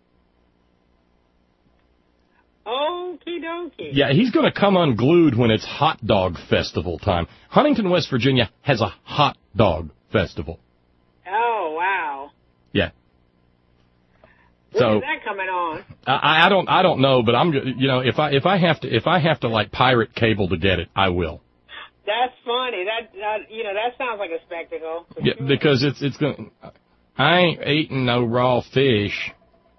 Okie dokie. Yeah, he's going to come unglued when it's hot dog festival time. Huntington, West Virginia has a hot dog festival. Oh, wow. Yeah. When so is that coming on? I, I don't I don't know, but I'm you know if I if I have to if I have to like pirate cable to get it, I will. That's funny. That, that you know that sounds like a spectacle. Yeah, sure. because it's it's going. I ain't eating no raw fish.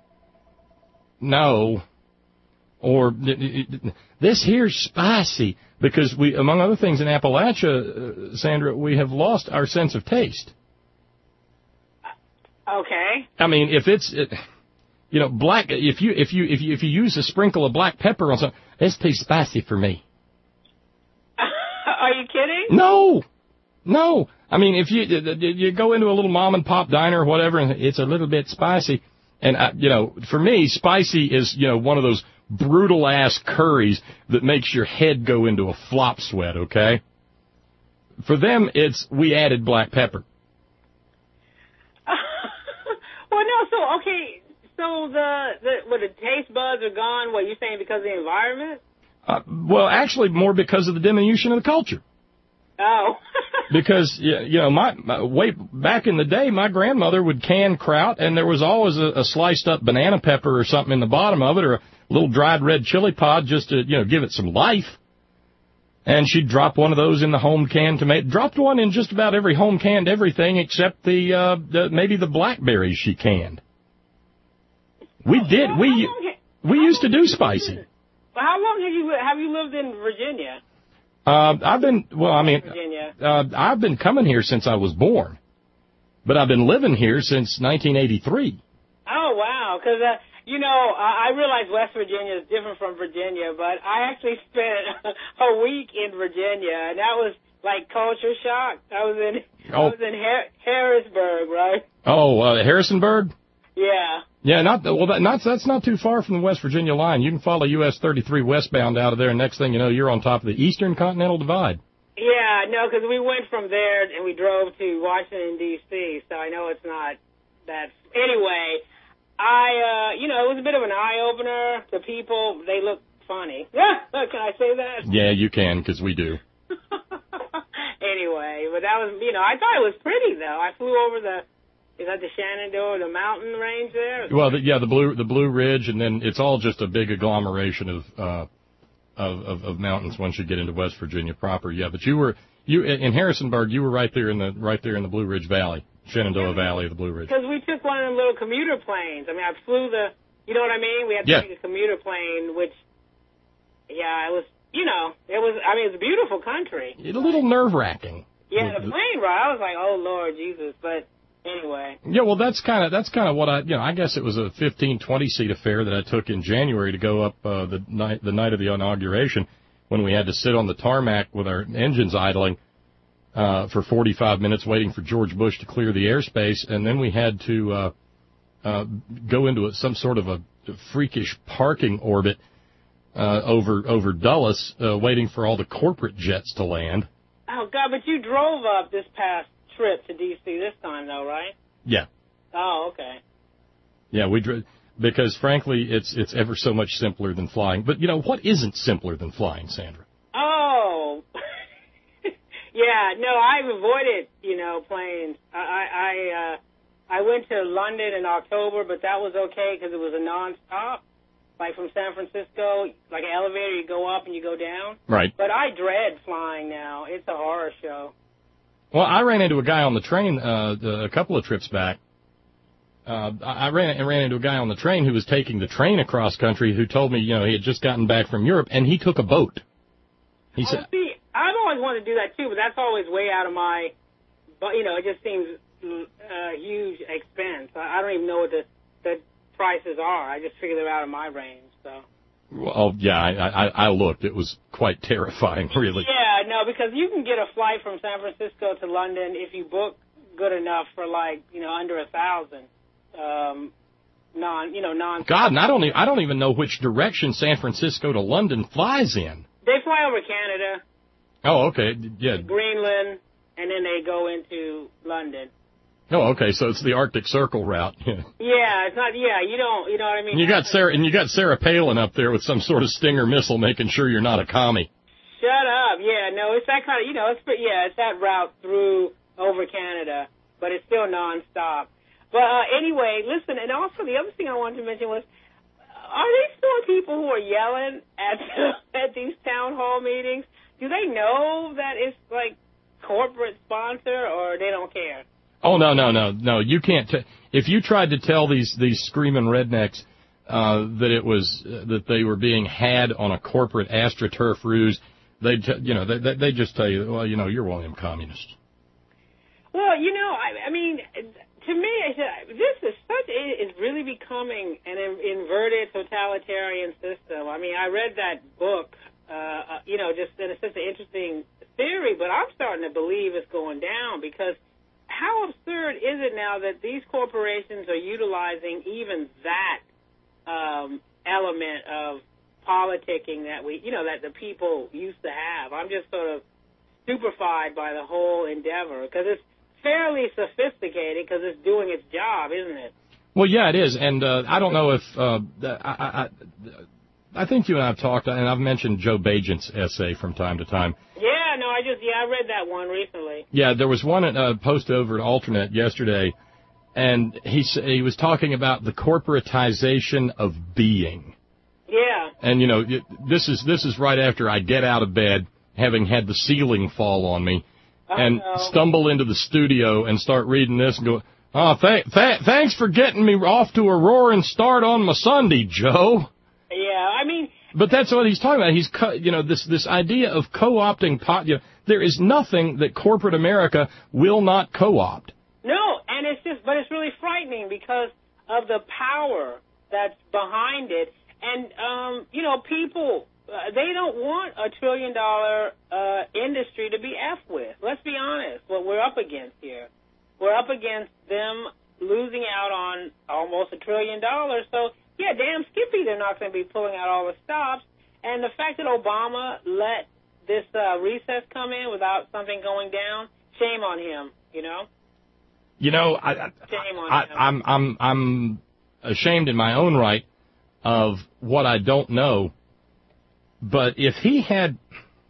No. Or this here's spicy because we, among other things, in Appalachia, uh, Sandra, we have lost our sense of taste. Okay. I mean, if it's, it, you know, black, if you if you if you if you use a sprinkle of black pepper on something, it's too spicy for me. Are you kidding? No, no. I mean, if you you go into a little mom and pop diner or whatever, and it's a little bit spicy, and I, you know, for me, spicy is you know one of those brutal ass curries that makes your head go into a flop sweat, okay? For them, it's we added black pepper. Well, no, so, okay, so the, the, what, the taste buds are gone, what, you're saying because of the environment? Uh, well, actually, more because of the diminution of the culture. Oh. Because, you know, my, my way back in the day, my grandmother would can kraut, and there was always a, a sliced up banana pepper or something in the bottom of it, or a little dried red chili pod just to, you know, give it some life. And she'd drop one of those in the home canned tomato. Dropped one in just about every home canned everything except the, uh, the maybe the blackberries she canned. We did. Well, we long, we used to do spicy. Well, how long have you have you lived in Virginia? Uh, I've been well. I mean, Virginia. uh, I've been coming here since I was born, but I've been living here since nineteen eighty-three. Oh wow! Because uh, you know, I realize West Virginia is different from Virginia, but I actually spent a week in Virginia, and that was like culture shock. I was in Oh. I was in Har- Harrisburg, right? Oh, uh, Harrisonburg. Yeah. Yeah, not well. That, not that's not too far from the West Virginia line. You can follow U S thirty-three westbound out of there, and next thing you know, you're on top of the Eastern Continental Divide. Yeah, no, because we went from there and we drove to Washington D C. So I know it's not that. Anyway, I uh, you know, it was a bit of an eye opener to people. They look funny. Yeah, can I say that? Yeah, you can, because we do. Anyway, but that was, you know, I thought it was pretty though. I flew over the. Is that the Shenandoah, the mountain range there? Well, the, yeah, the Blue the Blue Ridge, and then it's all just a big agglomeration of, uh, of of of mountains once you get into West Virginia proper. Yeah, but you were you in Harrisonburg. You were right there in the right there in the Blue Ridge Valley, Shenandoah Valley of the Blue Ridge. Because we took one of them little commuter planes. I mean, I flew the, you know what I mean? We had to Yeah. take a commuter plane, which, yeah, it was, you know, it was. I mean, it's a beautiful country. It's a little nerve wracking. Yeah, the plane ride. I was like, oh Lord Jesus, but. Anyway. Yeah, well, that's kind of that's kind of what I, you know, I guess it was a fifteen, twenty seat affair that I took in January to go up uh, the night the night of the inauguration, when we had to sit on the tarmac with our engines idling uh, for forty-five minutes waiting for George Bush to clear the airspace, and then we had to uh, uh, go into a, some sort of a freakish parking orbit uh, over over Dulles, uh, waiting for all the corporate jets to land. Oh God, but you drove up this past trip to D C this time, though, right? Yeah. Oh, okay. Yeah, we dr- because frankly, it's it's ever so much simpler than flying. But you know what isn't simpler than flying, Sandra? Oh, yeah. No, I've avoided, you know, planes. I I I, uh, I went to London in October, but that was okay because it was a nonstop. Like from San Francisco, like an elevator, you go up and you go down. Right. But I dread flying now. It's a horror show. Well, I ran into a guy on the train uh, a couple of trips back. Uh, I ran, I ran into a guy on the train who was taking the train across country who told me, you know, he had just gotten back from Europe, and he took a boat. He oh, said, see, I've always wanted to do that, too, but that's always way out of my, but you know, it just seems a uh, huge expense. I don't even know what the, the prices are. I just figure they're out of my range, so. Well, yeah, I, I, I looked. It was quite terrifying, really. Yeah, no, because you can get a flight from San Francisco to London if you book good enough for, like, you know, under a thousand. Um, non, you know, non. God, and I don't, even, I don't even know which direction San Francisco to London flies in. They fly over Canada. Oh, okay, yeah. Greenland, and then they go into London. Oh, okay, so it's the Arctic Circle route. Yeah, it's not. Yeah, you don't. You know what I mean? And you got Sarah, and you got Sarah Palin up there with some sort of Stinger missile, making sure you're not a commie. Shut up. Yeah, no, it's that kind of. You know, it's yeah, it's that route through over Canada, but it's still nonstop. But uh, anyway, listen, and also the other thing I wanted to mention was, are they still people who are yelling at at these town hall meetings? Do they know that it's like corporate sponsor, or they don't care? Oh no no no no! You can't. T- if you tried to tell these these screaming rednecks uh, that it was uh, that they were being had on a corporate AstroTurf ruse, they t- you know they they just tell you, well, you know, you're one of them communists. Well, you know, I, I mean, to me, this is such. It is really becoming an inverted totalitarian system. I mean, I read that book. Uh, you know, just in a sense, an interesting theory, but I'm starting to believe it's going down because. How absurd is it now that these corporations are utilizing even that um, element of politicking that we, you know, that the people used to have? I'm just sort of stupefied by the whole endeavor because it's fairly sophisticated because it's doing its job, isn't it? Well, yeah, it is, and uh, I don't know if uh, I, I, I think you and I have talked, and I've mentioned Joe Bagent's essay from time to time. Yeah, no, I just, yeah, I read that one recently. Yeah, there was one uh, posted over at Alternate yesterday, and he he was talking about the corporatization of being. Yeah. And, you know, this is this is right after I get out of bed, having had the ceiling fall on me, and stumble into the studio and start reading this and go, oh, th- th- thanks for getting me off to a roaring start on my Sunday, Joe. Yeah, I mean... But that's what he's talking about. He's, co- you know, this this idea of co-opting pot. You know, there is nothing that corporate America will not co-opt. No, and it's just, but it's really frightening because of the power that's behind it. And, um, you know, people, uh, they don't want a trillion dollar uh, industry to be effed with. Let's be honest, what we're up against here. We're up against them losing out on almost a trillion dollars. So, yeah, damn skippy, they're not going to be pulling out all the stops. And the fact that Obama let this uh, recess come in without something going down, shame on him, you know? You know, I, I, shame on I, him. I'm, I'm, I'm ashamed in my own right of what I don't know. But if he had,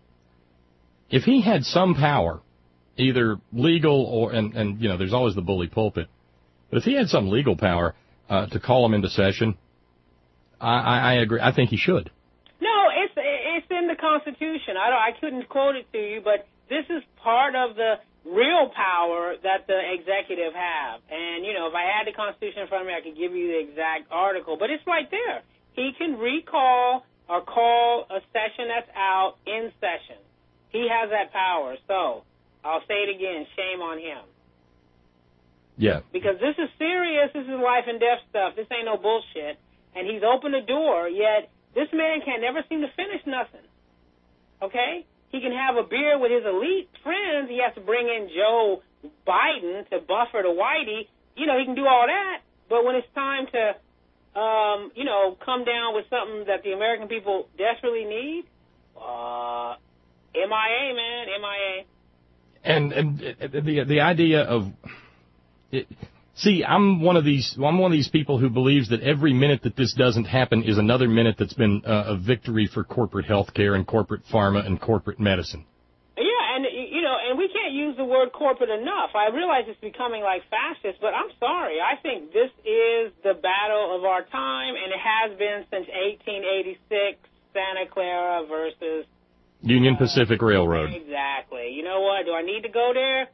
if he had some power, either legal or, and, and you know, there's always the bully pulpit, but if he had some legal power uh, to call him into session, I, I, I agree. I think he should. No, it's it's in the Constitution. I don't, I couldn't quote it to you, but this is part of the real power that the executive have. And, you know, if I had the Constitution in front of me, I could give you the exact article. But it's right there. He can recall or call a session that's out in session. He has that power. So I'll say it again, shame on him. Yeah. Because this is serious. This is life and death stuff. This ain't no bullshit. And he's opened the door, yet this man can never seem to finish nothing. Okay? He can have a beer with his elite friends. He has to bring in Joe Biden to buffer the Whitey. You know, he can do all that. But when it's time to, um, you know, come down with something that the American people desperately need, uh, M I A, man, M I A. And, and the the idea of... It, See, I'm one of these. I'm one of these people who believes that every minute that this doesn't happen is another minute that's been uh, a victory for corporate health care and corporate pharma and corporate medicine. Yeah, and you know, and we can't use the word corporate enough. I realize it's becoming like fascist, but I'm sorry. I think this is the battle of our time, and it has been since eighteen eighty-six, Santa Clara versus Union Pacific Railroad. Exactly. You know what? Do I need to go there?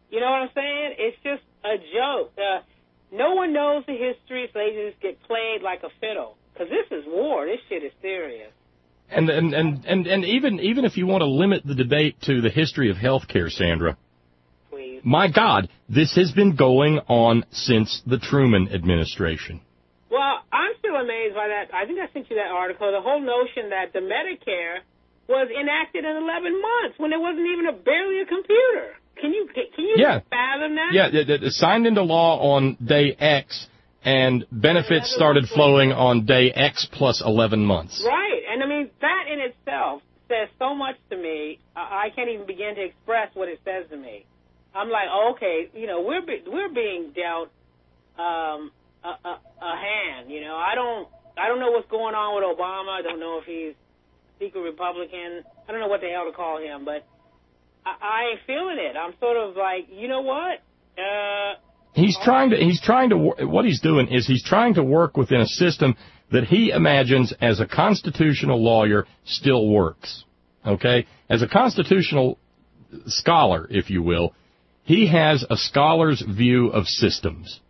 You know what I'm saying? It's just a joke. Uh, no one knows the history, so they just get played like a fiddle. Because this is war. This shit is serious. And, and, and, and, and even, even if you want to limit the debate to the history of health care, Sandra, please. My God, this has been going on since the Truman administration. Well, I'm still amazed by that. I think I sent you that article, the whole notion that the Medicare was enacted in eleven months when there wasn't even a barely a computer. Can you can you yeah. fathom that? Yeah, it, it, it signed into law on day X, and benefits started flowing on day X plus eleven months. Right, and I mean, that in itself says so much to me, I, I can't even begin to express what it says to me. I'm like, oh, okay, you know, we're be, we're being dealt um, a, a, a hand. You know, I don't I don't know what's going on with Obama. I don't know if he's secret Republican. I don't know what the hell to call him, but I, I ain't feeling it. I'm sort of like, you know what? Uh, he's trying to. He's trying to. What he's doing is he's trying to work within a system that he imagines, as a constitutional lawyer, still works. Okay, as a constitutional scholar, if you will. He has a scholar's view of systems.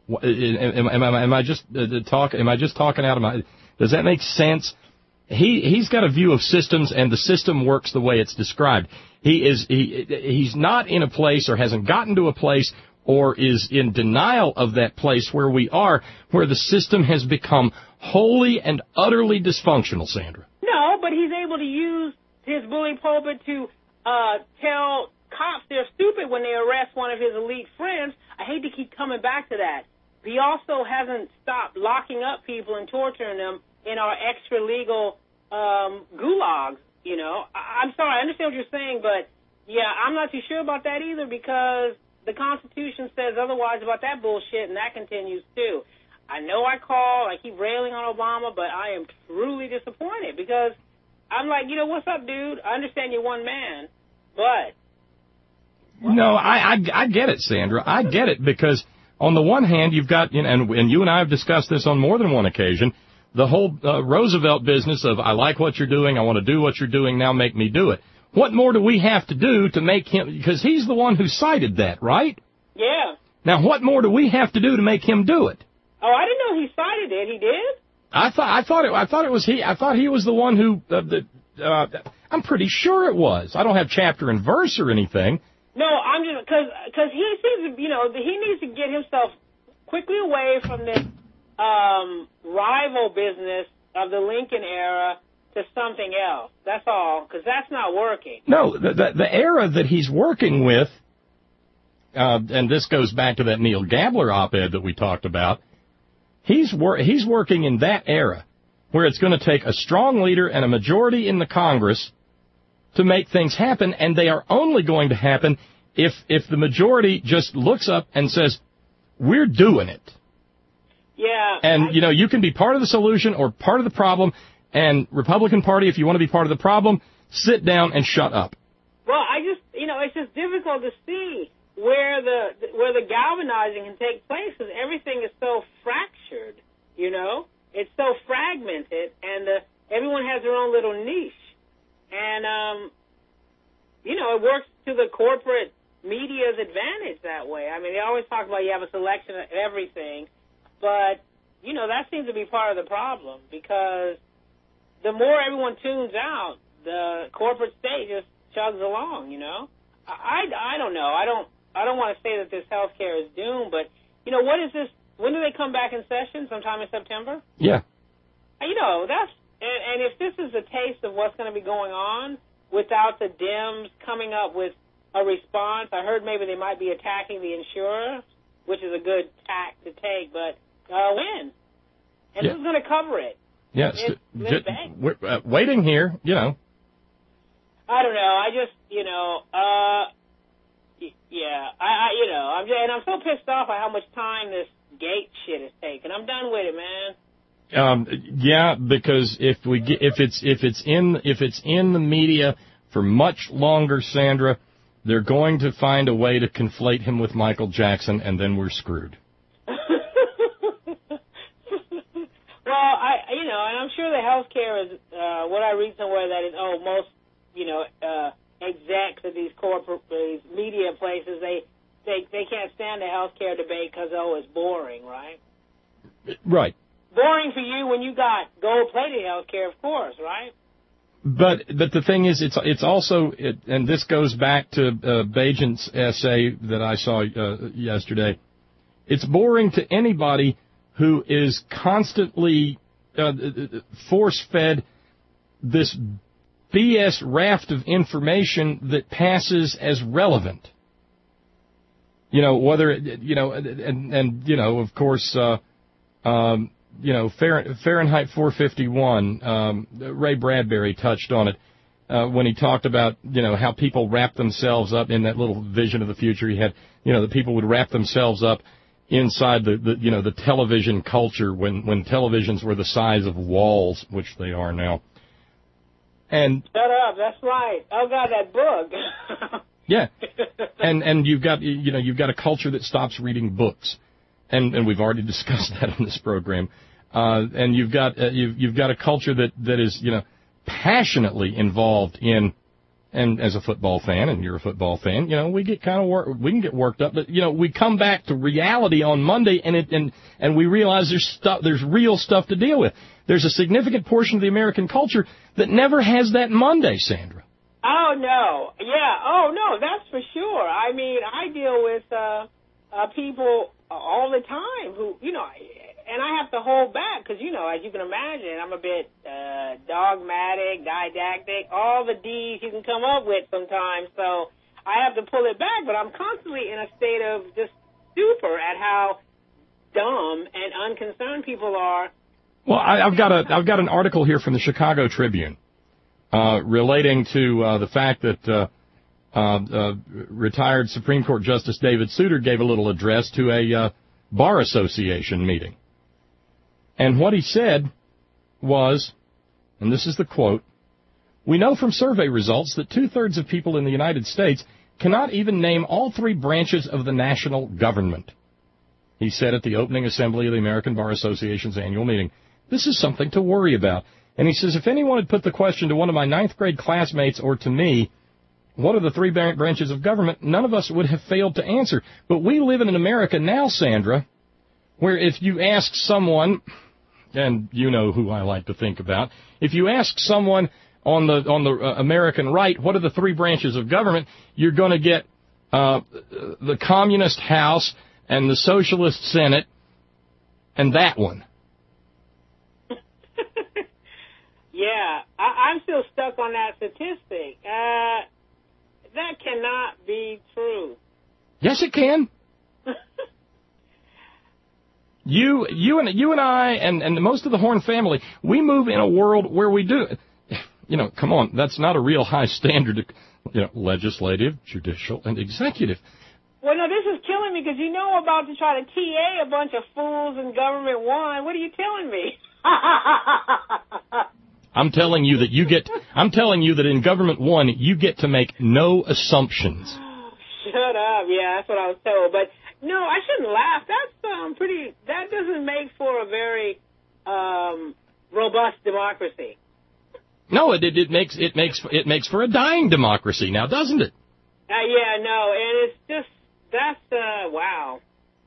Am, am, am I just uh, talk? Am I just talking out of my? Does that make sense? He he's got a view of systems, and the system works the way it's described. He is he he's not in a place, or hasn't gotten to a place, or is in denial of that place where we are, where the system has become wholly and utterly dysfunctional. Sandra. No, but he's able to use his bully pulpit to uh, tell cops they're stupid when they arrest one of his elite friends. I hate to keep coming back to that. He also hasn't stopped locking up people and torturing them in our extra-legal um, gulags, you know. I- I'm sorry, I understand what you're saying, but, yeah, I'm not too sure about that either, because the Constitution says otherwise about that bullshit, and that continues, too. I know I call, I keep railing on Obama, but I am truly disappointed, because I'm like, you know, what's up, dude? I understand you're one man, but... No, I, I, I get it, Sandra. I get it, because on the one hand, you've got, you know, and, and you and I have discussed this on more than one occasion, the whole uh, Roosevelt business of, I like what you're doing, I want to do what you're doing, now make me do it. What more do we have to do to make him, because he's the one who cited that, right? Yeah. Now, what more do we have to do to make him do it? Oh, I didn't know he cited it. He did? I thought, I thought it, I thought it was he, I thought he was the one who, uh, the, uh, I'm pretty sure it was. I don't have chapter and verse or anything. No, I'm just, because cause he seems to, you know, he needs to get himself quickly away from this um, rival business of the Lincoln era to something else. That's all, because that's not working. No, the, the, the era that he's working with, uh, and this goes back to that Neil Gabler op-ed that we talked about, he's, wor- he's working in that era where it's going to take a strong leader and a majority in the Congress to make things happen, and they are only going to happen if if the majority just looks up and says, we're doing it. Yeah. And, I, you know, you can be part of the solution or part of the problem, and Republican Party, if you want to be part of the problem, sit down and shut up. Well, I just, you know, it's just difficult to see where the where the galvanizing can take place, because everything is so fractured, you know? It's so fragmented, and the, everyone has their own little niche. And, um, you know, it works to the corporate media's advantage that way. I mean, they always talk about you have a selection of everything, but, you know, that seems to be part of the problem, because the more everyone tunes out, the corporate state just chugs along, you know? I, I, I don't know. I don't I don't want to say that this health care is doomed, but, you know, what is this? When do they come back in session? Sometime in September? Yeah. You know, that's, and, and if this is a taste of what's going to be going on without the Dems coming up with a response, I heard maybe they might be attacking the insurer, which is a good tack to take, but uh, when? And yeah. who's going to cover it? Yes. Liz, Liz Banks? We're uh, waiting here, you know. I don't know. I just, you know, uh, yeah, I, I, you know, I'm just, and I'm so pissed off at how much time this gate shit is taking. I'm done with it, man. Um, yeah, because if we get, if it's if it's in if it's in the media for much longer, Sandra, they're going to find a way to conflate him with Michael Jackson, and then we're screwed. Well, I, you know, and I'm sure the health care is uh, what I read somewhere that is, oh, most, you know, uh, execs of these corporate these media places, they they they can't stand the health care debate because, oh, it's boring, right? Right. Boring for you when you got gold-plated health care, of course, right? But but the thing is, it's it's also, it, and this goes back to uh, Bajent's essay that I saw uh, yesterday. It's boring to anybody who is constantly uh, force-fed this B S raft of information that passes as relevant. You know, whether, it, you know, and, and, you know, of course, uh, um, you know, Fahrenheit four fifty-one, um, Ray Bradbury touched on it uh, when he talked about, you know, how people wrap themselves up in that little vision of the future he had, you know, that people would wrap themselves up inside the, the you know, the television culture when, when televisions were the size of walls, which they are now. And shut up, that's right. I've got that book. Yeah, and and you've got you know you've got a culture that stops reading books, and and we've already discussed that on this program, uh, and you've got uh, you've you've got a culture that, that is you know passionately involved in, and as a football fan, and you're a football fan, you know we get kind of wor- we can get worked up, but you know we come back to reality on Monday, and it and and we realize there's stuff there's real stuff to deal with. There's a significant portion of the American culture that never has that Monday, Sandra. Oh, no. Yeah. Oh, no, that's for sure. I mean, I deal with uh, uh, people all the time who, you know, and I have to hold back because, you know, as you can imagine, I'm a bit uh, dogmatic, didactic, all the D's you can come up with sometimes. So I have to pull it back, but I'm constantly in a state of just stupor at how dumb and unconcerned people are. Well, I, I've got a I've got an article here from the Chicago Tribune. Uh, relating to uh, the fact that uh, uh, uh, retired Supreme Court Justice David Souter gave a little address to a uh, bar association meeting. And what he said was, and this is the quote, "We know from survey results that two-thirds of people in the United States cannot even name all three branches of the national government," he said at the opening assembly of the American Bar Association's annual meeting. "This is something to worry about." And he says, if anyone had put the question to one of my ninth grade classmates or to me, what are the three branches of government, none of us would have failed to answer. But we live in an America now, Sandra, where if you ask someone, and you know who I like to think about, if you ask someone on the on the uh, American right, what are the three branches of government, you're going to get uh, the Communist House and the Socialist Senate and that one. Yeah, I, I'm still stuck on that statistic. Uh, that cannot be true. Yes, it can. you, you and you and I, and, and most of the Horn family, we move in a world where we do. You know, come on, that's not a real high standard. You know, legislative, judicial, and executive. Well, no, this is killing me because you know I'm about to try to T A a bunch of fools in Government One. What are you telling me? I'm telling you that you get, I'm telling you that in Government One, you get to make no assumptions. Shut up. Yeah, that's what I was told. But, no, I shouldn't laugh. That's um, pretty, that doesn't make for a very um, robust democracy. No, it, it, it makes, it makes, it makes for a dying democracy now, doesn't it? Uh, yeah, no, and it's just, that's, uh, wow.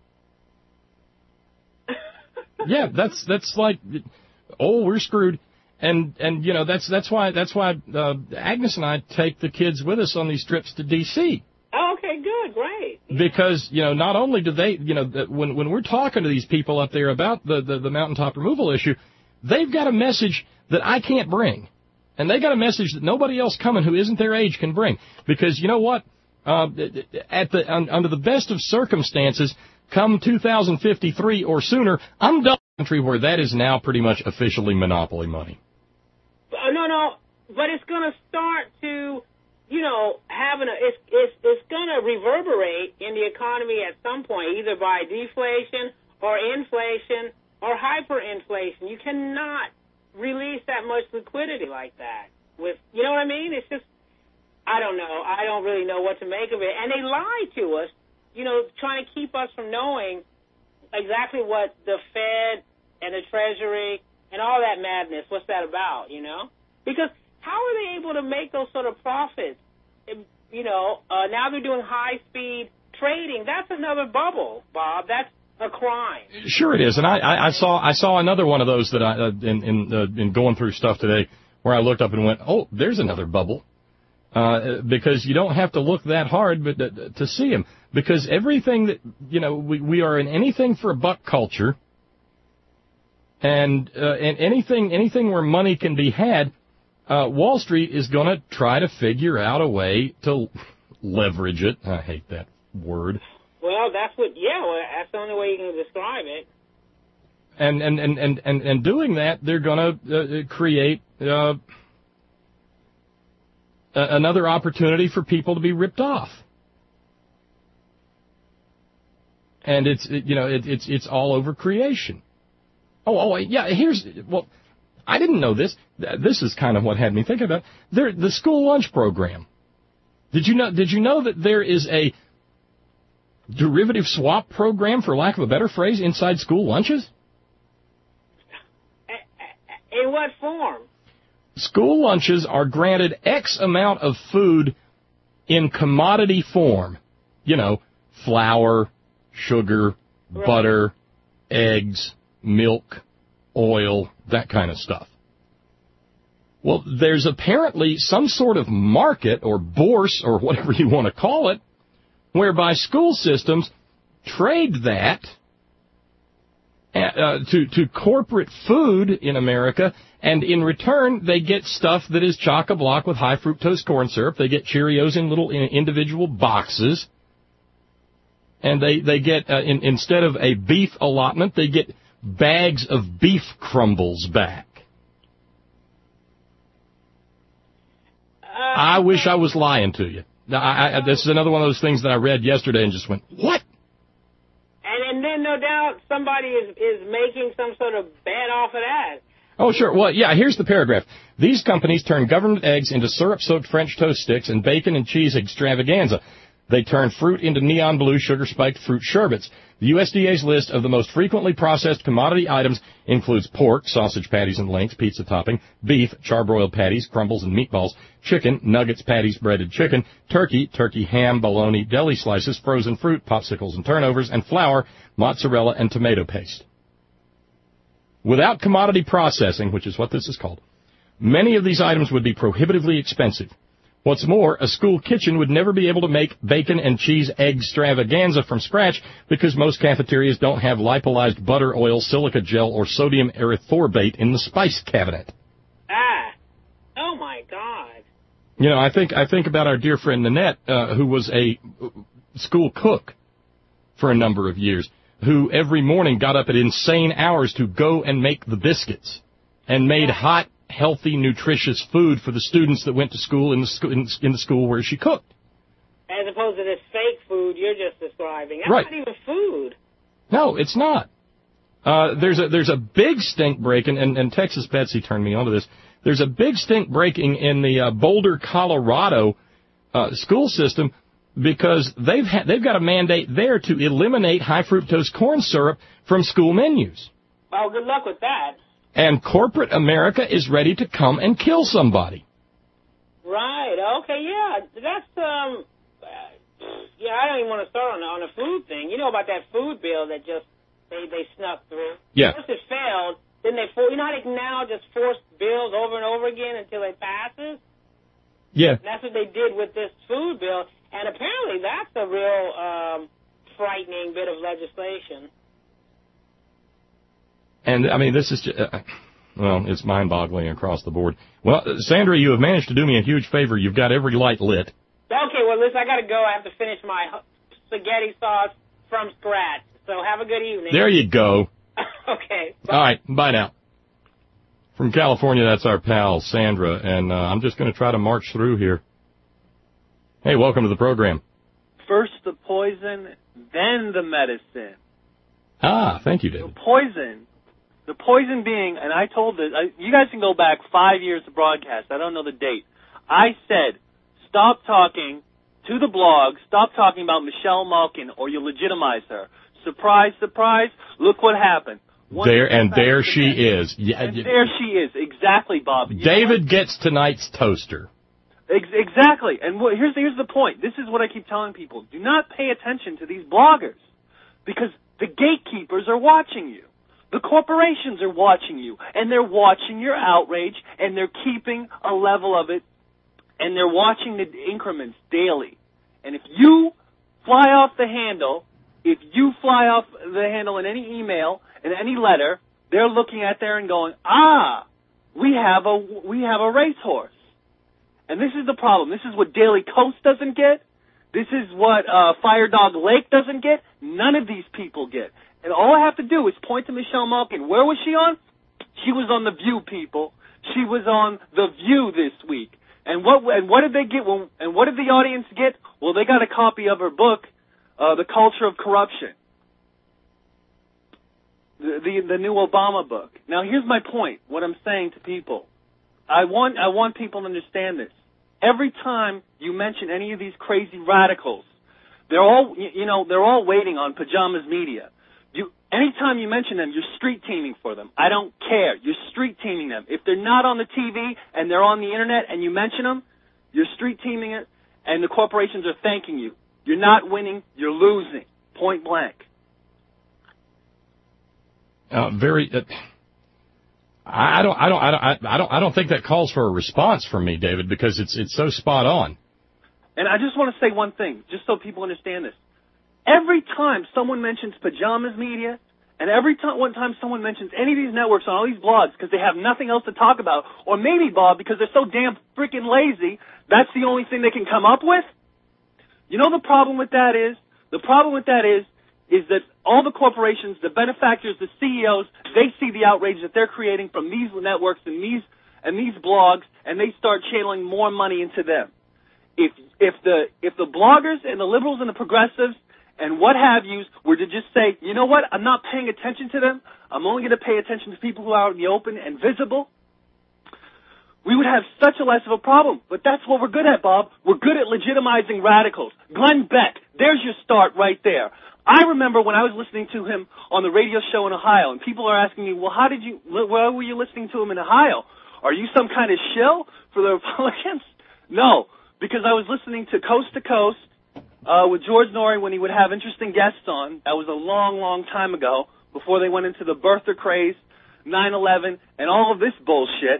Yeah, that's, that's like, oh, we're screwed. And, and, you know, that's, that's why, that's why, uh, Agnes and I take the kids with us on these trips to D C. Oh, okay, good, great. Yeah. Because, you know, not only do they, you know, when, when we're talking to these people up there about the, the, the mountaintop removal issue, they've got a message that I can't bring. And they got a message that nobody else coming who isn't their age can bring. Because, you know what? Uh, at the, un, under the best of circumstances, come two thousand fifty-three or sooner, I'm done with a country where that is now pretty much officially monopoly money. Uh, no, no, but it's going to start to, you know, having a, it's, it's, it's going to reverberate in the economy at some point, either by deflation or inflation or hyperinflation. You cannot release that much liquidity like that. With, you know what I mean? It's just, I don't know. I don't really know what to make of it. And they lie to us, you know, trying to keep us from knowing exactly what the Fed and the Treasury and all that madness, what's that about, you know? Because how are they able to make those sort of profits? You know, uh, now they're doing high-speed trading, that's another bubble, Bob. That's a crime. Sure it is, and I, I, I saw I saw another one of those that I uh, in in, uh, in going through stuff today where I looked up and went, oh, there's another bubble, uh, because you don't have to look that hard, but uh, to see them, because everything that you know we we are in anything for a buck culture, and uh, and anything anything where money can be had, uh, Wall Street is going to try to figure out a way to leverage it. I hate that word. Well, that's what, yeah, well, that's the only way you can describe it. And and, and, and, and, and doing that, they're going to uh, create uh, another opportunity for people to be ripped off. And it's, it, you know, it, it's it's all over creation. Oh, oh, yeah, here's, well, I didn't know this. This is kind of what had me thinking about it. There, the school lunch program. Did you know, did you know that there is a derivative swap program, for lack of a better phrase, inside school lunches? In what form? School lunches are granted X amount of food in commodity form. You know, flour, sugar, right. butter, eggs, milk, oil, that kind of stuff. Well, there's apparently some sort of market or bourse or whatever you want to call it, whereby school systems trade that uh, to to corporate food in America, and in return they get stuff that is chock-a-block with high fructose corn syrup. They get Cheerios in little in individual boxes, and they they get uh, in, instead of a beef allotment, they get bags of beef crumbles back. Uh, I wish I was lying to you. Now, I, I, this is another one of those things that I read yesterday and just went, what? And, and then, no doubt, somebody is, is making some sort of bet off of that. Oh, sure. Well, yeah, here's the paragraph. These companies turn government eggs into syrup-soaked French toast sticks and bacon and cheese extravaganza. They turn fruit into neon blue sugar-spiked fruit sherbets. The U S D A's list of the most frequently processed commodity items includes pork, sausage patties and links, pizza topping, beef, charbroiled patties, crumbles and meatballs, chicken, nuggets, patties, breaded chicken, turkey, turkey ham, bologna, deli slices, frozen fruit, popsicles and turnovers, and flour, mozzarella, and tomato paste. Without commodity processing, which is what this is called, many of these items would be prohibitively expensive. What's more, a school kitchen would never be able to make bacon and cheese egg extravaganza from scratch because most cafeterias don't have lipolyzed butter, oil, silica gel, or sodium erythorbate in the spice cabinet. Ah. Oh, my God. You know, I think I think about our dear friend Nanette, uh, who was a school cook for a number of years, who every morning got up at insane hours to go and make the biscuits and made hot, healthy, nutritious food for the students that went to school in the, sc- in the school where she cooked. As opposed to this fake food you're just describing. That's right. Not even food. No, it's not. Uh, there's a there's a big stink breaking, and, and Texas Betsy turned me onto this. There's a big stink breaking in the uh, Boulder, Colorado uh, school system because they've ha- they've got a mandate there to eliminate high fructose corn syrup from school menus. Oh, good luck with that. And corporate America is ready to come and kill somebody. Right. Okay. Yeah. That's um. Yeah. I don't even want to start on on the food thing. You know about that food bill that just they they snuck through. Yeah. Once it failed, then they for you know how they can now just force bills over and over again until it passes. Yeah. And that's what they did with this food bill, and apparently that's a real um, frightening bit of legislation. And, I mean, this is, just, uh, well, it's mind-boggling across the board. Well, Sandra, you have managed to do me a huge favor. You've got every light lit. Okay, well, listen, I got to go. I have to finish my spaghetti sauce from scratch. So have a good evening. There you go. Okay. Bye. All right, bye now. From California, that's our pal, Sandra, and uh, I'm just going to try to march through here. Hey, welcome to the program. First the poison, then the medicine. Ah, thank you, David. The poison. The poison being, and I told this, I, you guys can go back five years of broadcast. I don't know the date. I said, stop talking to the blog, stop talking about Michelle Malkin, or you legitimize her. Surprise, surprise, look what happened. One there and there she is. Yeah, and there she is, exactly, Bob. You David gets tonight's toaster. Ex- exactly. And wh- here's, here's the point. This is what I keep telling people. Do not pay attention to these bloggers because the gatekeepers are watching you. The corporations are watching you, and they're watching your outrage, and they're keeping a level of it, and they're watching the increments daily. And if you fly off the handle, if you fly off the handle in any email, in any letter, they're looking at there and going, ah, we have a we have a racehorse. And this is the problem. This is what Daily Coast doesn't get. This is what uh, Fire Dog Lake doesn't get. None of these people get. And all I have to do is point to Michelle Malkin. Where was she on? She was on The View, people. She was on The View this week. And what and what did they get? Well, and what did the audience get? Well, they got a copy of her book, uh, The Culture of Corruption, the, the the new Obama book. Now, here's my point. What I'm saying to people, I want I want people to understand this. Every time you mention any of these crazy radicals, they're all you know they're all waiting on Pajamas Media. You, anytime you mention them, you're street teaming for them. I don't care. You're street teaming them. If they're not on the T V and they're on the internet and you mention them, you're street teaming it, and the corporations are thanking you. You're not winning. You're losing. Point blank. Uh, very. Uh, I don't. I don't. I don't. I don't. I don't think that calls for a response from me, David, because it's it's so spot on. And I just want to say one thing, just so people understand this. Every time someone mentions Pajamas Media, and every time one time someone mentions any of these networks on all these blogs because they have nothing else to talk about, or maybe, Bob, because they're so damn freaking lazy, that's the only thing they can come up with. You know the problem with that is? The problem with that is, is that all the corporations, the benefactors, the C E Os, they see the outrage that they're creating from these networks and these and these blogs, and they start channeling more money into them. If if the if the bloggers and the liberals and the progressives and what have yous were to just say, you know what, I'm not paying attention to them, I'm only going to pay attention to people who are out in the open and visible, we would have such a less of a problem. But that's what we're good at, Bob. We're good at legitimizing radicals. Glenn Beck, there's your start right there. I remember when I was listening to him on the radio show in Ohio, and people are asking me, well, how did you, why were you listening to him in Ohio? Are you some kind of shill for the Republicans? No, because I was listening to Coast to Coast, Uh, with George Norrie when he would have interesting guests on. That was a long, long time ago, before they went into the birther craze, nine eleven, and all of this bullshit.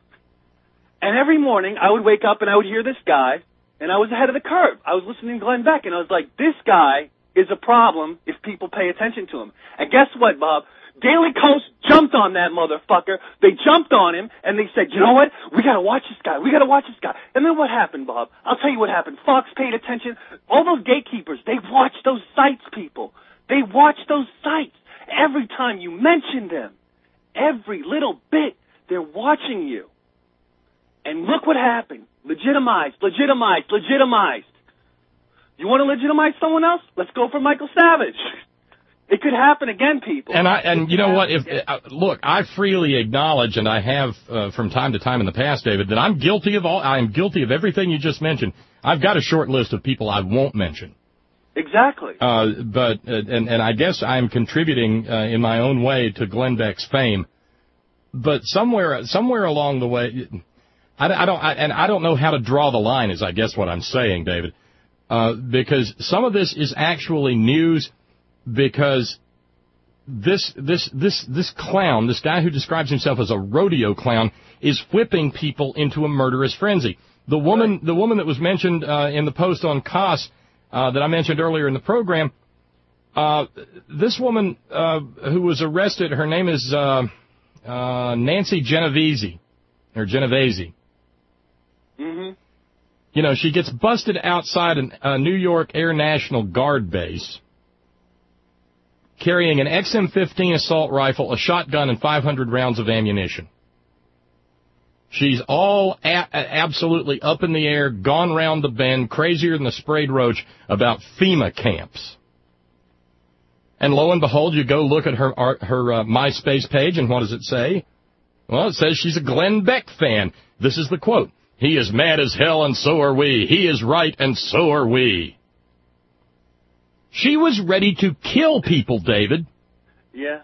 And every morning, I would wake up and I would hear this guy, and I was ahead of the curve. I was listening to Glenn Beck, and I was like, this guy is a problem if people pay attention to him. And guess what, Bob? Daily Coast jumped on that motherfucker. They jumped on him, and they said, you know what? We gotta watch this guy. We gotta watch this guy. And then what happened, Bob? I'll tell you what happened. Fox paid attention. All those gatekeepers, they watch those sites, people. They watch those sites. Every time you mention them, every little bit, they're watching you. And look what happened. Legitimized, legitimized, legitimized. You want to legitimize someone else? Let's go for Michael Savage. It could happen again, people. And I and you know what? If uh, look, I freely acknowledge, and I have uh, from time to time in the past, David, that I'm guilty of all. I am guilty of everything you just mentioned. I've got a short list of people I won't mention. Exactly. Uh, but uh, and and I guess I'm contributing uh, in my own way to Glenn Beck's fame. But somewhere somewhere along the way, I, I don't I, and I don't know how to draw the line. Is I guess what I'm saying, David, uh, because some of this is actually news. Because this this this this clown, this guy who describes himself as a rodeo clown, is whipping people into a murderous frenzy. The woman, right. the woman that was mentioned uh, in the post on C O S uh, that I mentioned earlier in the program, uh, this woman uh, who was arrested, her name is uh, uh, Nancy Genovese or Genovese. Mm-hmm. You know, she gets busted outside a New York Air National Guard base, carrying an X M fifteen assault rifle, a shotgun, and five hundred rounds of ammunition. She's all a- absolutely up in the air, gone round the bend, crazier than the sprayed roach about FEMA camps. And lo and behold, you go look at her her uh, MySpace page, and what does it say? Well, it says she's a Glenn Beck fan. This is the quote. He is mad as hell, and so are we. He is right, and so are we. She was ready to kill people, David. Yeah.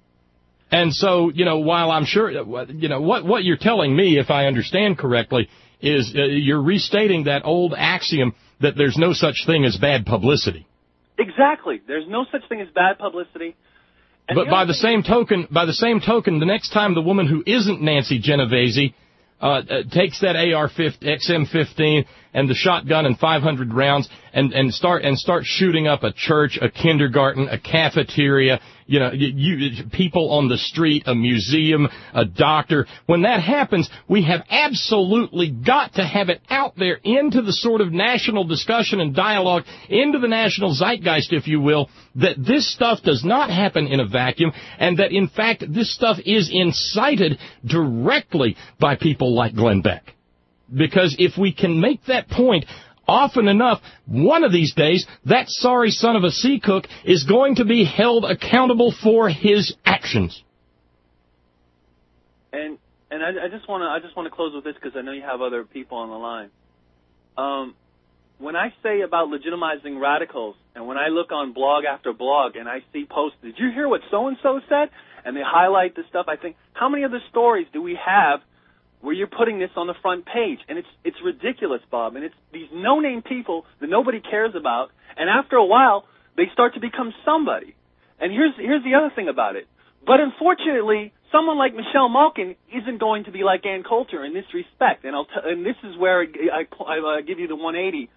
And so, you know, while I'm sure, you know, what what you're telling me, if I understand correctly, is uh, you're restating that old axiom that there's no such thing as bad publicity. Exactly. There's no such thing as bad publicity. And But the by the same token, by the same token, the next time the woman who isn't Nancy Genovese uh, uh, takes that A R X M fifteen and the shotgun and five hundred rounds and and start and start shooting up a church, a kindergarten, a cafeteria, you know, you, you people on the street, a museum, a doctor. When that happens, we have absolutely got to have it out there into the sort of national discussion and dialogue, into the national zeitgeist, if you will, that this stuff does not happen in a vacuum, and that in fact this stuff is incited directly by people like Glenn Beck. Because if we can make that point often enough, one of these days, that sorry son of a sea cook is going to be held accountable for his actions. And and I, I just want to I just want to close with this because I know you have other people on the line. Um, when I say about legitimizing radicals, and when I look on blog after blog and I see posts, did you hear what so and so said? And they highlight the stuff. I think, how many other stories do we have where you're putting this on the front page? And it's it's ridiculous, Bob. And it's these no-name people that nobody cares about. And after a while, they start to become somebody. And here's here's the other thing about it. But unfortunately, someone like Michelle Malkin isn't going to be like Ann Coulter in this respect. And I'll t- and this is where I, I, I give you the one eighty.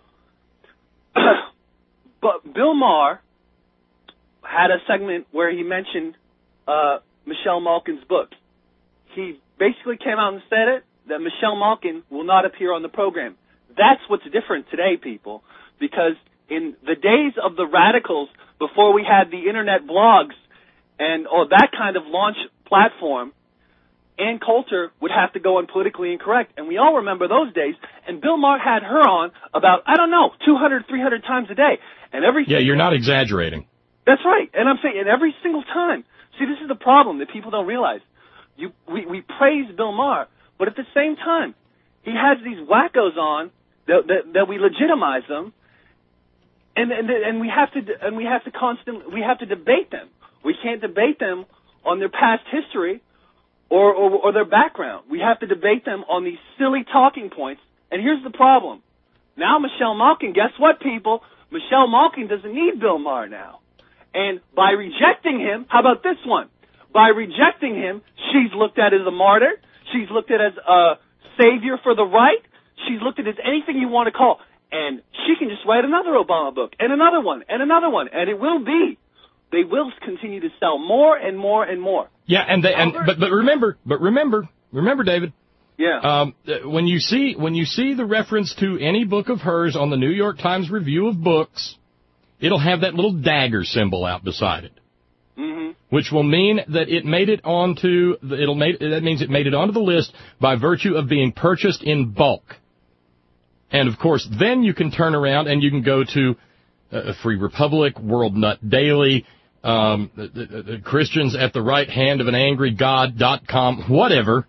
But Bill Maher had a segment where he mentioned uh, Michelle Malkin's book. He basically came out and said it, that Michelle Malkin will not appear on the program. That's what's different today, people, because in the days of the radicals, before we had the internet blogs and or that kind of launch platform, Ann Coulter would have to go on Politically Incorrect, and we all remember those days, and Bill Maher had her on about, I don't know, two hundred, three hundred times a day, and every Yeah, you're not exaggerating. That's right, and I'm saying, and every single time, see, this is the problem that people don't realize. You, we, we praise Bill Maher, but at the same time, he has these wackos on that, that, that we legitimize them, and, and and we have to and we have to constantly we have to debate them. We can't debate them on their past history or, or or their background. We have to debate them on these silly talking points. And here's the problem: now Michelle Malkin, guess what, people? Michelle Malkin doesn't need Bill Maher now, and by rejecting him, how about this one? By rejecting him, she's looked at as a martyr. She's looked at as a savior for the right. She's looked at as anything you want to call. And she can just write another Obama book, and another one, and another one, and it will be. They will continue to sell more and more and more. Yeah, and they, and but but remember, but remember, remember, David. Yeah. Um, when you see when you see the reference to any book of hers on the New York Times Review of Books, it'll have that little dagger symbol out beside it. Mm-hmm. Which will mean that it made it onto the, it'll made that means it made it onto the list by virtue of being purchased in bulk. And of course, then you can turn around and you can go to uh, Free Republic, World Nut Daily, um, the, the, the Christians at the Right Hand of an Angry God dot com, whatever,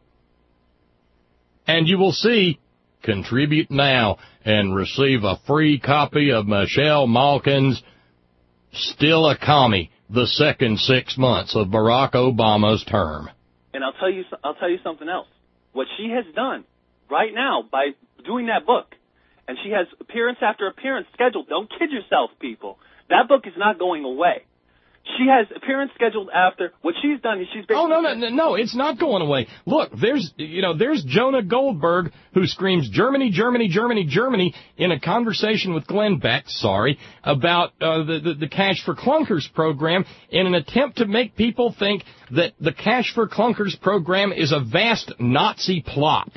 and you will see contribute now and receive a free copy of Michelle Malkin's Still a Commie, the second six months of Barack Obama's term. And I'll tell you, I'll tell you something else. What she has done right now by doing that book, and she has appearance after appearance scheduled. Don't kid yourself, people. That book is not going away. She has appearance scheduled after. What she's done is she's basically... Oh, no, no, no, no, it's not going away. Look, there's, you know, there's Jonah Goldberg who screams Germany, Germany, Germany, Germany in a conversation with Glenn Beck, sorry, about uh, the, the, the Cash for Clunkers program in an attempt to make people think that the Cash for Clunkers program is a vast Nazi plot.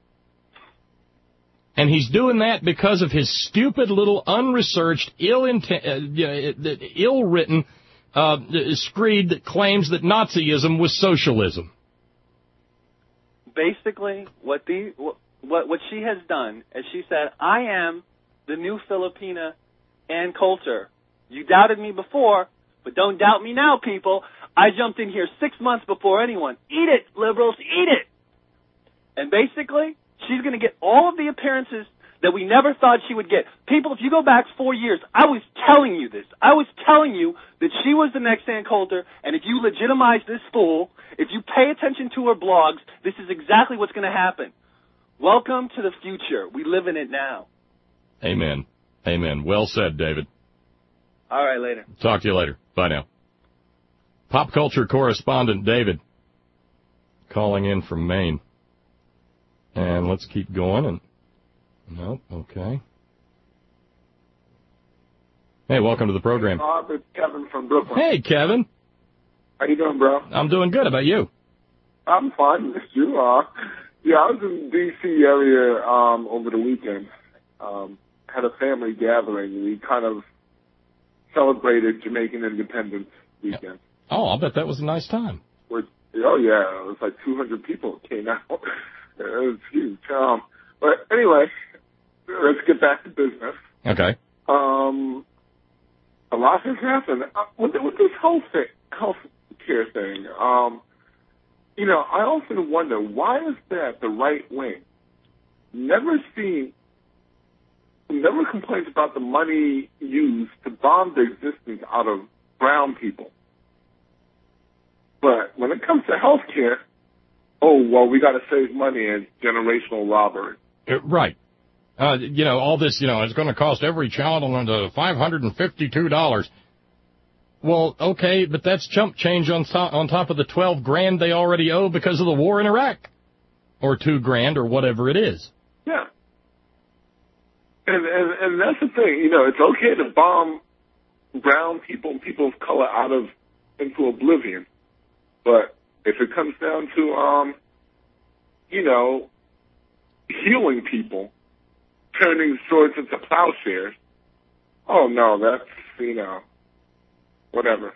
And he's doing that because of his stupid little unresearched, ill-inten- uh, ill-written uh, screed that claims that Nazism was socialism. Basically, what the what what she has done is she said, "I am the new Filipina Ann Coulter. You doubted me before, but don't doubt me now, people. I jumped in here six months before anyone. Eat it, liberals, eat it." And basically, she's going to get all of the appearances that we never thought she would get. People, if you go back four years, I was telling you this. I was telling you that she was the next Ann Coulter, and if you legitimize this fool, if you pay attention to her blogs, this is exactly what's going to happen. Welcome to the future. We live in it now. Amen. Amen. Well said, David. All right, later. Talk to you later. Bye now. Pop culture correspondent David calling in from Maine. And let's keep going. And nope, okay. Hey, welcome to the program. Bob, it's Kevin from Brooklyn. Hey, Kevin. How you doing, bro? I'm doing good. How about you? I'm fine. Missed you. Uh, yeah, I was in D C area um, over the weekend. Um, had a family gathering. We kind of celebrated Jamaican Independence weekend. Oh, I'll bet that was a nice time. Which, oh, yeah. It was like two hundred people came out. It was huge. Um, but anyway, let's get back to business. Okay. Um, a lot has happened. Uh, with, with this whole thing, health care thing, um, you know, I often wonder, why is that the right wing never seen, never complains about the money used to bomb the existence out of brown people? But when it comes to health care, oh, well, we got to save money and generational robbery. Uh, right. Uh, you know, all this, you know, it's going to cost every child under five hundred fifty-two dollars. Well, okay, but that's chump change on top, on top of the twelve grand they already owe because of the war in Iraq. Or two grand or whatever it is. Yeah. And, and, and that's the thing, you know, it's okay to bomb brown people and people of color out of, into oblivion. But if it comes down to, um, you know, healing people, turning swords into plowshares, oh no, that's, you know, whatever.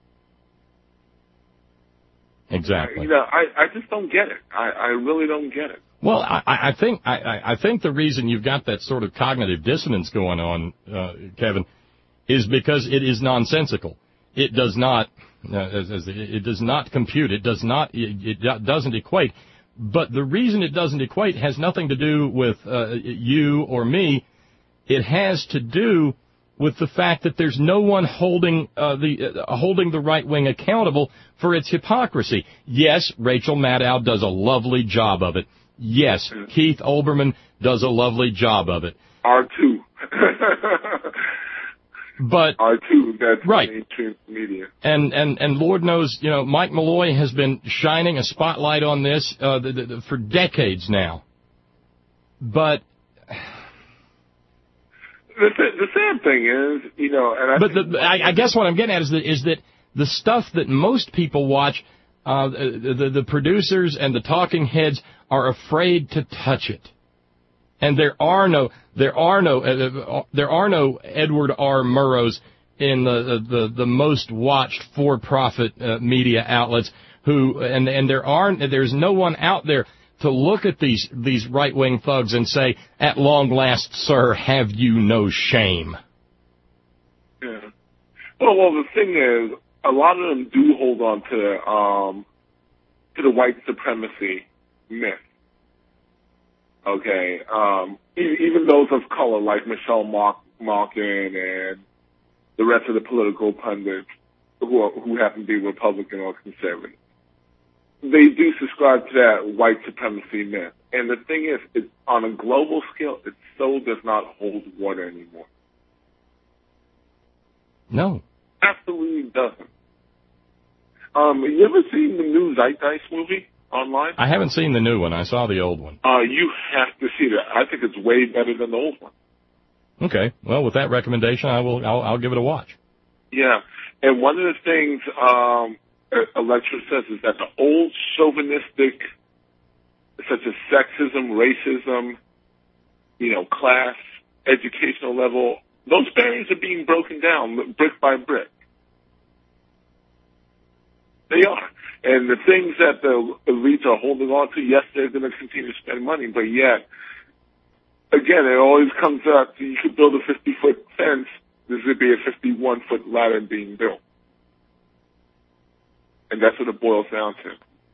Exactly. I, you know, I, I just don't get it. I, I really don't get it. Well, I, I think I, I think the reason you've got that sort of cognitive dissonance going on, uh, Kevin, is because it is nonsensical. It does not, uh, as, as it does not compute. It does not. It, it doesn't equate. But the reason it doesn't equate has nothing to do with uh, you or me. It has to do with the fact that there's no one holding uh, the uh, holding the right wing accountable for its hypocrisy. Yes, Rachel Maddow does a lovely job of it. Yes, Keith Olbermann does a lovely job of it. R two. But R two, that's right. mainstream media. And, and, and Lord knows, you know, Mike Malloy has been shining a spotlight on this uh, the, the, for decades now. But the, the sad thing is, you know, and I but the, I, I guess what I'm getting at is that is that the stuff that most people watch, uh, the, the the producers and the talking heads are afraid to touch it. And there are no, there are no, uh, there are no Edward R. Murrows in the the, the most watched for-profit uh, media outlets who, and and there are, there's no one out there to look at these these right-wing thugs and say, "At long last, sir, have you no shame?" Yeah. Well, well, the thing is, a lot of them do hold on to um to the white supremacy myth. Okay, um, even those of color like Michelle Malkin and the rest of the political pundits who are, who happen to be Republican or conservative, they do subscribe to that white supremacy myth. And the thing is, it's, on a global scale, it so does not hold water anymore. No, absolutely doesn't. Um, you ever seen the new Zeitgeist movie online? I haven't seen the new one. I saw the old one. Uh, you have to see that. I think it's way better than the old one. Okay. Well, with that recommendation, I will. I'll, I'll give it a watch. Yeah, and one of the things um, a lecturer says is that the old chauvinistic, such as sexism, racism, you know, class, educational level, those barriers are being broken down brick by brick. They are. And the things that the elites are holding on to, yes, they're going to continue to spend money, but yet, again, it always comes up to you could build a fifty-foot fence, there's going to be a fifty-one foot ladder being built. And that's what it boils down to.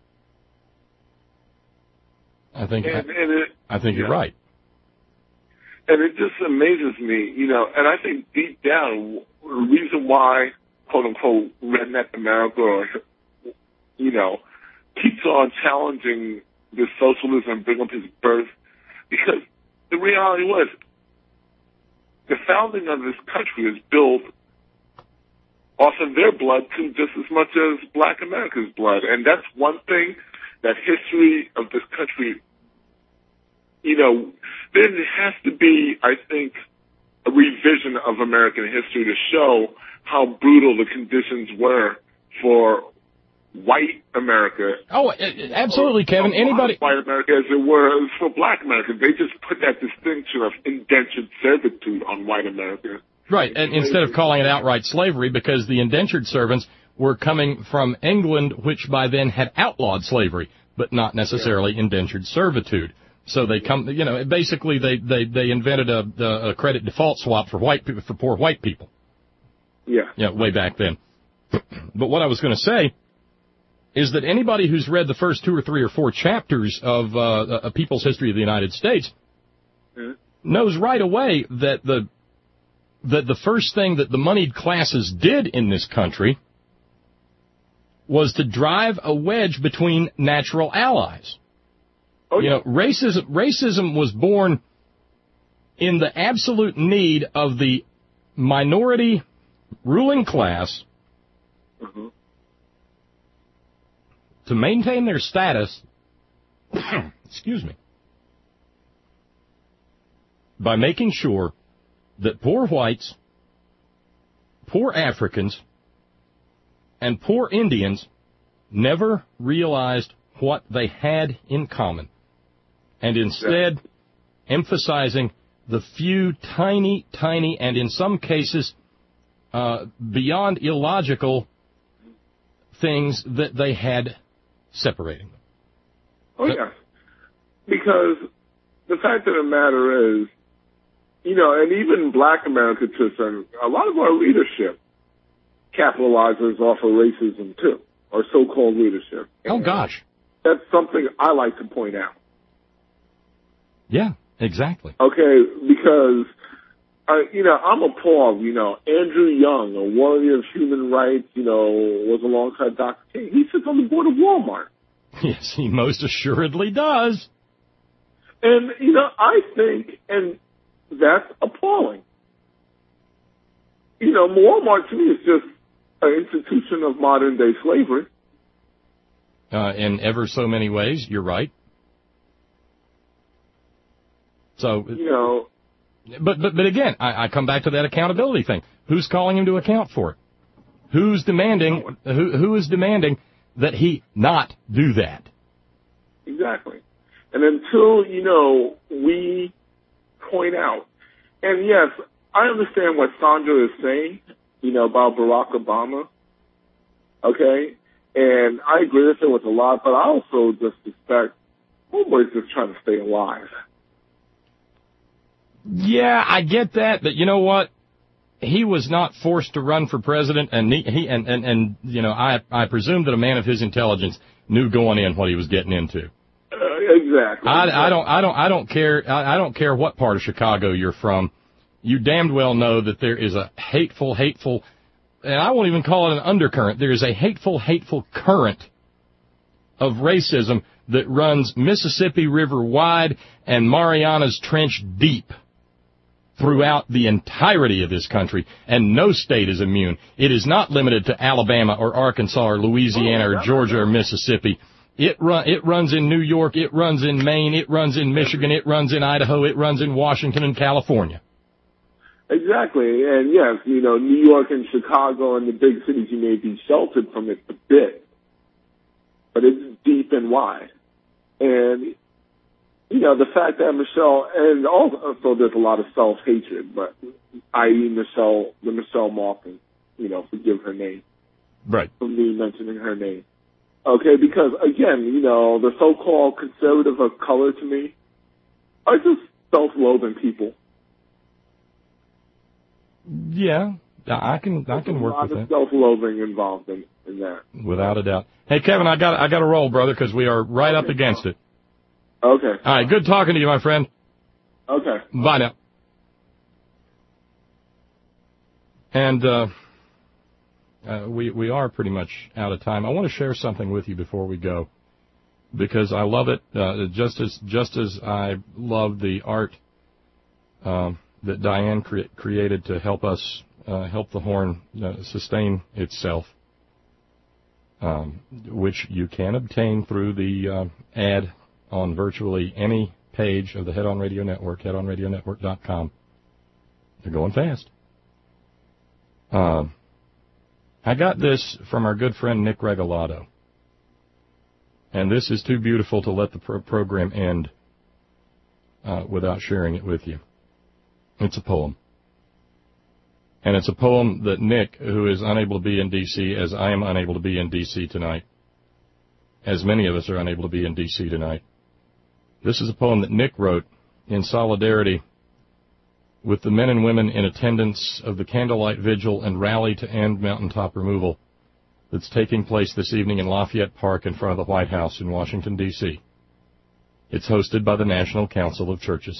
I think, and, I, and it, I think you're yeah. right. And it just amazes me, you know, and I think deep down, the reason why, quote unquote, redneck America or you know, keeps on challenging this socialism, bring up his birth Because the reality was, the founding of this country is built off of their blood too, just as much as Black America's blood. And that's one thing that history of this country, you know, there has to be, I think, a revision of American history to show how brutal the conditions were for white America. Oh, absolutely, Kevin. Anybody white America as it were for Black America. They just put that distinction of indentured servitude on white America. Right, and instead of calling it outright slavery, because the indentured servants were coming from England, which by then had outlawed slavery, but not necessarily yeah. indentured servitude. So they come, you know, basically they they they invented a, a credit default swap for white people, for poor white people. Yeah. Yeah, way back then. But what I was going to say is that anybody who's read the first two or three or four chapters of uh, A People's History of the United States mm-hmm. knows right away that the that the first thing that the moneyed classes did in this country was to drive a wedge between natural allies. Oh, you know, racism racism was born in the absolute need of the minority ruling class mm-hmm. to maintain their status, excuse me, by making sure that poor whites, poor Africans, and poor Indians never realized what they had in common, and instead emphasizing the few tiny, tiny, and in some cases uh, beyond illogical things that they had separating them. Oh, yeah. Because the fact of the matter is, you know, and even Black America to some, a lot of our leadership capitalizes off of racism too, or so-called leadership. Oh, gosh. That's something I like to point out. Yeah, exactly. Okay, because, uh, you know, I'm appalled, you know, Andrew Young, a warrior of human rights, you know, was alongside Doctor King. He sits on the board of Walmart. Yes, he most assuredly does. And, you know, I think, and that's appalling. You know, Walmart to me is just an institution of modern-day slavery. Uh, in ever so many ways, you're right. So, you know, but but but again, I, I come back to that accountability thing. Who's calling him to account for it? Who's demanding? Who who is demanding that he not do that? Exactly. And until, you know, we point out, and yes, I understand what Sandra is saying, you know, about Barack Obama. Okay. And I agree with her with a lot, but I also just suspect Homeboy's just trying to stay alive. Yeah, I get that, but you know what? He was not forced to run for president, and he, he and, and, and, you know, I, I presume that a man of his intelligence knew going in what he was getting into. Uh, exactly. I, I don't, I don't, I don't care, I, I don't care what part of Chicago you're from. You damned well know that there is a hateful, hateful, and I won't even call it an undercurrent. There is a hateful, hateful current of racism that runs Mississippi River wide and Marianas Trench deep throughout the entirety of this country, and no state is immune. It is not limited to Alabama or Arkansas or Louisiana or Georgia or Mississippi. It run, it runs in New York, it runs in Maine, it runs in Michigan, it runs in Idaho, it runs in Washington and California. Exactly, and yes, you know, New York and Chicago and the big cities, you may be sheltered from it a bit, but it's deep and wide. And, you know, the fact that Michelle, and also there's a lot of self-hatred, but that is. Michelle, the Michelle Malkin, you know, forgive her name. Right. For me mentioning her name. Okay, because, again, you know, the so-called conservative of color to me are just self-loathing people. Yeah, I can I can work with that. There's a lot of self-loathing involved in, in that. Without a doubt. Hey, Kevin, I got I got to roll, brother, because we are right okay. up against it. Okay. All right, good talking to you, my friend. Okay. Bye now. And uh, uh, we we are pretty much out of time. I want to share something with you before we go. because I love it, uh, just as just as I love the art um, that Diane cre- created to help us, uh, help the Horn uh, sustain itself, um, which you can obtain through the uh, ad on virtually any page of the Head On Radio Network, head on radio network dot com. They're going fast. Uh, I got this from our good friend Nick Regalado. And this is too beautiful to let the pro- program end uh, without sharing it with you. It's a poem. And it's a poem that Nick, who is unable to be in D C, as I am unable to be in D C tonight, as many of us are unable to be in D C tonight. This is a poem that Nick wrote in solidarity with the men and women in attendance of the candlelight vigil and rally to end mountaintop removal that's taking place this evening in Lafayette Park in front of the White House in Washington, D C It's hosted by the National Council of Churches.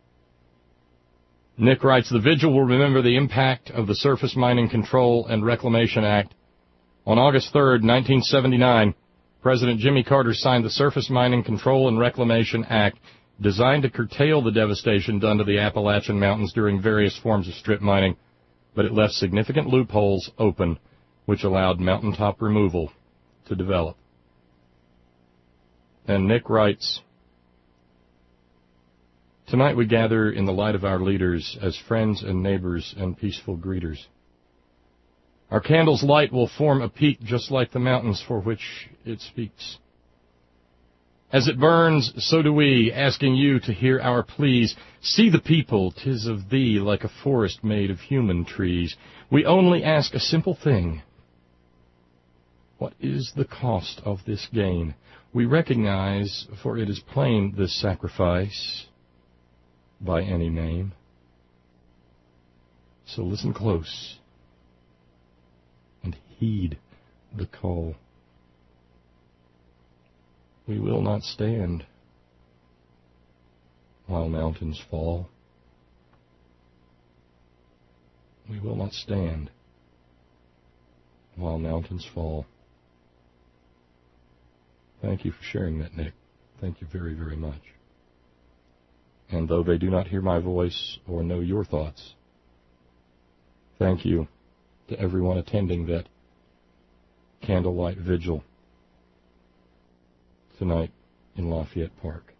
Nick writes, the vigil will remember the impact of the Surface Mining Control and Reclamation Act. On August third, nineteen seventy-nine, President Jimmy Carter signed the Surface Mining Control and Reclamation Act, designed to curtail the devastation done to the Appalachian Mountains during various forms of strip mining, but it left significant loopholes open, which allowed mountaintop removal to develop. And Nick writes, tonight we gather in the light of our leaders as friends and neighbors and peaceful greeters. Our candle's light will form a peak just like the mountains for which it speaks. As it burns, so do we, asking you to hear our pleas. See the people, 'tis of thee, like a forest made of human trees. We only ask a simple thing. What is the cost of this gain? We recognize, for it is plain, this sacrifice by any name. So listen close and heed the call. We will not stand while mountains fall. We will not stand while mountains fall. Thank you for sharing that, Nick. Thank you very, very much. And though they do not hear my voice or know your thoughts, thank you to everyone attending that candlelight vigil tonight in Lafayette Park.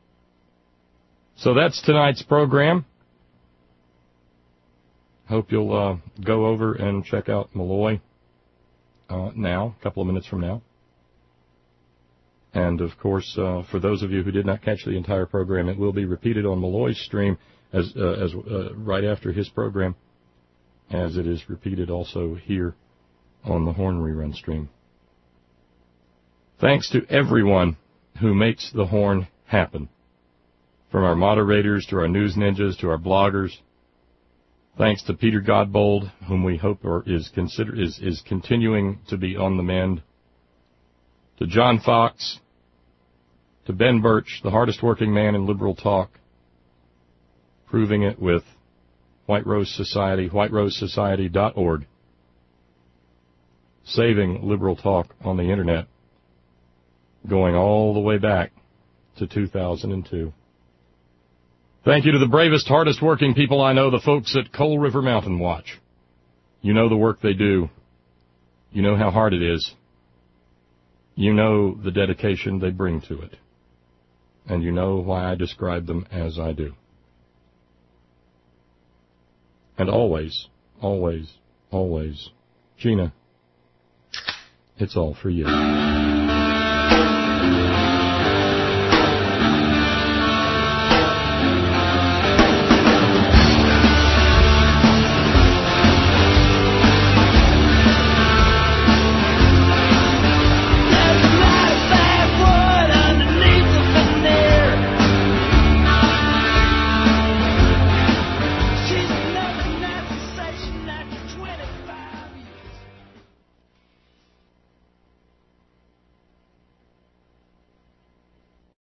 So that's tonight's program. Hope you'll uh, go over and check out Malloy uh, now, a couple of minutes from now. And, of course, uh, for those of you who did not catch the entire program, it will be repeated on Malloy's stream as, uh, as uh, right after his program, as it is repeated also here on the Horn Rerun stream. Thanks to everyone who makes the Horn happen, from our moderators to our news ninjas to our bloggers. Thanks to Peter Godbold, whom we hope or is consider is, is continuing to be on the mend. To John Fox, to Ben Birch, the hardest working man in liberal talk, proving it with White Rose Society, white rose society dot org, saving liberal talk on the Internet, going all the way back to two thousand two. Thank you to the bravest, hardest working people I know, the folks at Coal River Mountain Watch. You know the work they do. You know how hard it is. You know the dedication they bring to it. And you know why I describe them as I do. And always, always, always, Gina, it's all for you.